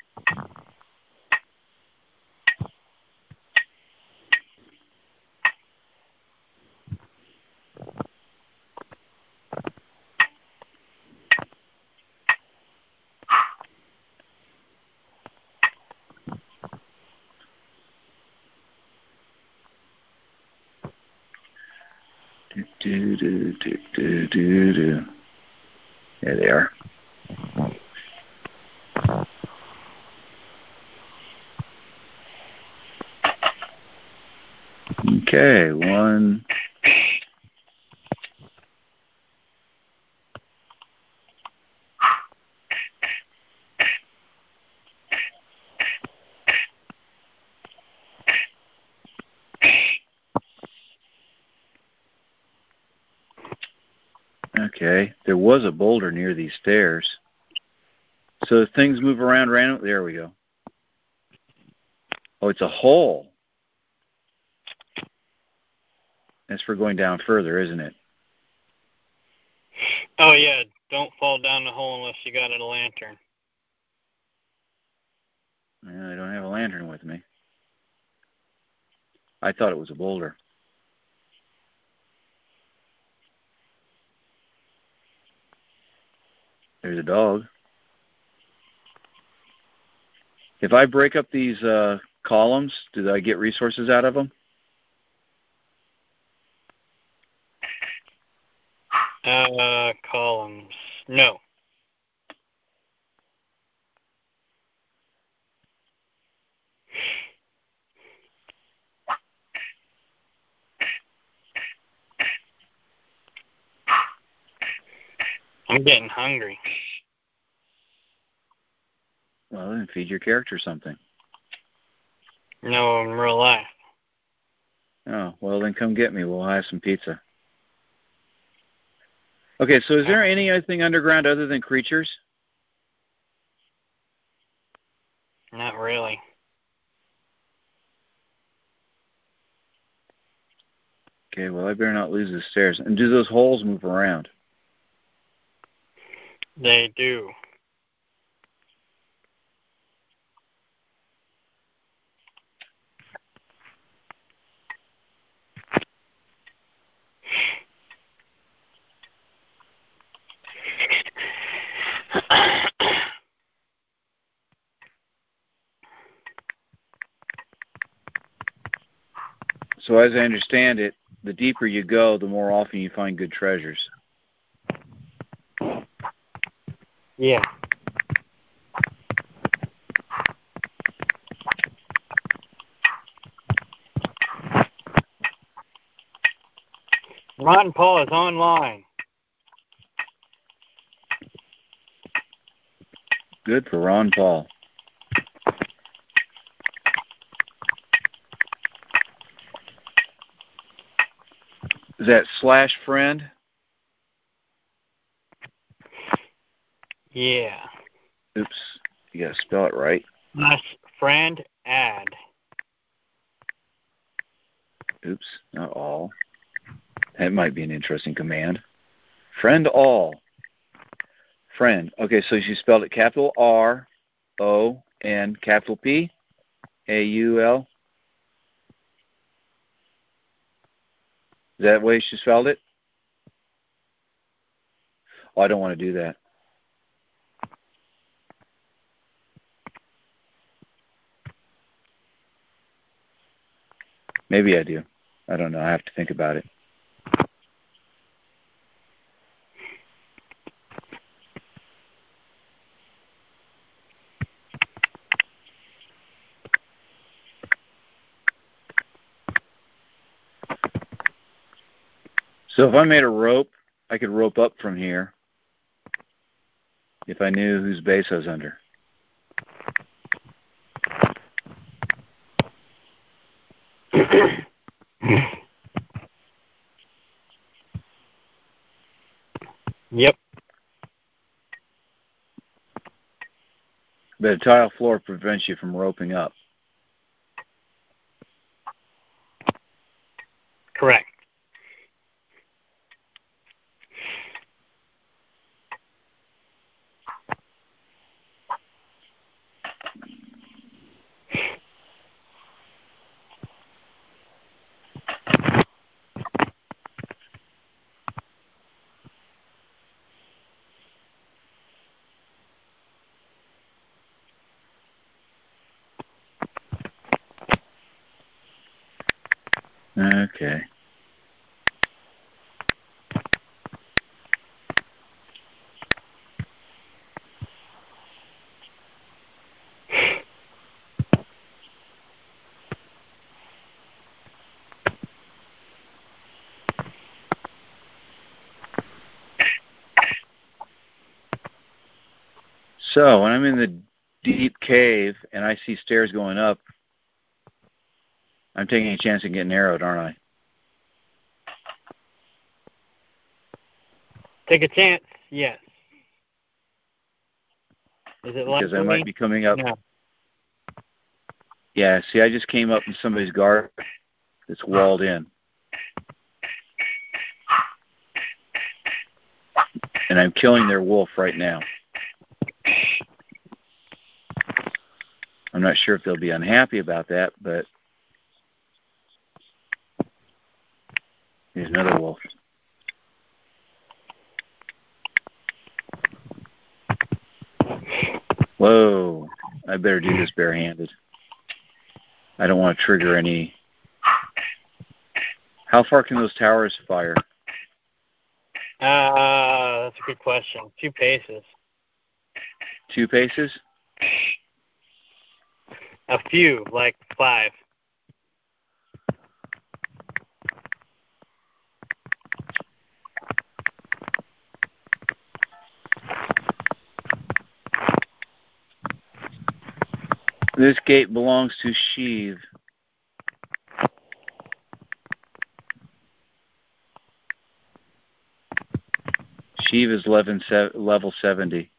There they are. Okay, one. Okay, there was a boulder near these stairs. So things move around randomly. There we go. Oh, it's a hole. That's for going down further, isn't it? Oh, yeah. Don't fall down the hole unless you got a lantern. I don't have a lantern with me. I thought it was a boulder. There's a dog. If I break up these columns, do I get resources out of them? Columns. No. I'm getting hungry. Well, then feed your character something. No, in real life. Oh, well, then come get me. We'll have some pizza. Okay, so is there anything underground other than creatures? Not really. Okay, well, I better not lose the stairs. And do those holes move around? They do. So as I understand it, the deeper you go, the more often you find good treasures. Yeah. Ron Paul is online. Good for Ron Paul. Is that /friend? Yeah. Oops, you gotta spell it right. /friend add. Oops, not all. That might be an interesting command. Friend all. Friend. Okay, so she spelled it capital R-O-N, capital P, A-U-L. Is that the way she spelled it? Oh, I don't want to do that. Maybe I do. I don't know. I have to think about it. So if I made a rope, I could rope up from here if I knew whose base I was under. Yep. But a tile floor prevents you from roping up. Correct. Okay. So when I'm in the deep cave and I see stairs going up, I'm taking a chance of getting arrowed, aren't I? Take a chance. Yes. Is it Because likely? I might be coming up. No. Yeah, see, I just came up in somebody's garden that's walled in. And I'm killing their wolf right now. I'm not sure if they'll be unhappy about that, but here's another wolf. Whoa, I better do this barehanded. I don't want to trigger any. How far can those towers fire? That's a good question. 2 paces. 2 paces? A few, like 5. This gate belongs to Sheev. Sheev is level 70.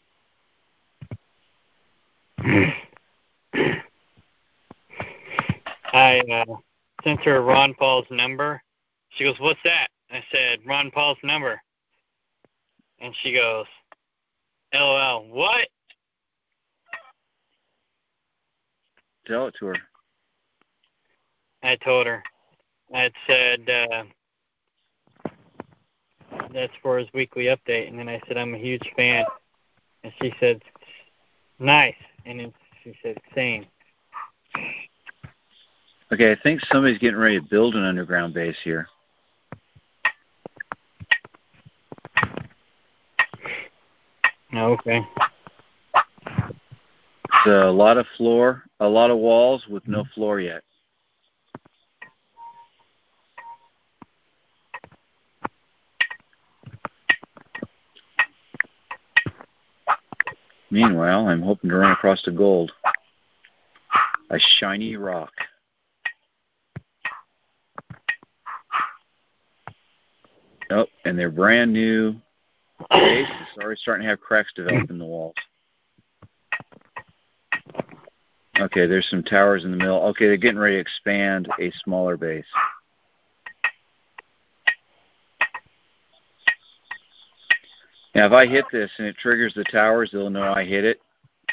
I sent her Ron Paul's number. She goes, "What's that?" I said, "Ron Paul's number." And she goes, "LOL, what?" Tell it to her. I told her. I said, that's for his weekly update. And then I said, "I'm a huge fan." And she said, "Nice." And then she said, "Same." Okay, I think somebody's getting ready to build an underground base here. Okay. It's a lot of walls with no floor yet. Meanwhile, I'm hoping to run across the gold. A shiny rock. Oh, and their brand new base is already starting to have cracks develop in the walls. Okay, there's some towers in the middle. Okay, they're getting ready to expand a smaller base. Now, if I hit this and it triggers the towers, they'll know I hit it.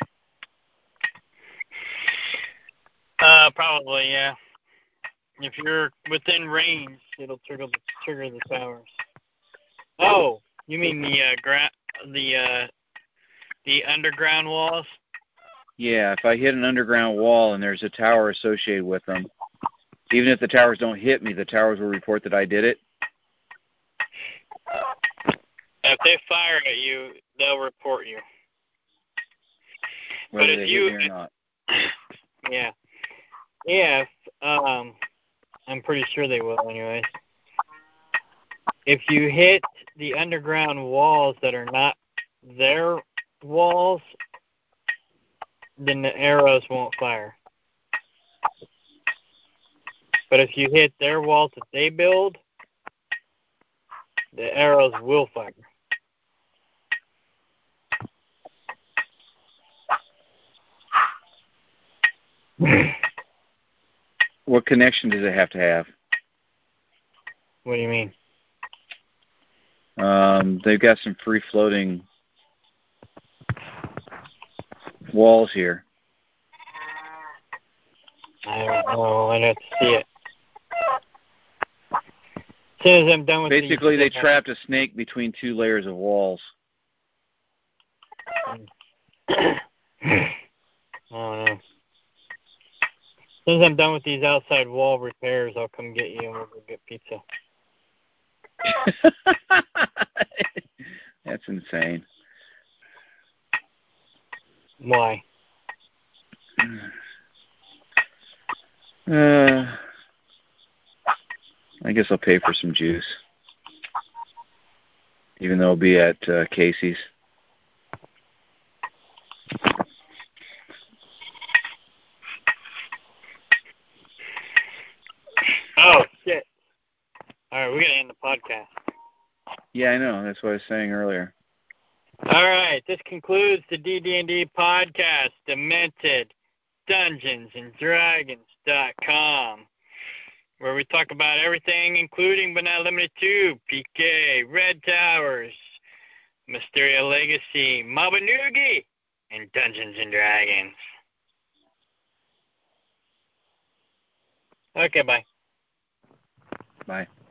Probably, yeah. If you're within range, it'll trigger the towers. Oh, you mean the underground walls? Yeah, if I hit an underground wall and there's a tower associated with them, even if the towers don't hit me, the towers will report that I did it. If they fire at you, they'll report you. Whether but if they you hit me or not. Yeah. If I'm pretty sure they will anyways. If you hit the underground walls that are not their walls, then the arrows won't fire. But if you hit their walls that they build, the arrows will fire. What connection does it have to have? What do you mean? They've got some free-floating walls here. I don't know. I'd have to see it. As soon as I'm done with Basically, they trapped a snake between two layers of walls. I don't know. As soon as I'm done with these outside wall repairs, I'll come get you and we'll go get pizza. That's insane. Why? I guess I'll pay for some juice, even though it'll be at Casey's. Oh, shit. All right, we're going to end the podcast. Yeah, I know. That's what I was saying earlier. All right, this concludes the DD&D podcast, Demented Dungeons and Dragons.com, where we talk about everything, including but not limited to PK, Red Towers, Mysteria Legacy, Mabanugi, and Dungeons and Dragons. Okay, bye. Bye.